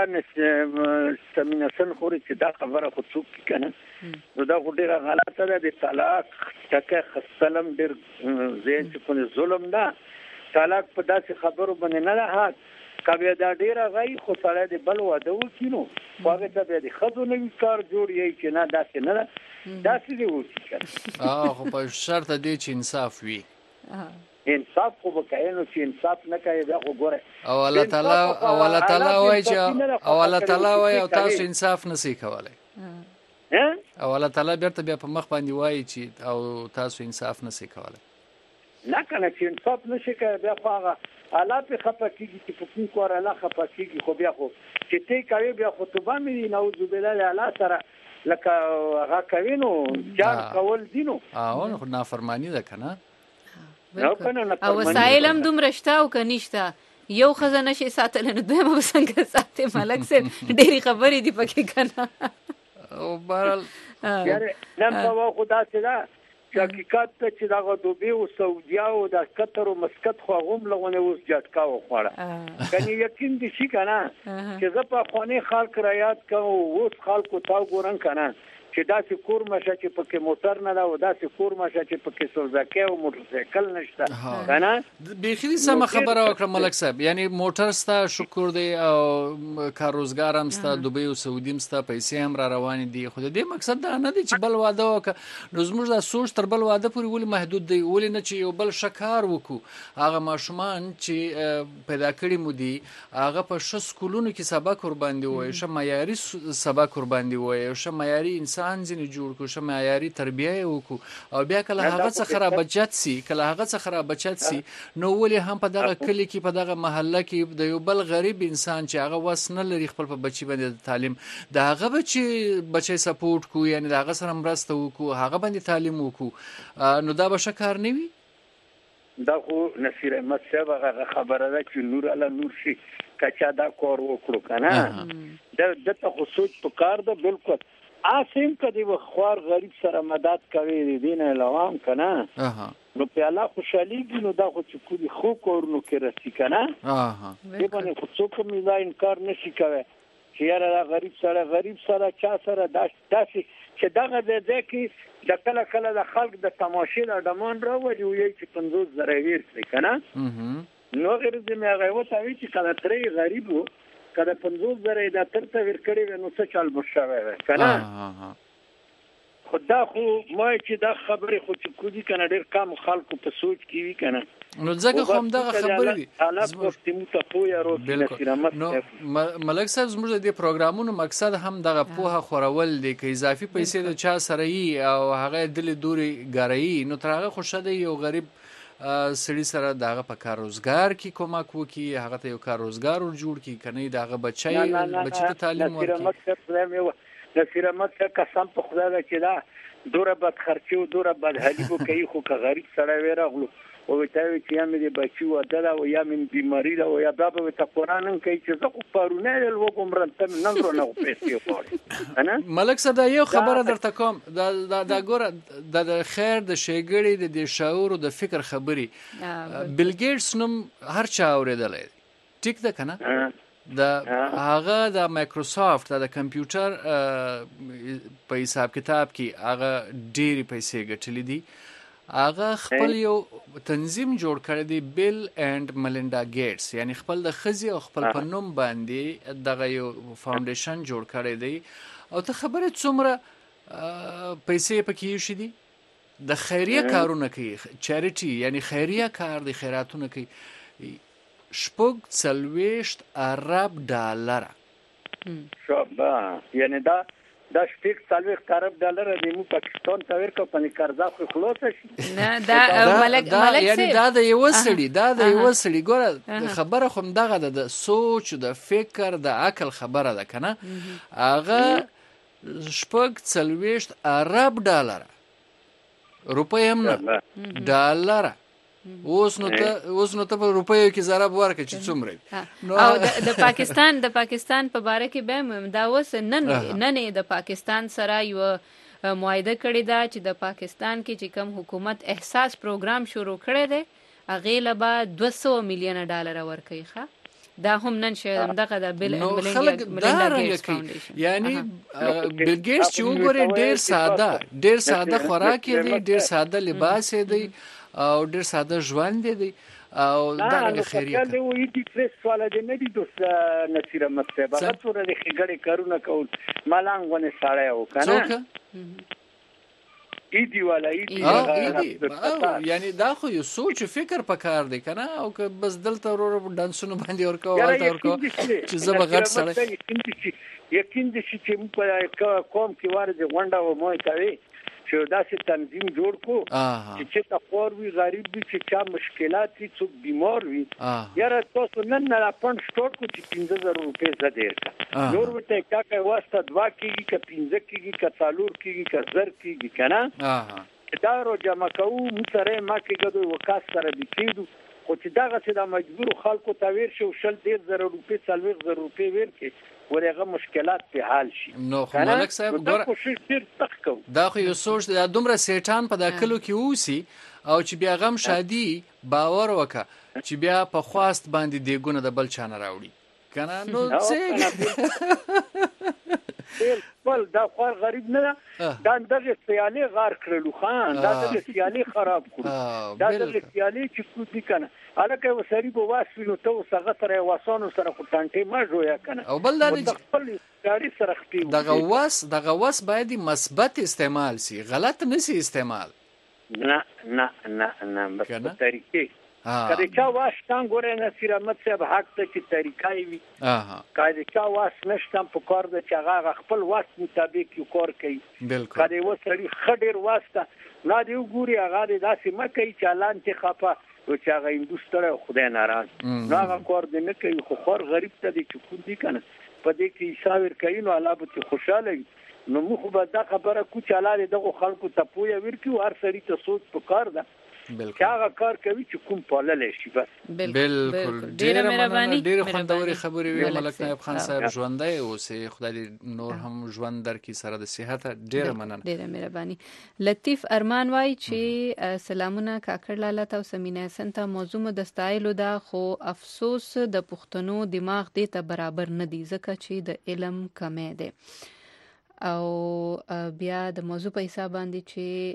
Speaker 3: سمیناسن خوري چې دا خبره خو څوک کنه نو دا ډیره غلطه ده د طلاق تکه خصلم ډیر زین چې په ظلم ده طلاق په داسې خبرو باندې نه ده کبه دا ډیره غي خو سره د بل واده وکینو هغه ته به د خزو نوی کار جوړ یی چې نه داسې نه داسې دی وکړي
Speaker 17: خو په شرط دی چې انصاف وي
Speaker 3: انصاف خو وکاینو چې انصاف نه کوي دا خو ګوره
Speaker 17: او الله تعالی وایي چې او تاسو انصاف نسی کولای او الله تعالی بیرته بیا په مخ باندې وایي چې او تاسو انصاف نسی کولای
Speaker 3: نه کنه چې انصاف نشي کوي بیا هغه الله په خپه کیږي چې په کوم کار الله خپه کیږي خو بیا خو چې ته کوي بیا خطبه مې نعوذ بالله الله سره لکه هغه کوي نو جار کول دینو
Speaker 17: نو نافرمانی ده کنه
Speaker 1: او وسایل هم دومره شته او کنيشته یو خزانه شي ساتل نه دوی به څنګه ساتي ملک صاحب ډېری خبرې دي پکې کنه
Speaker 17: او بهرال
Speaker 3: یاره نن په خدا سره حقیقت ته چې دا دوبه او سعودي او د قطر او مسقط خو هم لغونه اوس جټکا وخوړه کني یقین دي شي کنه چې زه په خانه خلک را یاد کوم اوس خلکو تاو ګورن کنه چې داسې کور مشه چې پکې موټر نه دا او داسې کور مشه چې پکې سوزاکي او موټرسایکل نشته کنه
Speaker 17: بيخي سم خبره وکړه ملک صاحب یعنی موټر ستا شکر دی او کار روزګار هم ستا دوبۍ او سعودي هم ستا پیسې هم را روان دي خو دې مقصد دا نه دی چې بل واده وکړه نو زموږ دا سوچ تر بل واده پورې ولې محدود دی ولې نه چې یو بل شکار وکړو هغه ماشومان چې پیدا کړي مو دي هغه په ښه سکولونو کې سبق ور باندې وایي ښه معیاري سبق ور باندې وایي ښه معیاري انسان ځینې جوړ کړو ښه معیاري تربیه یې وکړو او بیا کله هغه څخه را بچت سي کله هغه څخه را بچت سي نو ولې هم په دغه کلی کې په دغه محله کې د یو بل غریب انسان چې هغه وس نه لري خپل په بچي باندې تعلیم د هغه بچي سپورټ کو یعنی د هغه سره مرسته وکړو هغه باندې تعلیم وکړو نو دا به شکار نه وي
Speaker 3: دا خو نصیر احمد صاحب هغه خبره ده چې نور الله نور شي کچا دا کار وکړو کنه دته خو سوچ په کار ده بالکل اسیم کدی و خوار غریب سره مدد کوي دین لوام کنه نو په الله خوشالي نو دا خو چې کوی خو کورونو کې رسی کنه دې باندې خو څوک مې انکار نشي کوي چې یاره غریب سره چا سره داسې چې دغه د کې د کله د خلک د تماشې د ډمان راوړي وي چې 50,000 ورسې کنه نو غیر دې مې هغه وته وی چې کله ترې غریب وو کله 50,000 د ترته ور کړی نو څه چل بشاوي کنه خدا خو ما چې دا خبره خو چې کوی کنه ډېر کم خلکو په سوچ کې وی کنه
Speaker 17: نو ځکه خو هم دغه خبره دي
Speaker 3: حالات وختمو ته پوی ورو
Speaker 17: نو ملک صاحب زموږ د پروګرامونو مقصد هم دغه پوهه خورول دي چې اضافي پیسې د چا سره یي او هغه دلی دوري غړی نو ترغه خوشاله یو غریب سړي سره دغه په کار روزګار کې کومک وکي هغه ته یو کار روزګار جوړ کی کنه دغه بچي ته تعلیم ورکړي
Speaker 3: نصیر احمد قسم په خدای دا چې دا دوره بد خرچي او دوره بد حالي کوي خو که غریب سره ویراغلو او ته چې یا مې بچي ودل او یا مې بیماری دا او یا بابا ته قرآن کوي چې زه خو پرونه له وګمرن ته نن ورو پیسې وړي انا
Speaker 17: ملک صدا یو خبره درته کوم دا ګوره د خیر د شیګړې د شعور او د فکر خبري بیل ګیټس نوم هر چا اوریدلې ټیک ده کنه د هغه د مایکروسافت د کمپیوټر په حساب کتاب کې هغه ډېری پیسې ګټلې دي هغه خپل یو تنظیم جوړ کړی دی بیل اینڈ ملینډا ګیټس یعنی خپل د خزي او خپل په نوم باندې دغه یو فاونډیشن جوړ کړی دی او ته خبره څومره پیسې پکې شې دي د خیریه کارونه کوي چاریټي یعنی خیریه کار دی خیراتونه کوي شپږ څلوېښت ارب ډالر
Speaker 3: شابه یعنی دا شپږ څلوېښت ارب ډالر دی مو پاکستان ته ورکو په قرضه خو خلاص شي
Speaker 1: نه دا ملک
Speaker 17: یعنی دا د یو سړي ګوره خبره خو دغه د سوچ د فکر د عقل خبره ده کنه هغه شپږ څلوېښت ارب ډالر روپۍ هم نه ډالر اوس نو ته په روپیو کې ضرب ورکړي چې څومره
Speaker 1: او د پاکستان په باره کې به دا اوس نن د پاکستان سره یو معاهده کړې ده چې د پاکستان کې چې کوم حکومت احساس پروګرام شروع کړی دی هغې له به 200 میلیونه ډالر ورکوي ښه دا هم نن شاید دغه د بیل ملینډا ګیټس فاونډیشن
Speaker 17: یعنی بیل ګیټس چې وګوري ډېر ساده خوراک دی ډېر ساده لباس دی او ډېر ساده ژوند دی او دا خیریه
Speaker 3: ده وی دي پریس سوال دې نه دي دوست نصیر احمد صاحب هغه ټول د خګړې کارونه کول مالانګونه ساړی او کنه ایدی والا ایدی
Speaker 17: یعنی دا خو یو سوچ فکر پکار دی کنه او که بس دلته ورو ډانسونو باندې ورکو چې زما غټ سره
Speaker 3: یقین دي چې په قوم کې وارد غونډه و مو کوي چې داسې تنظیم جوړ کو چې تا خور وی غریب وي چې چا مشکلات وي څوک بیمار وي یاره تاسو نن نه پند سٹور کو چې 15000 روپے زدیر کا نور وته کا کوي واسطه دوا کیږي ک 15 کیږي ک څالور کیږي ک زر کیږي کنه دا رو جمع کوو متره ما کې غو وکاس سره دي کېدو خو چې دغه څه د مجبور خلکو ته ویر شو 10000 روپے 10000 روپے ورکې ورغه مشکلات په حال شي
Speaker 17: نو خو ملک صاحب ګوره دا خو یو سوچ د دومره سیټان په داخلو کې اوسي او چې بیا غم شادي باور وکا چې بیا په خواست باندې دیګونه د بل چانه راوړي کنه نو څه
Speaker 21: خپل دا خوار غریب نه دا دغه سیالي غار کړلو خان دا دغه سیالي خراب کړو دا دغه سیالي چې کو دي کنه الکه وسری په واسو ته وسغه سره واسانو سره خټانټي ما جوړه کنه
Speaker 17: او بل دا
Speaker 21: خپل ګاډي سره خپل
Speaker 17: دغه واس باید مثبت استعمال سي غلط نه سي استعمال
Speaker 21: نه په طریقې کله چا واشتان ګورې نصیر احمد صاحب حق ته چې طریقای وي کله چا واس نشتم په کار د چاغه خپل واس مطابق یو کار کوي
Speaker 17: بالکل
Speaker 21: کله وسړي خډیر واسطه نه دی ګوري هغه داسې مکه چالان ته خپه او چې هغه هندوستان خدای ناراض نه هغه کار دی نه کوي خو خور غریب ته دی چې کوم دی کنه په دې کې حساب کوي نو الله به خوشاله وي نو موږ به دا خبره کو چې الله دغه خلکو ته پوهه ورکړي هر سړي ته سوچ پکار ده هغه کار کوي چې کوم پالل شي بس
Speaker 17: بالکل ډیره مهرباني ډیره خوندوري خبرې وی ملک نایب خان صاحب ژوندۍ اوسې خدای نور هم ژوند درکې سره د صحت ډیره مننه
Speaker 1: ډیره مهرباني لطیف ارمان وای چې سلامونه کاکړ لاله او سمینه سنت موضوع مدستایلو دا خو افسوس د پښتنو دماغ دې ته برابر نه دی ځکه چې د علم کمی دی او بیا د موضوع په حساب باندې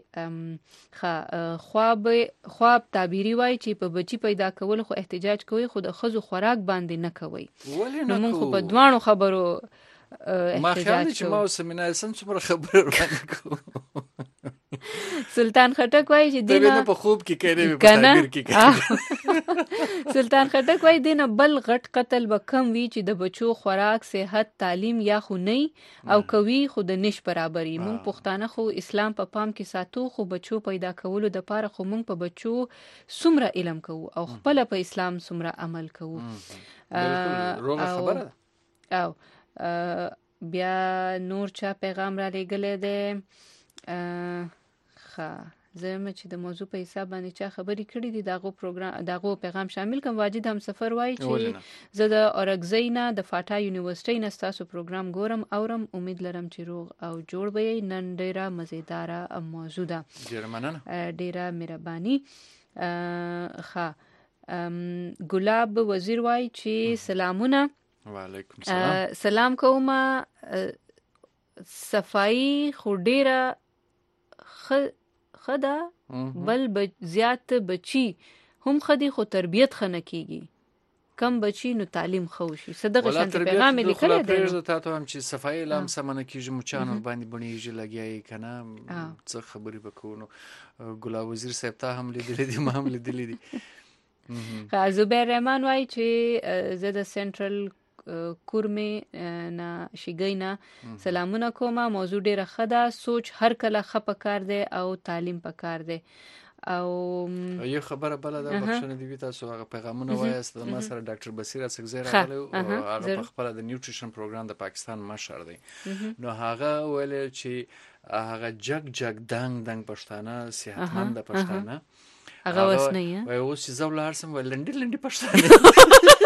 Speaker 1: چې خواب تعبیری وای چې په بچی پیدا کول خو احتجاج کوي خو د خزو خوراک باندې نه کوي نو موږ په دوانو خبرو
Speaker 17: ما خیال چې ما سمینه سن څومره خبره ورانه کوم
Speaker 1: سلطان خټک وای چې دینه
Speaker 17: په خوب کې کړي په تعبیر کې
Speaker 1: سلطان خټک وای دینه بل غټ قتل به کم وی چې د بچو خوراک صحت تعلیم یا خو نه او کوي خو د نش برابرۍ مونږ پښتانه خو اسلام په پام کې ساتو خو بچو پیدا کولو د پاره خو مونږ په بچو سمره علم کوو او خپل په اسلام سمره عمل کوو
Speaker 17: روغه خبره
Speaker 1: او بیا نور چا پیغام را لګلې ده زما چې د موضوع په حساب باندې چا خبرې کړې دي داغو پیغام شامل کوم واجد هم سفر وای چې زه د اورګزینا د فاټا یونیورسيټي نستاسو پروګرام ګورم اورم امید لرم چې روغ او جوړ به نن ډیره مزیداره موضوع ده
Speaker 17: ډیره مننه
Speaker 1: ډیره مهرباني ګلاب وزیر وای چې سلامونه
Speaker 17: وعلیکم السلام
Speaker 1: سلام کوم صفائی خو ډیره خدا بل زیات بچی هم خدي خو تربیت خنه کیږي کم بچی نو تعلیم خو شي صدقه شانت پیغام لیکل دی
Speaker 17: نو تاسو هم چې صفائی لام سمنه کیږي مچانو باندې بنیږي لګیای کنه څه خبرې وکړو ګلاب وزیر صاحب ته هم لیدل دي ما هم لیدل دي
Speaker 1: زبیر رحمان وای چې زه د سنټرل کورمه نه شګینا سلامونه کومه موضوع ډیره خده سوچ هر کله خپه کار دی او تعلیم پکار دی او
Speaker 17: یو خبره بل ده بخښنه دی تاسو هغه پیغامونه وایست ما سره ډاکټر بصیر اسکزیر راغلی او هغه په خپل د نیوټریشن پروګرام د پاکستان مشر دی نو هغه ویل چې هغه جګ دنګ پښتانه صحتمند پښتانه
Speaker 1: هغه وسنه
Speaker 17: وای اوس زولار سم لنډي پښتانه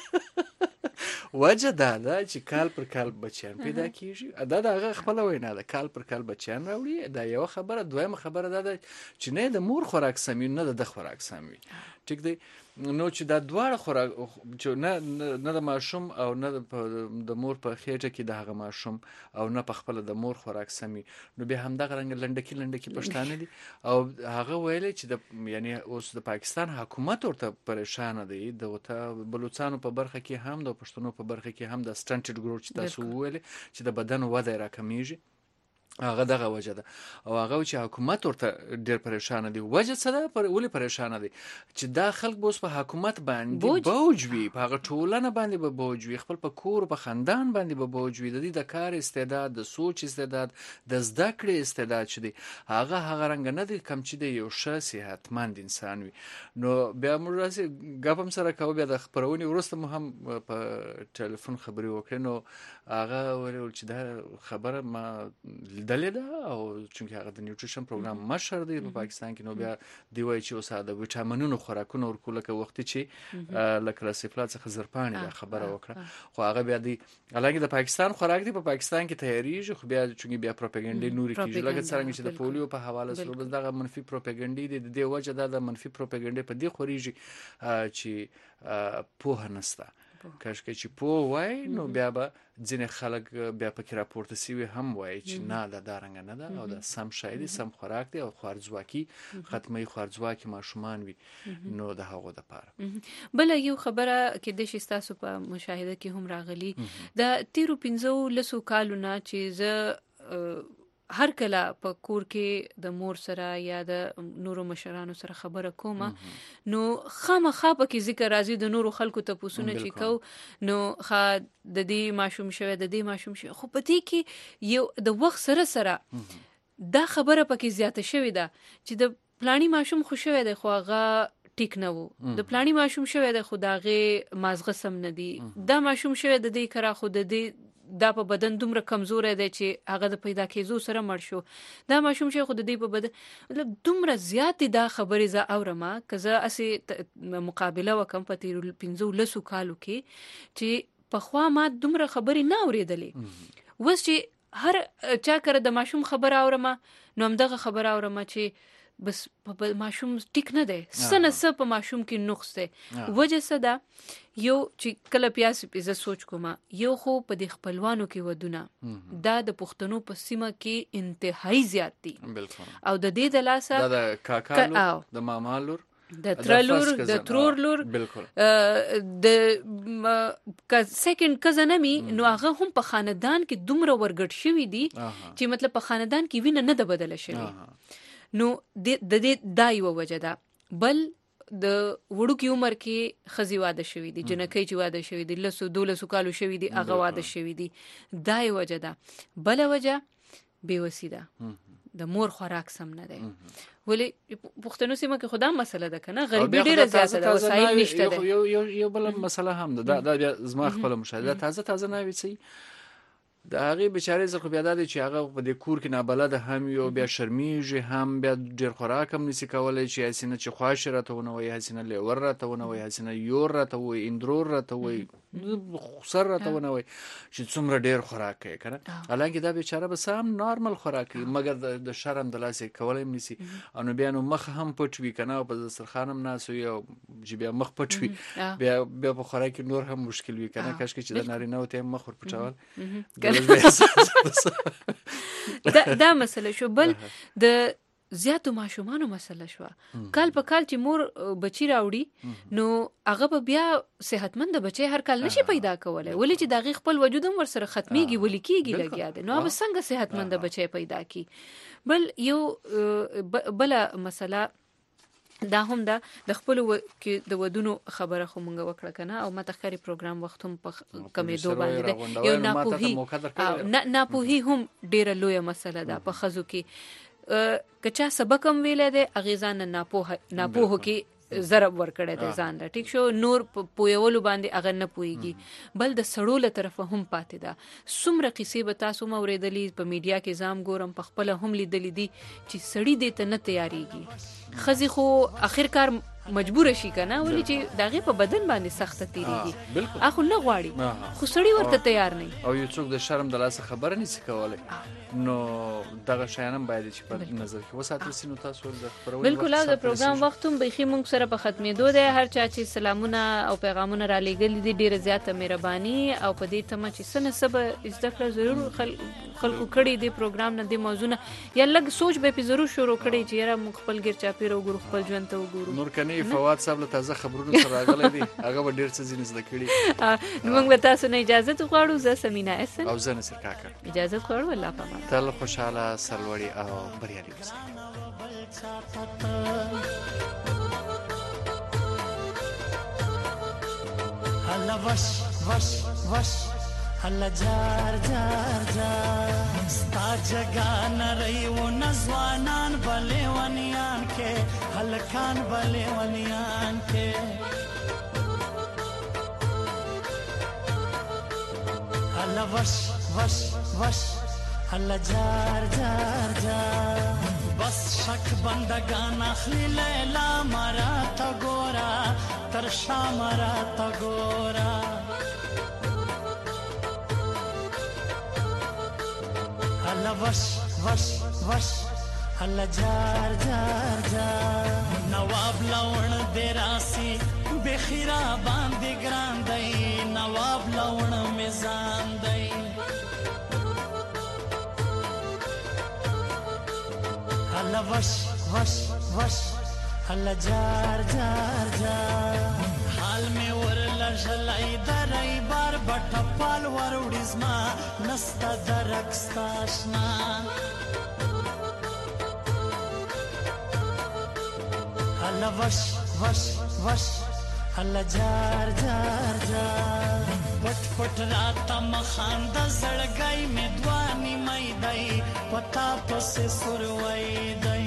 Speaker 17: وجه دا چې کال پر کال بچیان پیدا کیږي دا هغه خپل وینا ده کال پر کال بچیان راوړي دا یو خبره دویمه خبره ده چې نه د مور خوراک سمي نه د خوراک سمي ټیک دی نو چې دا دواړه خوراک چې نه د ماشوم او نه د مور په خېټه کې د هغه ماشوم او نه په خپل د مور خوراک سمي نو به هم دغه رنګ لنډکی پښتانه دي او هغه ویل چې د یعنی اوس د پاکستان حکومت ورته پریشان دی د بلوچستان په برخه کې هم د پښتنو په برخه کې هم د سټنټډ ګروپ چې تاسو ویل چې د بدن وده راکمیږي هغه دغه وجه ده او هغه چې حکومت ورته ډیر پریشان دي وجه څه ده ولې پریشان دي چې دا خلک بوس په حکومت باندې بوج وي په هغه ټولنه باندې به بوج وي خپل په کور په خاندان باندې به بوج وي د کار استعداد د سوچ استعداد د زده کړې استعداد شدي هغه رنګ نه دي کم چې د یو ښه صحتمند انسان وي نو بیا موږ راځي غوښم سره کوو بیا د خبرونې ورسته مو هم په ټلیفون خبرې وکړو نو هغه ویل چې دا خبره ما دلې ده او چونکه هغه د نیوټریشن پروګرام مشر دی په پاکستان کې نو بیا دی وایي چې اوس د وټامینونو خوراکونو ورکول کې وخت چې لکه رسفلات څخه زرپانی دا خبره وکړه خو هغه بیا دی علاوه د پاکستان خوراک دی په پاکستان کې تیاریږي خو بیا چونکه بیا پروپاګاندا نوري کیږي لکه څنګه چې د پولیو په حواله سره بس دغه منفي پروپاګاندا دی د وجه د منفي پروپاګاندا په دی خوريږي چې په نستا
Speaker 2: کاشکې چې پوه وای نو بیا به ځینې خلک بیا پکې راپورته سوي هم وای چې نه دا رنګ نه ده او دا سم شی دی سم خوراک دی او خوارځواکي ختمي خوارځواکي ماشومان وي نو د هغو دپاره.
Speaker 1: بل یو خبره کې د شستاسو په مشاهده کې هم راغلي د تیرو 15 کالونه چې زه هر کله په کور کې د مور سره یا د نورو مشرانو سره خبره کومه نو خامخا پکې ذکر راځي د نورو خلکو ته پوسونه چې کو نو د دې ماشوم شوی د دې ماشوم شوی خو په دې کې یو د وخت سره دا خبره پکې زیاته شوې ده چې د پلانی ماشوم خو شوی دی خو هغه ټیک نه وو د پلانی ماشوم شوی دی خو داغه مازغه سم نه دی دا ماشوم شوی د دې کرا خو د دې دا په بدن دومره کمزور دی چې هغه د پیدا کېدو سره مړ شو دا ماشوم شي خو د دې په بدن مطلب دومره زیات دا خبرې ز اورما کزه اسی مقابله وکم په تیر 15 کالو کې چې په خوا ما دومره خبرې نه اوریدلې وس چې هر چا کړه د ماشوم خبر اورما نو هم دغه خبر اورما چې بس په ماشوم ټیک نه دی سنه په ماشوم کې نقص دی وجه څه ده یو چې کله پیاسه سوچ کوم یو خو په د خپلوانو کې ودونه دا د پښتنو په سیمه کې انتهایی زیات دي او د دې د لاسه
Speaker 2: دا د کاکالو د مامالور
Speaker 1: د ترلور د ترورلور د سیکنډ کزنمي نو هغه هم په خاندان کې دومره ورګټ شوی دي چې مطلب په خاندان کې وینه نه د بدله شوی نو د دې دا یو وجه ده. بل د وړوکی عمر کې خزي واده شوی دي جنکۍ چې واده شوی دي 12 کالو شوی دي هغه واده شوی دي دا یو وجه ده. بل وجه بیوسی ده د مور خوراک سم نه دی ولی پښتنو سیمه کې خدا مسله ده کنه غریبی ډیره زیاته ده وسایل نشته ده
Speaker 2: یو بل مسله هم ده دا بیا زما خپل مشاهده تازه نه وي د هغه بیچاره زخه بیا د چې هغه په د کور کې نابلد هم یو بیا شرمیږي هم بیا ډیر خوراک هم نسی کولای چې حسینه چې خواش راته ونه وي حسینه لیور راته ونه وي حسینه یور راته وي اندرور راته وي خسر راته ونه وي چې څومره ډیر خوراک کوي کنه حالانکه دا بیچاره به سم نارمل خوراک کوي مګر د شرم د لاسه کولای نسی او نو بیا نو مخ هم پټ وی کنه په دسترخوانم ناس یو چې بیا مخ پټ وی بیا په خوراک نور هم مشکل وی کنه کاش چې د نارینه ته مخ ور پټول
Speaker 1: دا مسله شو. بل د زیاتو ماشومانو مسله شو کال په کال چې مور بچی راوړي نو هغه به بیا صحتمند بچی هر کال نشي پیدا کولای ولی چې دغه خپل وجود هم ور سره ختميږي ولی کیږي لګیا ده نو به څنګه صحتمند بچی پیدا کی. بل یو بل مسله دا هم د خپل کې د ودونو خبره خو مونږ وکړه کنه او متخکری پروګرام وخت هم په کمېدو باندې یو ناپوهي هم ډیره لویه مسله ده په خزو کې کچا سبق هم ویل دی اغیزان ناپوه کې ضرب ورکړی دی ځان له ټیک شو نور پویولو باندې اگر نه پويږي بل د سړو له طرفه هم پاتې ده څومره قصې به تاسو مو اوریدلې په میډیا کې زام ګورم په خپل هم لیدلې دي چې سړی دې ته نه تیاریږي خزي خو اخر کار مجبور شي کنه ولی چې داغه په بدن باندې سخت تیریږي اخو نه غواړي خو سړی ورته تیار نه
Speaker 2: او یو څوک د شرم د لاسه خبره نشي کولای نو دغه شیانم باید چې په نظر کې وساتل سي نو تاسو د خبرولو
Speaker 1: بالکل د پروګرام وختوم بخي مونږ سره په ختمېدو ده هر چا چې سلامونه او پیغامونه را لېږل دي ډیره زیاته مهرباني او په دې تمه چې سنه سبا ذکر ضرور خلکو کړي دی پروګرام نه دی موضوع یا لګ سوچ به ضرور شروع کړي چې یاره مونږ خپل ګر چا پیرو ګور خپل ژوند ته وګورو
Speaker 2: نور کني فواد صاحب له تازه خبرونو سره راغلي دي هغه به ډیر څه زینې زده کړي
Speaker 1: نو موږ تاسو نه اجازه غواړو زه سمینا احسن
Speaker 2: او زه نصر کاکا
Speaker 1: اجازه غواړو الله پامان
Speaker 2: تل خوشاله سرلوړي او بریالي اوسئ
Speaker 14: هلا وش وش وش هلا جار جار جار ستا جگا نرئی و نزوانان بلے ونیان کے ہلکان بلے ونیان کے هلا وش وش وش هلا جار جار جار بس شک بندگان اخلی لیلا مرا تا گورا ترشا مرا تا گورا هلا وش وش وش هلا جار جار جار نواب لون دراسی بخیرا باندې ګران دی نواب لون میزان دی هلا وش وش وش هلا جار جار جار حال می ورل شلای درای بار بټ پال وروډزما نستا درکستاشنا هلا وش وش وش هلا جار جار جار پټ پټ راتا مخاند زړګای می دوانی مې دای پتا پس سر وای دای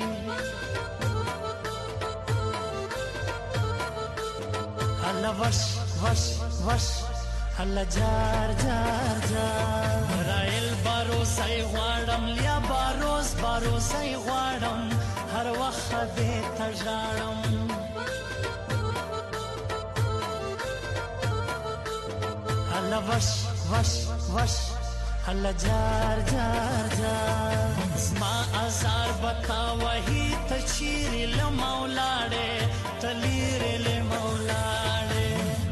Speaker 14: هلا وش وش وش هلا جار جار جار رایل بارو سای غواړم لیا باروز بارو سای غواړم هر وخت دې تجارم هلا وش وش وش هلا جار جار جار زما ازار بتا وਹੀ تچيري لمولاړې تليري لمولاړې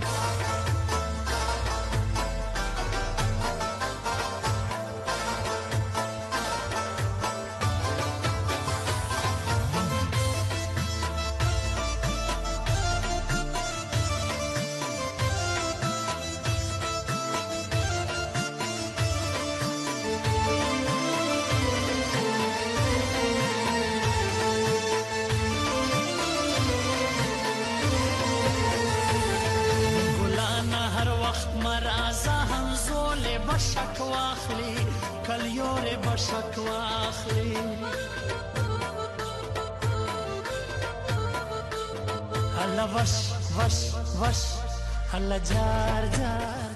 Speaker 14: بشک واخلی کلیور بشک واخلی هلا وش وش وش هلا جار جار